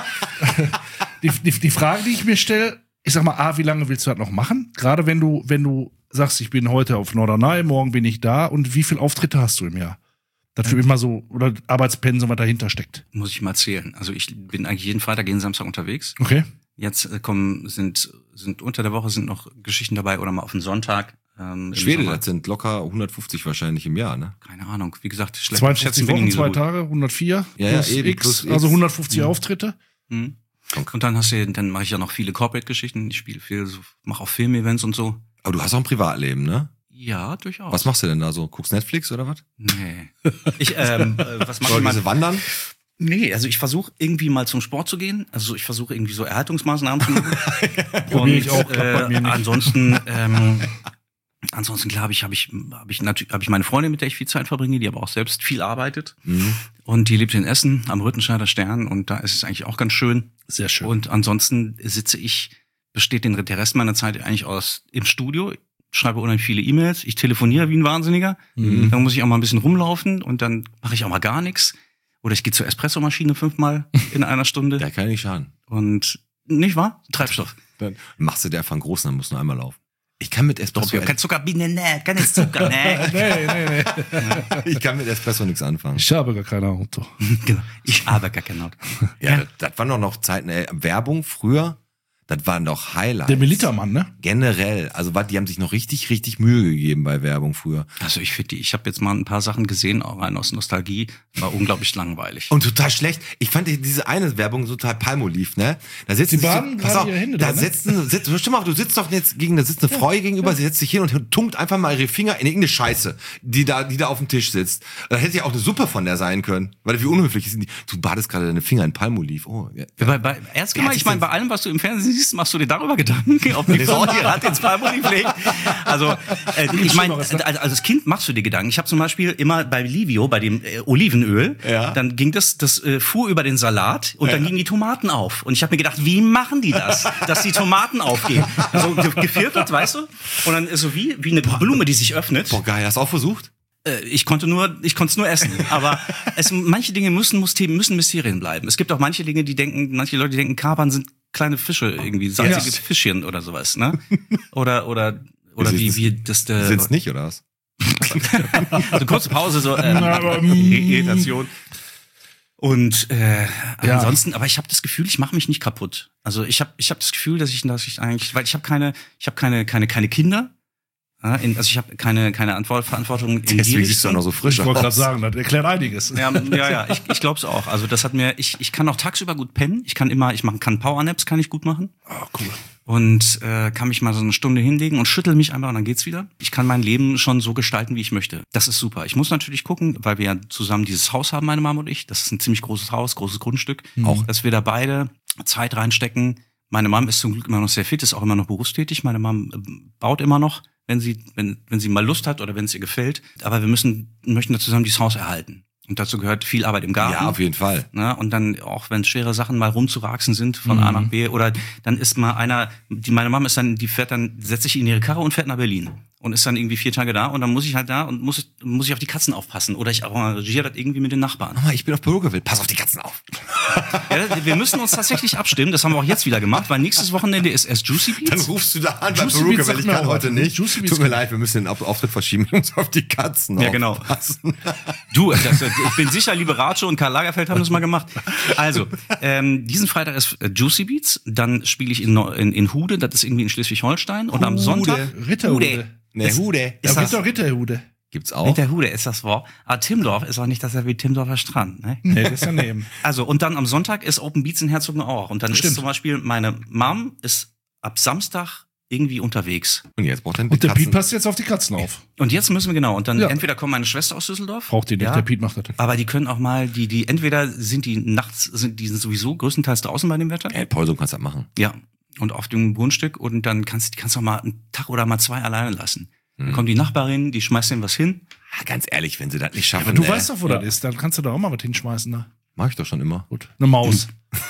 äh, die, die, die Frage, die ich mir stelle, ich sag mal, A, wie lange willst du das noch machen? Gerade wenn du, wenn du sagst, ich bin heute auf Norderney, morgen bin ich da und wie viele Auftritte hast du im Jahr? Das für immer so, oder Arbeitspensum, was dahinter steckt. Muss ich mal zählen. Also ich bin eigentlich jeden Freitag, jeden Samstag unterwegs. Okay. Jetzt äh, kommen, sind, sind unter der Woche sind noch Geschichten dabei oder mal auf den Sonntag. Ähm, im Schwede, Sommer. das sind locker hundertfünfzig wahrscheinlich im Jahr, ne? Keine Ahnung. Wie gesagt, schlecht zweiundfünfzig schätzen bin ich Wochen, nie so zwei gut. Tage, hundertvier Ja, ja, plus, eben, X, plus X. also hundertfünfzig Auftritte. Mhm. Und dann hast du, dann mache ich ja noch viele Corporate-Geschichten. Ich spiele viel, so, mache auch Filmevents und so. Aber du hast auch ein Privatleben, ne? Ja, durchaus. Was machst du denn da so? Guckst Netflix oder was? Nee. Ich, ähm, äh, was mache Oder ich mal? diese Wandern? Nee, also ich versuche irgendwie mal zum Sport zu gehen. Also ich versuche irgendwie so Erhaltungsmaßnahmen zu machen. Probier ich auch, klappt bei mir äh, nicht. ansonsten, ähm, ansonsten klar habe ich, habe ich, habe ich natürlich, habe ich meine Freundin, mit der ich viel Zeit verbringe, die aber auch selbst viel arbeitet. Mhm. Und die lebt in Essen am Rüttenscheider Stern und da ist es eigentlich auch ganz schön. Sehr schön. Und ansonsten sitze ich, besteht den, der Rest meiner Zeit eigentlich aus im Studio. Schreibe unheimlich viele E-Mails, ich telefoniere wie ein Wahnsinniger. Mhm. Dann muss ich auch mal ein bisschen rumlaufen und dann mache ich auch mal gar nichts. Oder ich gehe zur Espressomaschine fünfmal in einer Stunde. Der kann ja nicht schaden. Und nicht wahr? Treibstoff. Dann machst du dir einfach einen großen, dann musst du nur einmal laufen. Ich kann mit Espresso, Kein Zucker, ne, ne, kein Zucker, ne. nee, nee, nee. ich kann mit Espresso nichts anfangen. Ich habe gar kein Auto. Genau. Ich habe gar kein Auto. Ja, das, das waren doch noch Zeiten, ey, Werbung früher, das waren doch Highlights. Der Militermann, ne? Generell, also was, die haben sich noch richtig, richtig Mühe gegeben bei Werbung früher. Also ich finde, ich habe jetzt mal ein paar Sachen gesehen, auch rein aus Nostalgie, war unglaublich langweilig. Und total schlecht. Ich fand die- diese eine Werbung total Palmolive, ne? Da sitzen Sie baden pass gerade auf, ihre Hände da dran, ne? sitzen, sitzt, stimmt mal, du sitzt doch jetzt gegen, da sitzt eine Frau hier gegenüber, sie setzt sich hin und tunkt einfach mal ihre Finger in irgendeine Scheiße, die da, die da auf dem Tisch sitzt. Da hätte ja auch eine Suppe von der sein können. Weil wie unhöflich sind die? Du badest gerade deine Finger in Palmolive. Oh, ja. Bei, bei, ernst Wer hat gemeint, sich ich meine, denn- bei allem, was du im Fernsehen siehst, machst du dir darüber Gedanken, ob die Frau die Rad ins Palmolive legt. Also, äh, ich meine, Schlimmeres, ne? also als Kind machst du dir Gedanken. Ich habe zum Beispiel immer bei Livio, bei dem äh, Olivenöl, Ja. dann ging das, das äh, fuhr über den Salat und dann gingen die Tomaten auf. Und ich habe mir gedacht, wie machen die das, dass die Tomaten aufgehen? So ge- geviertelt, weißt du? Und dann ist so wie, wie eine Blume, die sich öffnet. Boah, geil, hast du auch versucht? Äh, Ich konnte nur, ich konnte es nur essen. Aber es, manche Dinge müssen, müssen, müssen Mysterien bleiben. Es gibt auch manche Dinge, die denken, manche Leute die denken, Kapern sind kleine Fische, irgendwie salzige Ja. Fischchen oder sowas, ne? Oder, oder, oder wie, wie, das, der, Sind's nicht, oder was? also kurze Pause, so, ähm, Na, aber, mm. Irritation. Und äh, Ja. ansonsten, aber ich habe das Gefühl, ich mache mich nicht kaputt. Also ich habe ich hab das Gefühl, dass ich, dass ich eigentlich, weil ich habe keine, ich habe keine, keine, keine Kinder. Ja, in, also ich habe keine, keine Antwort, Verantwortung in die Deswegen siehst du auch Richtung. noch so frisch Ich wollte gerade aus. sagen, das erklärt einiges. Ja, ja, ja, ich, ich glaube es auch. Also das hat mir, ich, ich kann auch tagsüber gut pennen. Ich kann immer, ich machen kann Powernaps, kann ich gut machen. Oh, cool. Und äh, kann mich mal so eine Stunde hinlegen und schüttel mich einmal und dann geht's wieder. Ich kann mein Leben schon so gestalten, wie ich möchte. Das ist super. Ich muss natürlich gucken, weil wir ja zusammen dieses Haus haben, meine Mama und ich. Das ist ein ziemlich großes Haus, großes Grundstück. Auch, dass wir da beide Zeit reinstecken. Meine Mom ist zum Glück immer noch sehr fit, ist auch immer noch berufstätig. Meine Mom äh, baut immer noch, wenn sie, wenn, wenn sie mal Lust hat oder wenn es ihr gefällt. Aber wir müssen, möchten da zusammen dieses Haus erhalten. Und dazu gehört viel Arbeit im Garten. Ja, auf jeden Fall. Ne? Und dann auch, wenn schwere Sachen mal rumzuraxen sind von A nach B oder dann ist mal einer, die meine Mama ist dann, die fährt dann, setzt sich in ihre Karre und fährt nach Berlin. und ist dann irgendwie vier Tage da und dann muss ich halt da und muss, muss ich auf die Katzen aufpassen oder ich arrangiere das irgendwie mit den Nachbarn. Mama, ich bin auf Bürgerwill, pass auf die Katzen auf. Ja, wir müssen uns tatsächlich abstimmen, das haben wir auch jetzt wieder gemacht, weil nächstes Wochenende ist erst Juicy Beats. Dann rufst du da an bei Juicy Beats Bürgerwill, sagt ich mir kann auch heute was. nicht. Juicy Beats Tut mir kann- leid, wir müssen den Auf- Auftritt verschieben, wir müssen auf die Katzen Ja, genau. aufpassen. Du, das, ich bin sicher, Liberace und Karl Lagerfeld haben das mal gemacht. Also, ähm, diesen Freitag ist äh, Juicy Beats, dann spiele ich in, Neu- in, in Hude, das ist irgendwie in Schleswig-Holstein und am Sonntag Ritterhude. Ne, Hude. Ist Ja, das- Ritter, Ritterhude. Gibt's auch. Hinter Hude ist das Wort. Aber Timmendorf ist auch nicht das wie Timmendorfer Strand, ne? Nee, das ist daneben. Also, und dann am Sonntag ist Open Beats in Herzogenaurach. Und dann Stimmt. ist zum Beispiel meine Mom ist ab Samstag irgendwie unterwegs. Und jetzt braucht er Und der Katzen. Piet passt jetzt auf die Katzen auf. Und jetzt müssen wir genau. Und dann Ja. entweder kommt meine Schwester aus Düsseldorf. Braucht die nicht, Ja. der Piet macht das. Aber die können auch mal, die, die, entweder sind die nachts, sind die sind sowieso größtenteils draußen bei dem Wetter. Ey, Paul, so kannst du das machen. Ja. Und auf dem Grundstück und dann kannst du kannst du auch mal einen Tag oder mal zwei alleine lassen. Dann kommt die Nachbarin, die schmeißt denen was hin. Ah, ganz ehrlich, wenn sie das nicht schaffen. Aber du ey. weißt doch, wo das ist. Dann kannst du da auch mal was hinschmeißen. Da. Mach ich doch schon immer. Gut. Eine Maus.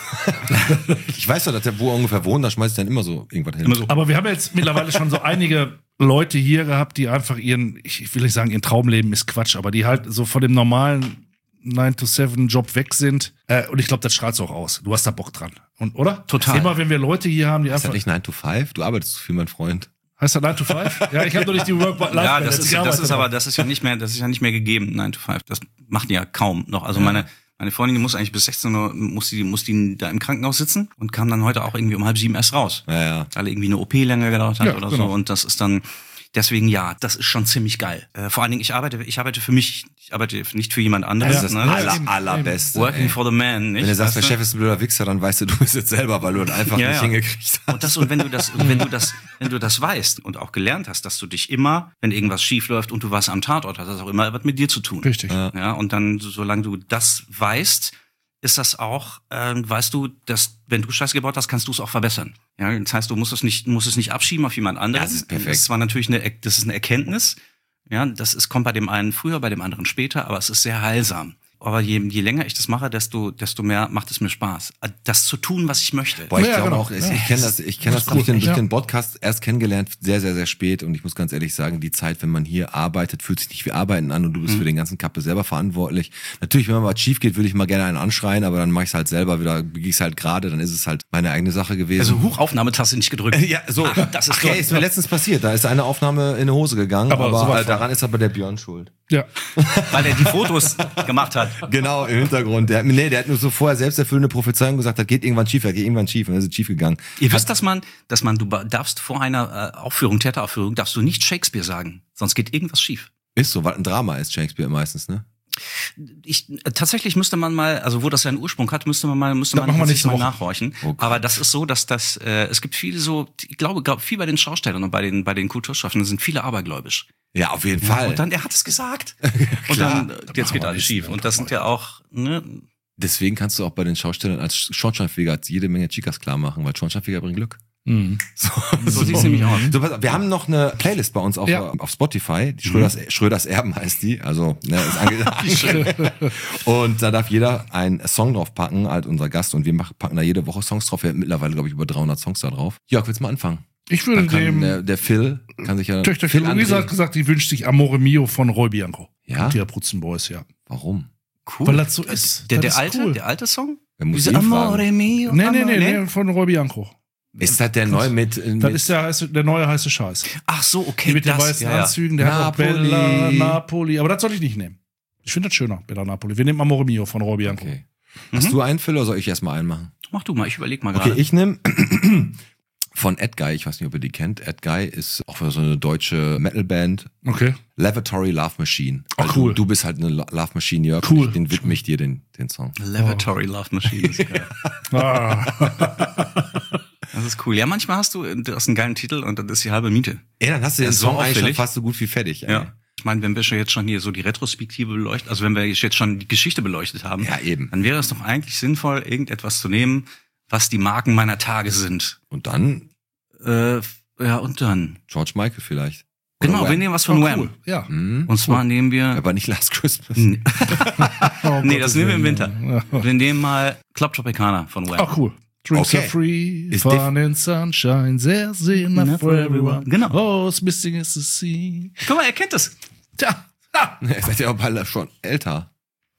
Ich weiß doch, dass der, wo er ungefähr wohnt, da schmeißt ich dann immer so irgendwas hin. Immer so. Aber wir haben jetzt mittlerweile schon so einige Leute hier gehabt, die einfach ihren, ich will nicht sagen, ihren Traumleben ist Quatsch, aber die halt so von dem normalen nine to seven Job weg sind. Äh, und ich glaube, das strahlt auch aus. Du hast da Bock dran. Und, oder? Total. Immer wenn wir Leute hier haben, die Ist das einfach. nicht nine to five? Du arbeitest zu viel, mein Freund. Heißt das nine to five? Ja, ich habe doch nicht die Work-Life-Balance. Ja, das ist, Ich das arbeite ist aber, dran. das ist ja nicht mehr, das ist ja nicht mehr gegeben, nine to five. Das macht die ja kaum noch. Also meine, meine Freundin, die muss eigentlich bis sechzehn Uhr, muss die, muss die da im Krankenhaus sitzen und kam dann heute auch irgendwie um halb sieben erst raus. Ja, ja. Weil irgendwie eine O P länger gedauert hat Ja, oder genau. so. Und das ist dann, deswegen ja, das ist schon ziemlich geil. Äh, vor allen Dingen, ich arbeite, ich arbeite für mich, ich arbeite nicht für jemand anderes. Das ist das ne? aller, eben, allerbeste. Working ey. for the man, nicht? Wenn du sagst, der Weißt du? Chef ist ein blöder Wichser, dann weißt du, du bist jetzt selber, weil du das einfach Ja, nicht ja. hingekriegt hast. Und das, und wenn du das, wenn du das, wenn du das weißt und auch gelernt hast, dass du dich immer, wenn irgendwas schief läuft und du warst am Tatort, hat das auch immer was mit dir zu tun. Richtig. Ja, und dann, solange du das weißt, ist das auch, äh, weißt du, dass, wenn du Scheiße gebaut hast, kannst du es auch verbessern. Ja, das heißt, du musst es nicht, musst es nicht abschieben auf jemand anderen. Ja, das ist perfekt. Das ist zwar natürlich eine, das ist eine Erkenntnis. Ja, das ist, kommt bei dem einen früher, bei dem anderen später, aber es ist sehr heilsam. Aber je, je länger ich das mache, desto, desto mehr macht es mir Spaß, das zu tun, was ich möchte. Boah, ich Ja, glaube genau. auch, ich, Ja. ich kenne das, ich kenne das, Das ist durch, den, cool. durch Ja. den Podcast erst kennengelernt, sehr, sehr, sehr spät. Und ich muss ganz ehrlich sagen, die Zeit, wenn man hier arbeitet, fühlt sich nicht wie Arbeiten an und du bist Mhm. für den ganzen Kappe selber verantwortlich. Natürlich, wenn mal was schief geht, würde ich mal gerne einen anschreien, aber dann mache ich es halt selber wieder, biege ich es halt gerade, dann ist es halt meine eigene Sache gewesen. Also Hochaufnahmetaste nicht gedrückt. ja, so. Ach, das ist Ach, ja, toll. ist mir letztens passiert. Da ist eine Aufnahme in die Hose gegangen, Aber aber, sowas äh, daran ist aber der Björn schuld. Ja. Weil er die Fotos gemacht hat. Genau, im Hintergrund. Der, nee, der hat nur so vorher selbsterfüllende Prophezeiung gesagt, das geht irgendwann schief, das geht irgendwann schief und dann ist es schief gegangen. Ihr wisst, dass man, dass man, du darfst vor einer äh, Aufführung, Theateraufführung, darfst du nicht Shakespeare sagen, sonst geht irgendwas schief. Ist so, weil ein Drama ist Shakespeare meistens, ne? Ich, äh, tatsächlich müsste man mal, also wo das seinen Ursprung hat, müsste man mal, müsste Das man machen wir tatsächlich nächste mal Woche. nachhorchen. Oh Gott. Aber das ist so, dass das, äh, es gibt viele so, ich glaube, glaub, viel bei den Schaustellern und bei den, bei den Kulturschaffenden sind viele abergläubisch. Ja, auf jeden Ja, Fall. und dann, er hat es gesagt. und Klar. dann, äh, jetzt geht alles schief. Und das sind ja auch, ne, Deswegen kannst du auch bei den Schaustellern als Schornsteinfeger jede Menge Chicas klar machen, weil Schornsteinfeger bringen Glück. Mhm. So, so sieht's nämlich aus. So, pass auf, wir haben noch eine Playlist bei uns auf, Ja. auf Spotify. Die Schröders, Schröders Erben heißt die. Also, ne, ist ange Und da darf jeder einen Song drauf packen, halt unser Gast. Und wir machen, packen da jede Woche Songs drauf. Wir haben mittlerweile, glaube ich, über dreihundert Songs da drauf. Jörg, willst du mal anfangen? Ich würde Dann kann dem der, der Phil kann sich ja. Töchter Phil Luisa André- hat gesagt, die wünscht sich Amore Mio von Roy Bianco. Ja? Und die Prutzen-Boys, ja. Warum? Cool. Weil das so ist. Der, Das der ist alte, cool. der alte Song? Wer muss Diese ihn fragen? Amore mio. Nee, nee, nee, Amore- nee, von Roy Bianco. Ist das der neu mit, mit Das ist der, heiße, der neue heiße Scheiß. Ach so, okay. Die mit den das, weißen ja, ja. Anzügen, der hat auch Napoli. Bella Napoli. Aber das soll ich nicht nehmen. Ich finde das schöner, Bella Napoli. Wir nehmen Amore Mio von Roy Bianco. Okay. Hast du einen, Phil, oder soll ich erstmal einen machen? Mach du mal, ich überleg mal gerade. Okay, ich nehme von Ed Guy, ich weiß nicht, ob ihr die kennt. Ed Guy ist auch so eine deutsche Metalband. Okay. Lavatory Love Machine. Ach, Weil cool. Du, du bist halt eine Lo- Love Machine, Jörg. Cool. Und Den widme ich dir, den, den Song. Lavatory Love Machine. Ist geil. Ah. Das ist cool. Ja, manchmal hast du, du hast einen geilen Titel und das ist die halbe Miete. Ey, dann hast du Ja, den so Song eigentlich schon auffällig. fast so gut wie fertig. Ey. Ja. Ich meine, wenn wir schon jetzt schon hier so die Retrospektive beleuchten, also wenn wir jetzt schon die Geschichte beleuchtet haben, Ja, eben. dann wäre es doch eigentlich sinnvoll, irgendetwas zu nehmen, was die Marken meiner Tage sind. Und dann Äh, ja, und dann. George Michael vielleicht. Oder Genau, wir Wham. nehmen was von Oh, Wham. cool. Ja. Hm? Und zwar nehmen wir. Aber nicht Last Christmas. Nee, Oh, nee, das Gottes nehmen wir im Willen. Winter. Wir nehmen mal Club Tropicana von Wham. Ah, cool. Drinks Okay. are free, Ist fun and sunshine, there's enough Enough for for everyone. everyone. Genau. Oh, it's missing is the sea. Guck mal, er kennt das. Tja, ah. Ihr seid ja auch beide schon älter.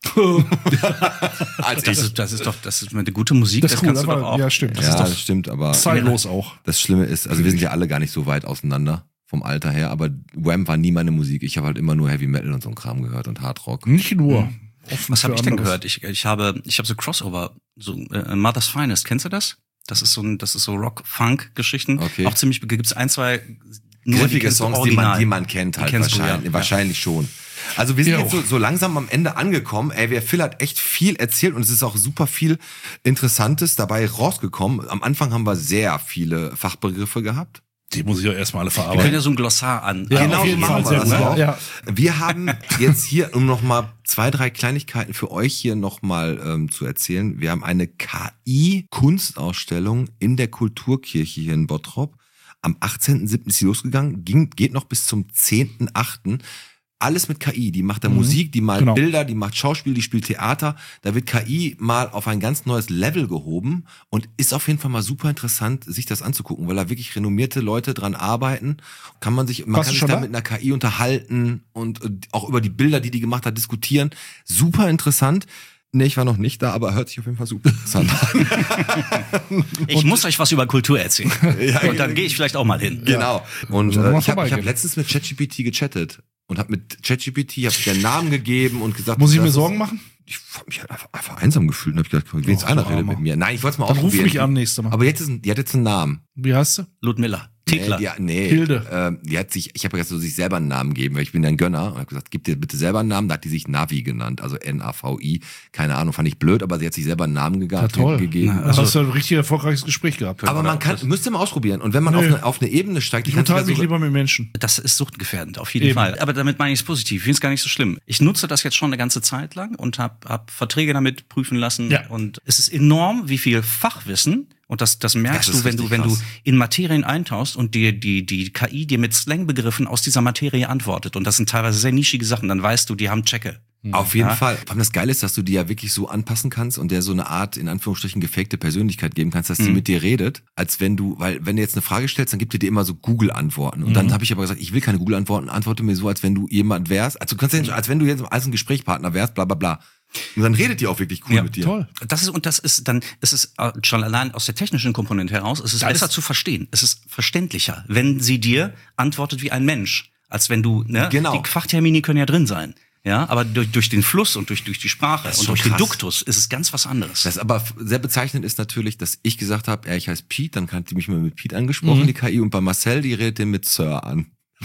Als Das ich. ist, das ist doch, das ist eine gute Musik. Das Das, ist cool, kannst du aber, doch auch. ja, stimmt. Das Ja, ist das doch stimmt, aber zeitlos auch. das Schlimme ist, also wir sind ja alle gar nicht so weit auseinander vom Alter her, aber Wham war nie meine Musik. Ich habe halt immer nur Heavy Metal und so ein Kram gehört und Hardrock. Nicht nur. Offen Was für habe ich denn anderes. gehört? Ich, ich habe, ich habe so Crossover, so äh, Mother's Finest. Kennst du das? Das ist so ein, das ist so Rock-Funk-Geschichten. Okay. Auch ziemlich, gibt's ein, zwei nur die Griffige kennst du Songs, die original. man, die man kennt halt kennst du, wahrscheinlich, ja. wahrscheinlich schon. Also wir sind Ja. jetzt so, so langsam am Ende angekommen. Ey, der Phil hat echt viel erzählt und es ist auch super viel Interessantes dabei rausgekommen. Am Anfang haben wir sehr viele Fachbegriffe gehabt. Die muss ich auch erstmal alle Wir können verarbeiten. ja so ein Glossar an. Ja, Genau auf so jeden machen Fall, wir sehr das gut. auch. Ja. Wir haben jetzt hier, um nochmal zwei, drei Kleinigkeiten für euch hier nochmal ähm, zu erzählen. Wir haben eine K I-Kunstausstellung in der Kulturkirche hier in Bottrop. Am achtzehnten siebten ist sie losgegangen, ging, geht noch bis zum zehnten achten Alles mit K I. Die macht da Mhm. Musik, die malt Genau. Bilder, die macht Schauspiel, die spielt Theater. Da wird K I mal auf ein ganz neues Level gehoben und ist auf jeden Fall mal super interessant, sich das anzugucken, weil da wirklich renommierte Leute dran arbeiten. Kann man sich, man Warst kann du sich schon da da? mit einer K I unterhalten und äh, auch über die Bilder, die die gemacht hat, diskutieren. Super interessant. Nee, ich war noch nicht da, aber hört sich auf jeden Fall super interessant an. Ich muss euch was über Kultur erzählen. Ja, Und dann gehe ich vielleicht auch mal hin. Genau. Und Sollen wir äh, mal ich habe vorbeigehen? hab letztens mit ChatGPT gechattet und habe mit ChatGPT hab den Namen gegeben und gesagt, Muss ich das mir ist- Sorgen machen? Ich hab mich halt einfach, einfach einsam gefühlt und hab gedacht, wenigstens Oh, einer du redet Armer. mit mir. Nein, ich wollte es mal Dann ruf ausprobieren. mich an nächstes Mal. Aber jetzt ist ein, die hat jetzt einen Namen. Wie heißt sie? Ludmilla. Thekla. Nee, die, nee, Hilde. Ähm, die hat sich, ich habe gesagt, so sich selber einen Namen geben, weil ich bin ja ein Gönner und habe gesagt, gib dir bitte selber einen Namen. Da hat die sich Navi genannt, also N A V I. Keine Ahnung, fand ich blöd, aber sie hat sich selber einen Namen gega Ja, toll. gegeben. Na, Also, hast du ein richtig erfolgreiches Gespräch gehabt. aber man kann, müsst ihr mal ausprobieren. Und wenn man auf Nö. eine, auf eine Ebene steigt, die Ich kann unterhalte mich sogar- lieber mit Menschen. Das ist suchtgefährdend, auf jeden Eben. Fall. Aber damit meine ich es positiv. Ich finde es gar nicht so schlimm. Ich nutze das jetzt schon eine ganze Zeit lang und habe hab Verträge damit prüfen lassen. Ja. Und es ist enorm, wie viel Fachwissen, und das, das merkst Das ist du, wenn du, richtig wenn du krass. in Materien eintauchst und dir die, die K I dir mit Slangbegriffen aus dieser Materie antwortet. Und das sind teilweise sehr nischige Sachen. Dann weißt du, die haben Checke. Auf jeden Ja. Fall. Vor allem das Geile ist, dass du die ja wirklich so anpassen kannst und der so eine Art, in Anführungsstrichen, gefakte Persönlichkeit geben kannst, dass die Mhm. mit dir redet, als wenn du, weil wenn du jetzt eine Frage stellst, dann gibt die dir immer so Google-Antworten. Und dann habe ich aber gesagt, ich will keine Google-Antworten, antworte mir so, als wenn du jemand wärst. Also du kannst ja nicht, als wenn du jetzt als ein Gesprächspartner wärst, bla bla bla. Und dann redet die auch wirklich cool Ja, mit dir. Toll. Das ist, und das ist dann, es ist äh, schon allein aus der technischen Komponente heraus, es ist Das besser ist- zu verstehen. Es ist verständlicher, wenn sie dir antwortet wie ein Mensch, als wenn du, ne, Genau. die Fachtermini können ja drin sein. Ja, aber durch, durch den Fluss und durch, durch die Sprache Das ist und schon durch den krass. Duktus ist es ganz was anderes. Das aber f- sehr bezeichnend ist natürlich, dass ich gesagt habe, ja, ich heiße Pete, dann hat die mich mal mit Pete angesprochen, Mhm. die K I, und bei Marcel, die redet den mit Sir an.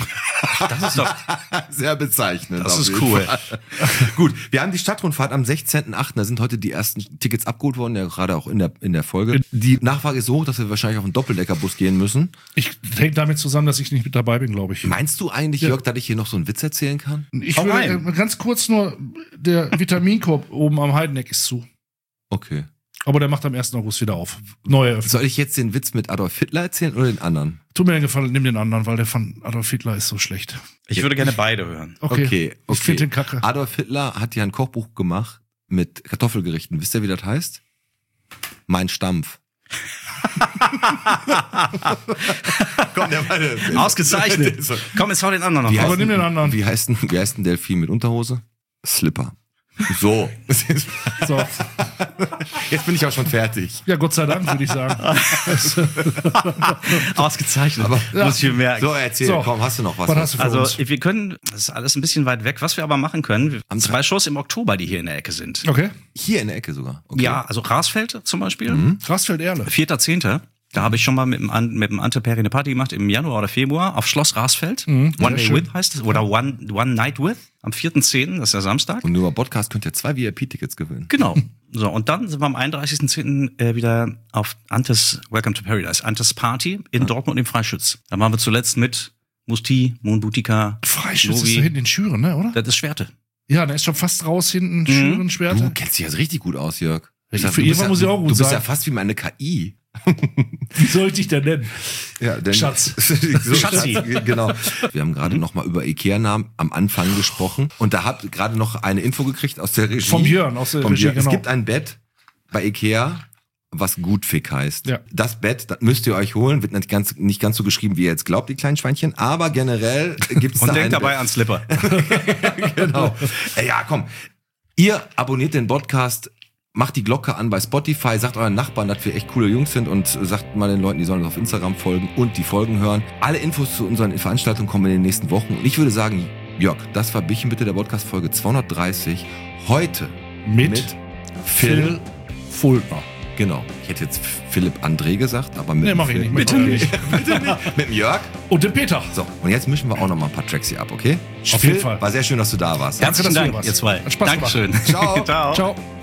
Das ist doch, Sehr bezeichnend. Das auf ist jeden cool. Fall. Gut, wir haben die Stadtrundfahrt am sechzehnten achten Da sind heute die ersten Tickets abgeholt worden, ja gerade auch in der in der Folge. Die Nachfrage ist so hoch, dass wir wahrscheinlich auf einen Doppeldeckerbus gehen müssen. Ich hängt damit zusammen, dass ich nicht mit dabei bin, glaube ich. Meinst du eigentlich, Ja. Jörg, dass ich hier noch so einen Witz erzählen kann? Ich Hau würde rein. äh, ganz kurz nur, der Vitaminkorb oben am Heideneck ist zu. Okay. Aber der macht am ersten August wieder auf. Neue Eröffnung. Soll ich jetzt den Witz mit Adolf Hitler erzählen oder den anderen? Tu mir den Gefallen, nimm den anderen, weil der von Adolf Hitler ist so schlecht. ich würde gerne beide hören. Okay, Okay, ich okay. finde den kacke. Adolf Hitler hat ja ein Kochbuch gemacht mit Kartoffelgerichten. Wisst ihr, wie das heißt? Mein Stampf. Komm, der war der- Ausgezeichnet. Komm, jetzt hau den anderen noch Wie raus. Aber heißt nimm den ein- anderen. Wie heißt ein, wie heißt ein Delfin mit Unterhose? Slipper. So. So. Jetzt bin ich auch schon fertig. Ja, Gott sei Dank, würde ich sagen. Ausgezeichnet. Aber- muss ich mir merken. So, erzähl, So. komm, hast du noch was? Was hast du für Also uns? wir können, das ist alles ein bisschen weit weg, was wir aber machen können. Wir haben Am zwei Shows im Oktober, die hier in der Ecke sind. Okay. Hier in der Ecke sogar. Okay. Ja, also Rasfeld zum Beispiel, Rasfeld-Erle. vierter zehnter Da habe ich schon mal mit dem, An- mit dem Ante Peri eine Party gemacht im Januar oder Februar auf Schloss Rasfeld. One sehr Day schön. With heißt es. Oder One, One Night With am vierten zehnten Das ist der Samstag. Und nur über Podcast könnt ihr zwei V I P-Tickets gewinnen. Genau. So, und dann sind wir am einunddreißigsten zehnten Äh, wieder auf Antes Welcome to Paradise, Antes Party in Dortmund im Freischütz. Da waren wir zuletzt mit Musti, Moonbutika, Freischütz ist Novi. da hinten in Schüren, ne, oder? Das ist Schwerte. Ja, der ist schon fast raus hinten, Schüren, Du Schwerte. kennst dich also richtig gut aus, Jörg. Ja, Ich sag, für du bist irgendwann muss ich auch gut Du bist sein. ja fast wie meine K I. Wie soll ich dich denn nennen? Ja, denn Schatz. so, Schatzi. Genau. Wir haben gerade noch mal über Ikea-Namen am Anfang gesprochen und da habt ihr gerade noch eine Info gekriegt aus der Regie. Vom Björn, aus der Vom Regie, Björn. Es genau. gibt ein Bett bei Ikea, was Gutfick heißt. Ja. Das Bett, das müsst ihr euch holen, wird nicht ganz, nicht ganz so geschrieben, wie ihr jetzt glaubt, die kleinen Schweinchen, aber generell gibt's da Und denkt ein dabei Bett. an Slipper. Genau. Äh, Ja, komm. Ihr abonniert den Podcast, macht die Glocke an bei Spotify, sagt euren Nachbarn, dass wir echt coole Jungs sind und sagt mal den Leuten, die sollen uns auf Instagram folgen und die Folgen hören. Alle Infos zu unseren Veranstaltungen kommen in den nächsten Wochen. Und ich würde sagen, Jörg, das war Bichen bitte der Podcast-Folge zweihundertdreißig. Heute Mit, mit Phil Phil. Fultner. Genau. Ich hätte jetzt Philipp André gesagt, aber mit Nee, dem mach ich Phil- nicht. Mit, Mach ich nicht. mit dem Jörg. Und den Peter. So, und jetzt mischen wir auch noch mal ein paar Tracks hier ab, okay? Auf jeden Fall. War sehr schön, dass du da warst. Danke, Herzlichen dass du Dank, hier warst. ihr zwei. Hat Spaß gemacht. Dankeschön. Ciao. Ciao. Ciao.